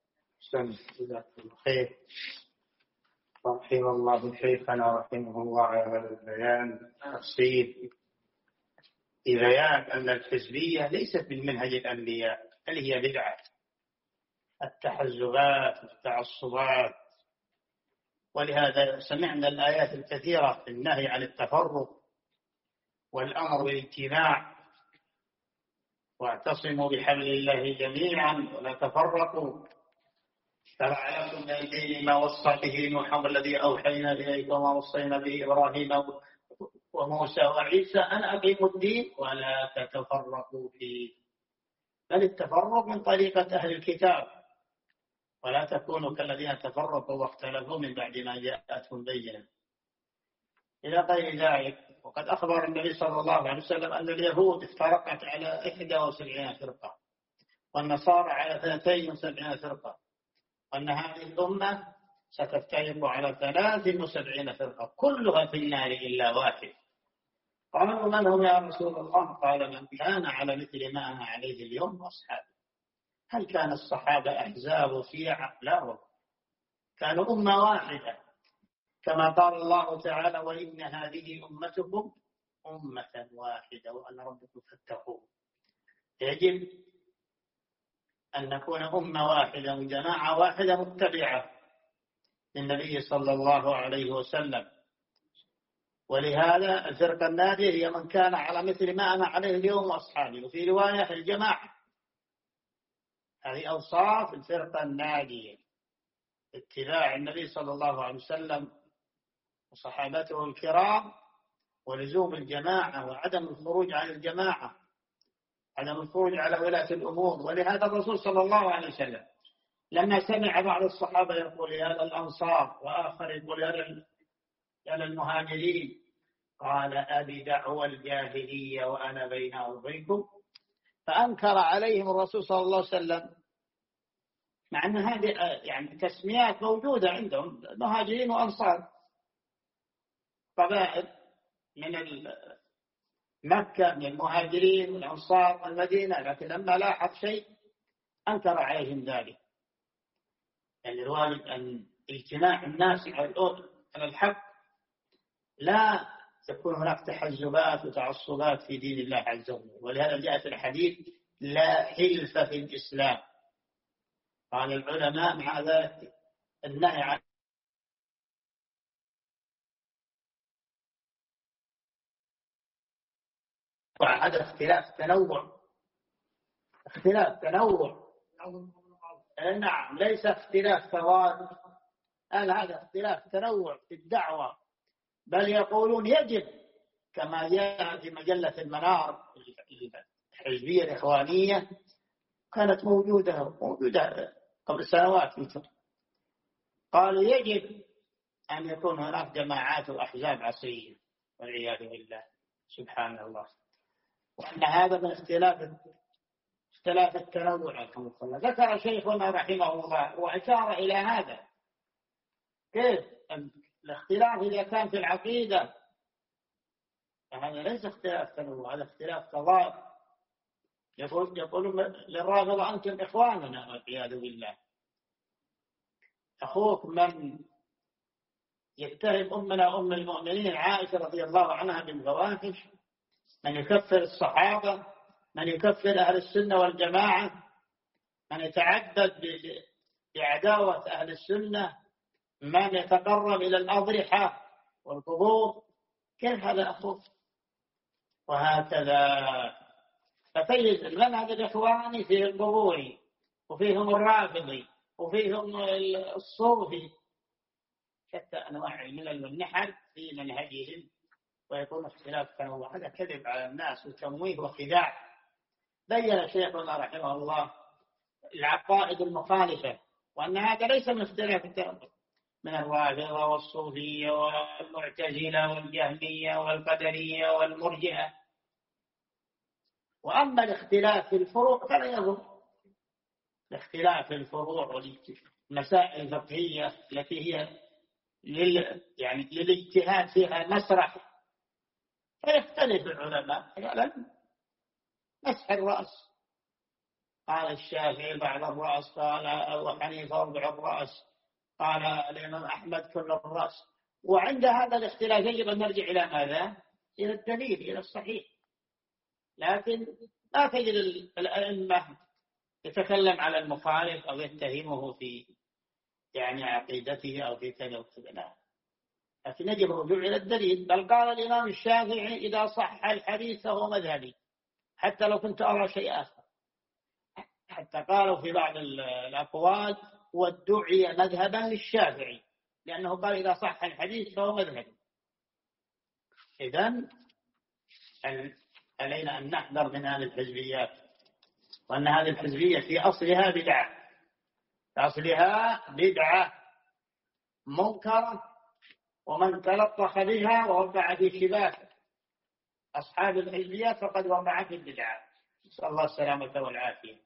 خير. رحمه الله شيخنا رحمه الله على البيان التفصيل في بيان أن الحزبية ليست من منهج الأنبياء بل هي بدعة، التحزبات والتعصبات. ولهذا سمعنا الآيات الكثيرة في النهي عن التفرق والأمر بالاجتماع، واعتصموا بحبل الله جميعا ولا تفرقوا، شرع لكم من الدين ما وصى به نوح والذي أوحينا إليك وما وصينا به إبراهيم وموسى وعيسى أن أقيموا الدين ولا تتفرقوا فيه. بل التفرق من طريقة أهل الكتاب، ولا تكونوا كالذين تفرقوا واختلفوا من بعد ما جاءتهم بينة إلى غير ذلك. وقد أخبر النبي صلى الله عليه وسلم أن اليهود افترقت على 71 فرقة والنصارى على 72 فرقة، وأن هذه الأمة ستفترق على 73 فرقة كلها في النار إلا واحد. قالوا من هم يا رسول الله؟ قال من كان على مثل ما أنا عليه اليوم وأصحابي. هل كان الصحابة أحزاب شيعة؟ لا، كانوا أمة واحدة، كما قال الله تعالى وإن هذه أمتكم أمة واحدة وأنا ربكم فاتقون. يجب أن نكون أمة واحدة وجماعة واحدة متبعة للنبي صلى الله عليه وسلم. ولهذا الفرقة الناجية هي من كان على مثل ما أنا عليه اليوم وأصحابي، وفي رواية الجماعة. هذه أوصاف الفرقة الناجية: اتباع النبي صلى الله عليه وسلم وصحابته الكرام، ولزوم الجماعة، وعدم الخروج عن الجماعة، عدم الخروج على ولاة الأمور. ولهذا الرسول صلى الله عليه وسلم لما سمع بعض الصحابة يقول يا للأنصار وآخر يقول يا للمهاجرين، قال أبي دعوى الجاهلية وأنا بين أرضيكم. فأنكر عليهم الرسول صلى الله عليه وسلم، مع أن هذه يعني تسميات موجودة عندهم، مهاجرين وأنصار، قبائل من مكة، من المهاجرين والأنصار والمدينة، لكن لما لاحظ شيء أنكر عليهم ذلك. يعني الواجب أن اجتماع الناس على الحق، لا تكون هناك تحزبات وتعصبات في دين الله عز وجل. ولهذا جاء في الحديث لا حلف في الإسلام. قال العلماء مع ذلك النهي عن هذا اختلاف تنوع. نعم، ليس اختلاف فوائد، هذا اختلاف تنوع في الدعوة. بل يقولون يجب، كما جاء في مجلة المنار الحزبية الإخوانية، كانت موجودة قبل سنوات، قالوا يجب أن يكون هناك جماعات وأحزاب عصرية والعياذ بالله، سبحان الله. وأن هذا من اختلاف التنوع. ذكر شيخنا رحمه الله وأشار إلى هذا، كيف الاختلاف إذا كان في العقيدة هذا ليس اختلاف تنوع، هذا اختلاف تضاد. يقول للرافضة أنتم إخواننا والعياذ بالله. أخوك من يتهم أمنا أم المؤمنين عائشة رضي الله عنها بالفواحش، من يكفر الصحابة، من يكفر أهل السنة والجماعة، من يتعبد بعداوة أهل السنة، من يتقرب إلى الأضرحة والقبور، كيف هذا أخوك؟ وهكذا. فتجد المنهج الإخواني فيه القبوري وفيهم الرافضي وفيهم الصوفي، شتى أنواع الملل والنحل في منهجهم، ويكون اختلاف تنوع. هذا كذب على الناس وتمويه وخداع. بين شيخنا رحمه الله العقائد المخالفة، وأن هذا ليس من اختلاف التنوع، من الرافضة والصوفية والمعتزلة والجهمية والقدرية والمرجئة. وأما الاختلاف في الفروع فلا يضر. الاختلاف في الفروع والمسائل الفقهية التي هي للاجتهاد فيها مسرح فيختلف العلماء. مثلا مسح الرأس، قال الشافعي بعض الرأس، قال أبو حنيفة ربع الرأس، قال الإمام أحمد كل الرأس. وعند هذا الاختلاف يجب أن نرجع إلى ماذا؟ إلى الدليل، إلى الصحيح. لكن لا تجد الأئمة يتكلم على المخالف أو يتهمه في عقيدته أو في كذا وكذا، لكن يجب الرجوع إلى الدليل. بل قال الإمام الشافعي إذا صح الحديث فهو مذهبي، حتى لو كنت أرى شيء آخر. حتى قالوا في بعض الأقوال وادعي مذهبا للشافعي، لأنه قال إذا صح الحديث فهو مذهبي. إذن علينا أن نحذر من هذه الحزبيات، وأن هذه الحزبية في أصلها بدعة، أصلها بدعة منكرة، ومن تلطخ بها ووقع في شباك أصحاب الحزبيات فقد وقع في البدعة، نسأل الله السلامة والعافية.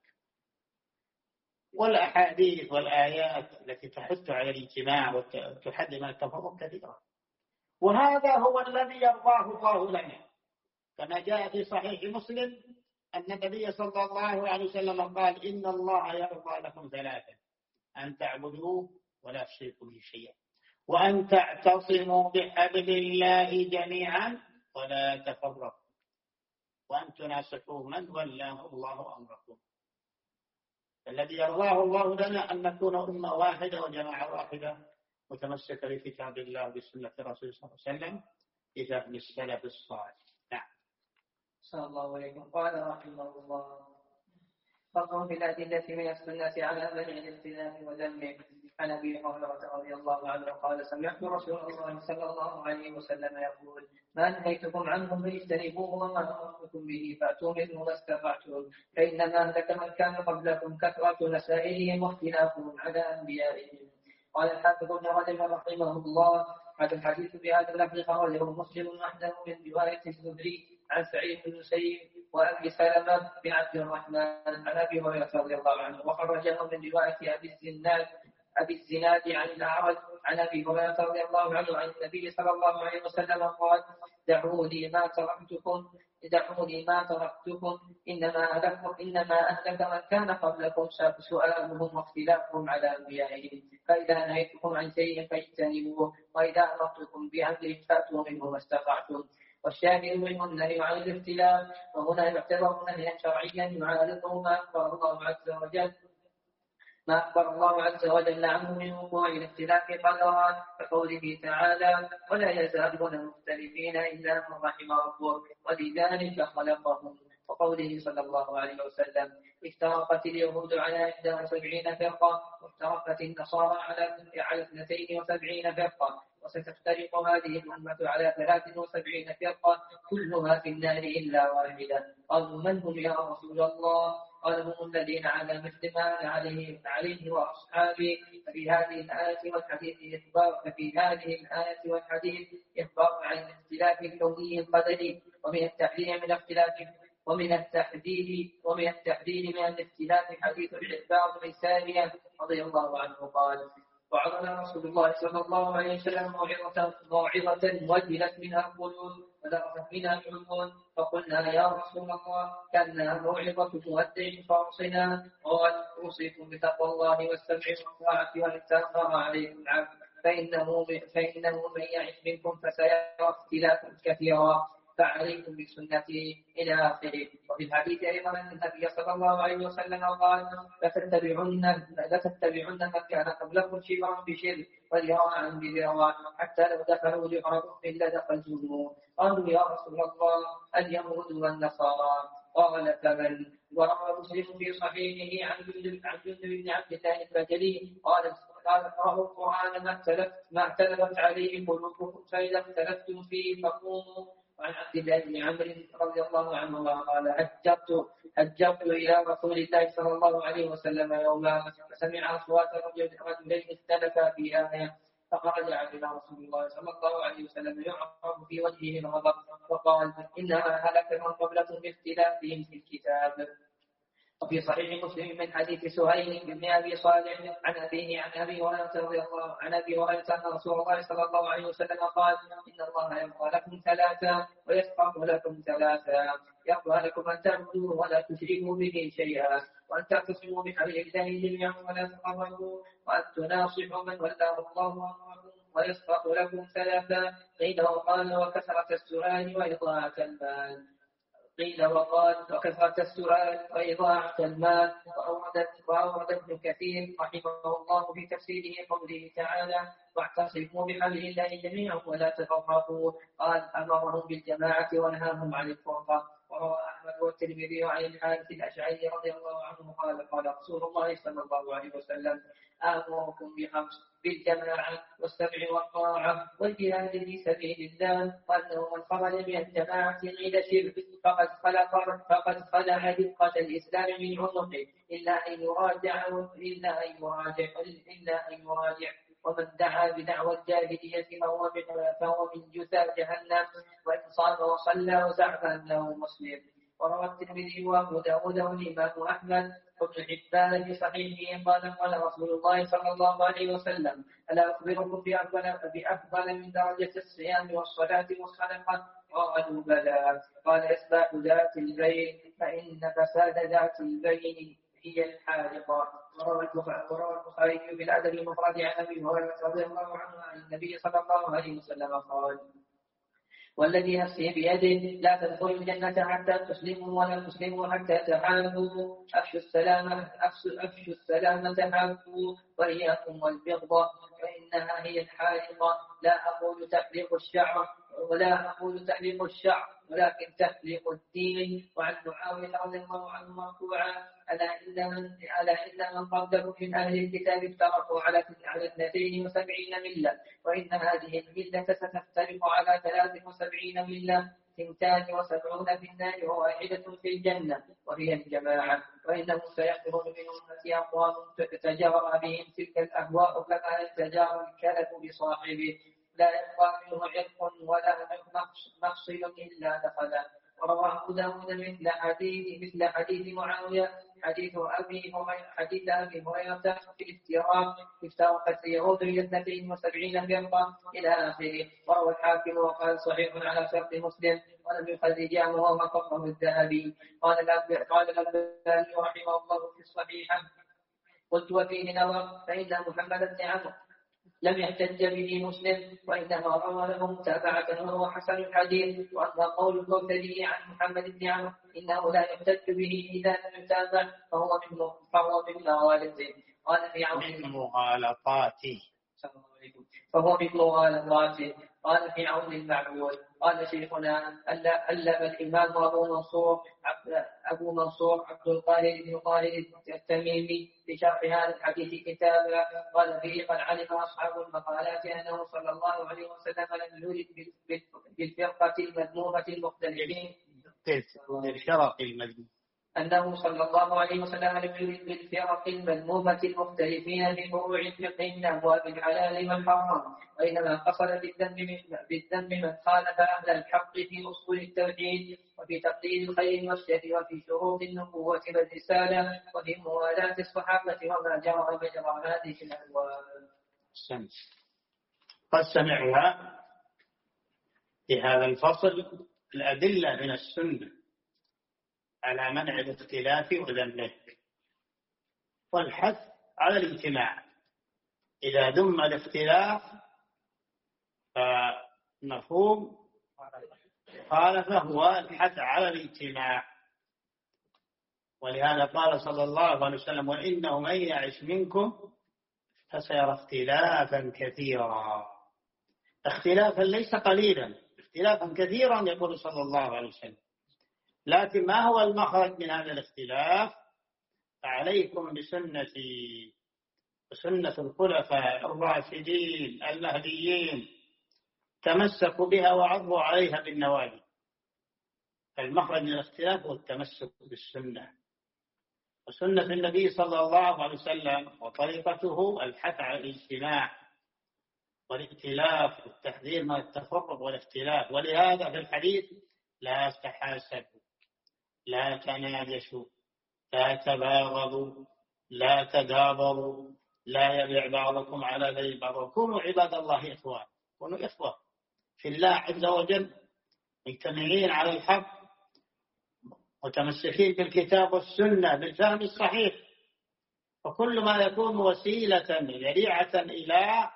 والأحاديث والآيات التي تحث على الاجتماع وتحد من التفرق كثيرة، وهذا هو الذي يرضاه الله لنا، كما جاء في صحيح مسلم أن النبي صلى الله عليه وسلم قال إن الله يرضى لكم ثلاثة: أن تعبدوه ولا تشركوا به شيئا، وأن تعتصموا بحبل الله جميعا ولا تفرقوا، وأن تناصحوا من ولاه الله أمركم. الذي يرضاه الله لنا أن نكون أمة واحدة وجماعة واحدة متمسكة بكتاب الله وبسنة الرسول صلى الله عليه وسلم بفهم السلف الصالح. نعم. صلى الله عليكم. قال رحمه الله: فصل في الأدلة من السنة على منع الاختلاف وذمه. عن أبي هريرة رضي الله عنه قال: سمعت رسول الله صلى الله عليه وسلم يقول: ما نهيتكم عنه فاجتنبوه، وما أمرتكم به فأتوا منه ما استطعتم، فإنما أهلك من كان قبلكم كثرة مسائلهم واختلافهم على أنبيائهم. قال الحافظ ابن رجب رحمه الله: هذا الحديث بهذا اللفظ خرجه مسلم وحده من رواية الزهري عن سعيد بن المسيب وأبي سلمة بن عبد الرحمن عن أبي هريرة رضي الله عنه، وخرجه من رواية أبي الزناد عن الأعرج عن أبي هريرة رضي الله عنه عن النبي صلى الله عليه وسلم قال: دعوني ما تركتكم إنما أهلك من كان قبلكم سؤالهم واختلافهم على أنبيائهم، فإذا نهيتكم عن شيء فاجتنبوه، وإذا أمرتكم بأمر فأتوا منه ما استطعتم. والشاهد منه النهي عن الاختلاف، وهنا يعتبر نهيا شرعيا يعارضه ما أخبر الله عز وجل عنه من وقوع الاختلاف قدرا، كقوله تعالى: ولا يزالون مختلفين إلا من رحم ربك ولذلك خلقهم، وقوله صلى الله عليه وسلم: افترقت اليهود على 71 فرقة، وافترقت النصارى على 72 فرقة، وستفترق هذه الأمة على 73 فرقة كلها في النار إلا واحدة. قالوا: من هم يا رسول الله؟ قال: هم الذين على مثل ما عليه وأصحابه. ففي هذه الآية والحديث إخبار عن الاختلاف الكوني القدري، ومن التحذير من الاختلاف حديث العباد بن سارية رضي الله عنه قال: وعظنا رسول الله صلى الله عليه وسلم موعظة وجلت منها القلوب وذرفت منها العيون، فقلنا: يا رسول الله كأنها موعظة مودع فأوصنا. قال: أوصيكم بتقوى الله والسمع والطاعة وأن تأخر عليكم العبد، فإنه من يعش منكم فسيرى اختلافا كثيرا، فعليكم بسنتي إلى آخره. وفي الحديث أيضا أن النبي صلى الله عليه وسلم قال: لتتبعن من كان قبلكم شبرا بشبر وذراعا بذراع، حتى لو دخلوا جحر إلا دخلتموه. قالوا: يا رسول الله اليهود والنصارى. قال: فمن؟ وروى مسلم في صحيحه عن جندب بن عبد الله البجلي قال: اقرأوا القرآن ما اختلفت عليه قلوبكم، فإذا اختلفتم فيه فقوموا. وعن عبد الله بن عمرو رضي الله عنه قال: هجرت إلى رسول الله صلى الله عليه وسلم يوما، فسمع أصوات رجلين اختلفا في آية، فخرج علينا رسول الله صلى الله عليه وسلم يعرف في وجهه الغضب، وقال: إنما هلك من قبلكم باختلافهم في الكتاب. وفي صحيح مسلم من حديث سهيل بن أبي صالح عن أبيه عن أبي هريرة رضي الله عن أبي هريرة أن رسول الله صلى الله عليه وسلم قال: إن الله يرضى لكم ثلاثا ويسخط لكم ثلاثا. يرضى لكم أن تعبدوه ولا تشركوا به شيئا، وأن تعتصموا بحبل الله جميعا ولا تفرقوا، وأن تناصحوا من ولاه الله أمركم. ويسخط لكم ثلاثا. قيل وقال: وكثرة السؤال وإضاعة المال. قيل وقال: وكثرة السؤال وإضاعة المال. وأورد ابن كثير رحمه الله في تفسيره قوله تعالى: واعتصموا بحبل الله جميعا ولا تفرقوا. قال: أمرهم بالجماعة ونهاهم عن الفرقة. وروى أحمد والترمذي عن الحارث الأشعري رضي الله عنه قال: قال رسول الله صلى الله عليه وسلم: آمركم بخمس: بالجماعة والسمع والطاعة والجهاد في سبيل الله، وأنه من خرج من الجماعة عند شرك فقد خلع دقة الإسلام من عنقه إلا أن يراجع. ومن دعا بدعوى الجاهلية فهو من جثى جهنم، وإن صام وصلى وزعم أنه مسلم. وروى الترمذي وأبو داود والإمام أحمد وابن حبان في صحيحه قال رسول الله صلى الله عليه وسلم: ألا أخبركم بأفضل من درجة الصيام والصلاة والصدقة؟ قالوا: بلى. قال: إصلاح ذات البين، فإن فساد ذات البين هي الحالقة. وروى البخاري في الأدب المفرد عن أبي هريرة رضي الله عنه عن النبي صلى الله عليه وسلم قال: والذي نفسي بيده لا تدخلوا الجنة حتى تسلموا ولا تسلموا حتى تحابوا. أفشوا السلامة تحابوا، وإياكم والبغضة فإنها هي الحالقة. لا أقول تحليق الشعر ولكن تحليق الدين. وعن معاوية رضي الله عنه مرفوعا: ألا إن من قبلكم من أهل الكتاب افترقوا على 72 ملة، وإن هذه الملة ستفترق على 73 ملة، 72 في النار وواحدة في الجنة، وهي الجماعة. وإنه سيخرج من أمتي أقوام تتجارى بهم تلك الأهواء كما يتجارى الكلب بصاحبه، لا يبقى منه عرق ولا مفصل إلا دخله. ورواه أبو داود مثل حديث معاوية حديث أبي هريرة في الافتراق: افترقت اليهود إلى 72 فرقة إلى آخره. وروى الحاكم وقال: صحيح على شرط مسلم، ولم يخرجاه وهو قصه الذهبي. قال الألباني رحمه الله في الصحيحة: قلت وفيه نظر، فإن محمد بن عمرو لم يحتج به مسلم، وإنما روى له متابعة وهو حسن الحديث. وأما قول الكوثري عن محمد بن عمرو إنه لا يحتج به إذا لم يتابع فهو من مغالطه. قال في عون مغالطاته. قال في عون المعبود. قال شيخنا ألف الإمام أبو منصور عبد القاهر بن طاهر التميمي في شرح هذا الحديث كتابا. قال فيه: قد علم أصحاب المقالات أنه صلى الله عليه وسلم لم يولد بالفرقة المذمومة المختلفين، أنه صلى الله عليه وسلم لم يرد بالفرق المذمومة المختلفين في فروع الفقه من أبواب الحلال والحرام، وإنما قصد بالذنب من خالف أهل الحق في أصول التوحيد، وفي تقدير الخير والشر، وفي شروط النبوة والرسالة، وفي موالاة الصحابة وما جرى مجرى هذه الأبواب. قد سمعنا في هذا الفصل الأدلة من السنة على منع الاختلاف وذمه، والحث على الاجتماع. إذا ذم الاختلاف فمفهوم خالفه هو الحث على الاجتماع. ولهذا قال صلى الله عليه وسلم: وإنه من يعش منكم فسيرى اختلافا كثيرا. اختلافا ليس قليلا، اختلافا كثيرا يقول صلى الله عليه وسلم. لكن ما هو المخرج من هذا الاختلاف؟ فعليكم بسنتي وسنة الخلفاء الراشدين المهديين، تمسكوا بها وعضوا عليها بالنواجذ. المخرج من الاختلاف هو التمسك بالسنة وسنة النبي صلى الله عليه وسلم، وطريقته الحث على الاجتماع والائتلاف والتحذير من التفرق والاختلاف. ولهذا في الحديث: لا تحاسدوا، لا تناجشوا، لا تباغضوا، لا تدابروا، لا يبيع بعضكم على بيع بعض، كونوا عباد الله إخوان، كونوا إخوة في الله عز وجل، مجتمعين على الحق، متمسكين بالكتاب والسنة بالفهم الصحيح. وكل ما يكون وسيلة ذريعة إلى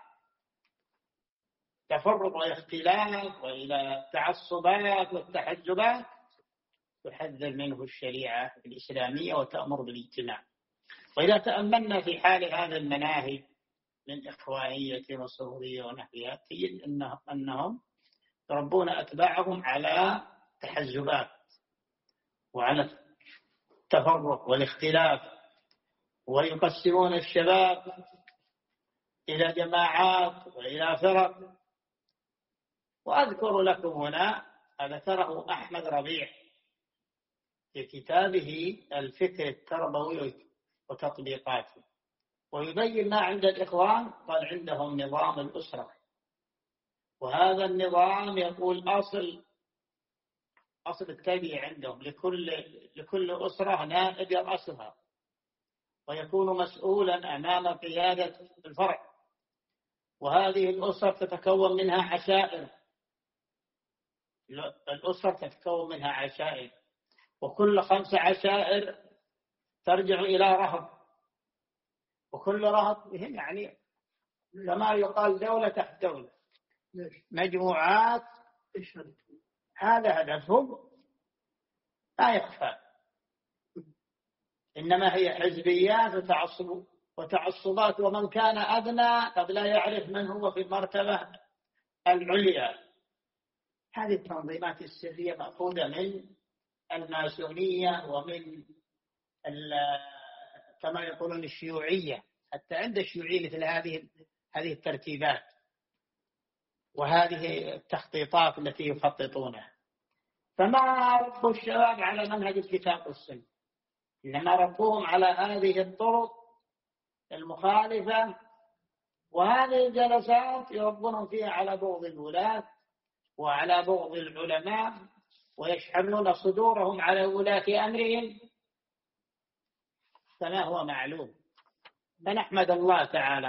تفرق واختلاف وإلى تعصبات والتحزبات تحذر منه الشريعة الإسلامية وتأمر بالاجتماع. وإذا تأملنا في حال هذا المناهج من إخوانية وصهرية ونحوها تجد أنهم يربون أتباعهم على تحزبات وعلى التفرق والاختلاف، ويقسمون الشباب إلى جماعات وإلى فرق. وأذكر لكم هنا ذكره أحمد ربيع في كتابه الفكر التربوي وتطبيقاته، ويبين ما عند الإخوان. قال عندهم نظام الأسرة، وهذا النظام يقول أصل التربية عندهم لكل أسرة نائب يرأسها، ويكون مسؤولا أمام قيادة الفرع. وهذه الأسرة تتكون منها عشائر، الأسرة تتكون منها عشائر، وكل 5 عشائر ترجع إلى رهط، وكل رهط بهم يعني كما يقال دولة تحت دولة، مجموعات. هذا هدفهم لا يخفى، إنما هي حزبيات وتعصبات، ومن كان أدنى قد لا يعرف من هو في المرتبة العليا. هذه التنظيمات السرية مأخوذة من الماسونية ومن كما يقولون الشيوعية، حتى عند الشيوعية مثل هذه الترتيبات وهذه التخطيطات التي يخططونها. فما ربوا الشباب على منهج الكتاب والسنة، إنما ربوهم على هذه الطرق المخالفة، وهذه الجلسات يربونهم فيها على بغض الولاة وعلى بغض العلماء، ويشحنون صدورهم على ولاة أمرهم كما هو معلوم. فنحمد الله تعالى.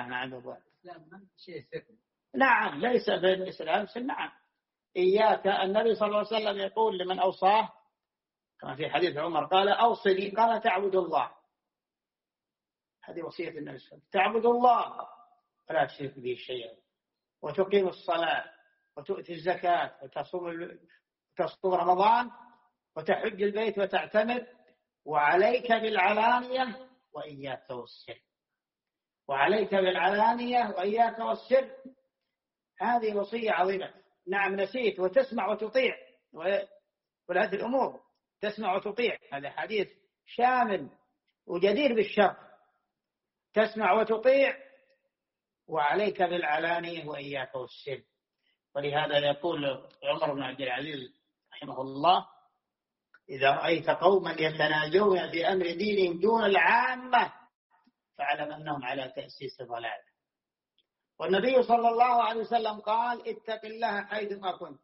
نعم، ليس بالإسلام نعم. إياك، النبي صلى الله عليه وسلم يقول لمن أوصاه كما في حديث عمر قال أوصني، قال تعبد الله. هذه وصية النبي صلى الله عليه وسلم، تعبد الله فلا تشرك به شيئا، وتقيم الصلاة، وتؤتي الزكاة، وتصوم رمضان، وتحج البيت وتعتمر، وعليك بالعلانية وإياك والسر. وعليك بالعلانية وإياك والسر، هذه وصية عظيمة. نعم نسيت، وتسمع وتطيع، وهذه الأمور تسمع وتطيع، هذا حديث شامل وجدير بالشرع. تسمع وتطيع، وعليك بالعلانية وإياك والسر. ولهذا يقول عمر بن عبد العزيز رحمه الله إذا رأيت قوما يتناجون في أمر دينهم دون العامة فاعلم أنهم على تأسيس ضلال. والنبي صلى الله عليه وسلم قال اتق الله حيثما كنت،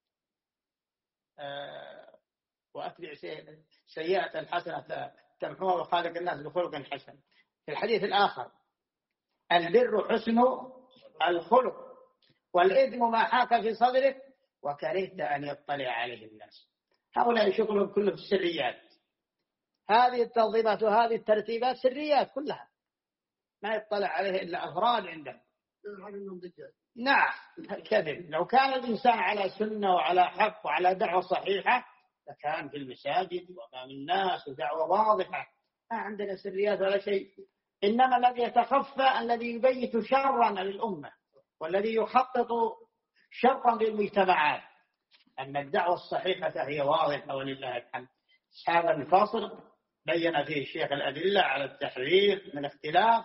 وأتبع سيئة الحسنة تمحوها وخالق الناس بخلق حسن. في الحديث الآخر البر حسن الخلق، والإثم ما حاك في صدرك وكرهت أن يطلع عليه الناس. هؤلاء شغلهم كله في السريات، هذه التنظيمات وهذه الترتيبات سريات كلها، ما يطلع عليه إلا أفراد عندهم. نعم الكذب. لو كان الإنسان على سنة وعلى حق وعلى دعوة صحيحة لكان في المساجد وأمام الناس ودعوة واضحة، ما عندنا سريات ولا شيء. إنما الذي يتخفى الذي يبيت شرا للأمة والذي يخطط شرا للمجتمعات. أن الدعوة الصحيحة هي واضحة ولله الحمد. هذا الفصل بين فيه الشيخ الأدلة على التحذير من الاختلاف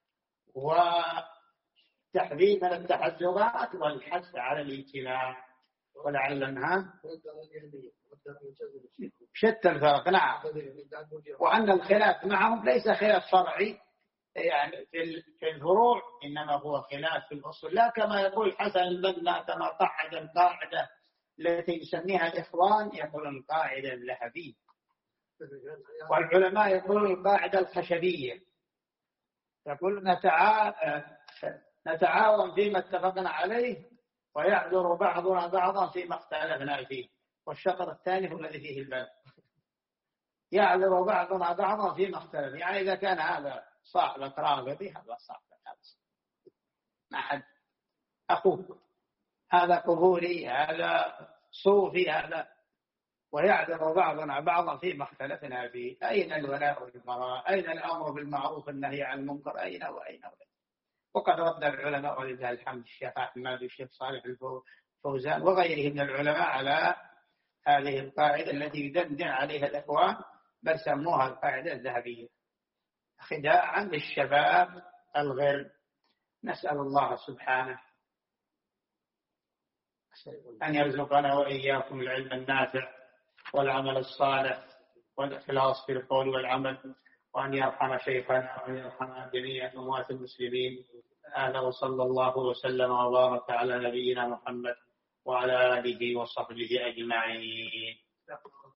وتحذير من التحزبات والحث على الاجتماع. ولعلنا شتى الفرق. نعم، وأن الخلاف معهم ليس خلاف شرعي يعني في الفروع، إنما هو خلاف في الأصول. لا كما يقول حسن البنا كما قعد القاعدة التي يسميها الإخوان، يقول القاعدة الذهبية والعلماء يقولون القاعدة الخشبية، يقول نتعاون فيما اتفقنا عليه ويعذر بعضنا بعضا فيما اختلفنا فيه. والشطر الثاني هو الذي فيه الباب، يعذر بعضنا بعضا فيما اختلف، يعني إذا كان هذا صاحبك راغبي هذا صاحبك، ما حد أخوك، هذا قبوري، هذا صوفي، هذا، ويعذر بعضنا بعضا فيما اختلفنا فيه. أين الولاء والبراء؟ أين الأمر بالمعروف والنهي عن المنكر؟ أين وأين؟ وقد رد العلماء ولله الحمد، الشيخ أحمد والشيخ صالح الفوزان وغيرهم من العلماء على هذه القاعدة التي يدندن عليها الإخوان، بل سموها القاعدة الذهبية، خداعا للشباب الغر. نسأل الله سبحانه أن يرزقنا وإياكم العلم النافع والعمل الصالح والإخلاص في القول والعمل، وأن يرحم شيخنا وأن يرحم جميع أموات المسلمين. هذا وصلى الله وسلم وبارك على نبينا محمد وعلى آله وصحبه أجمعين.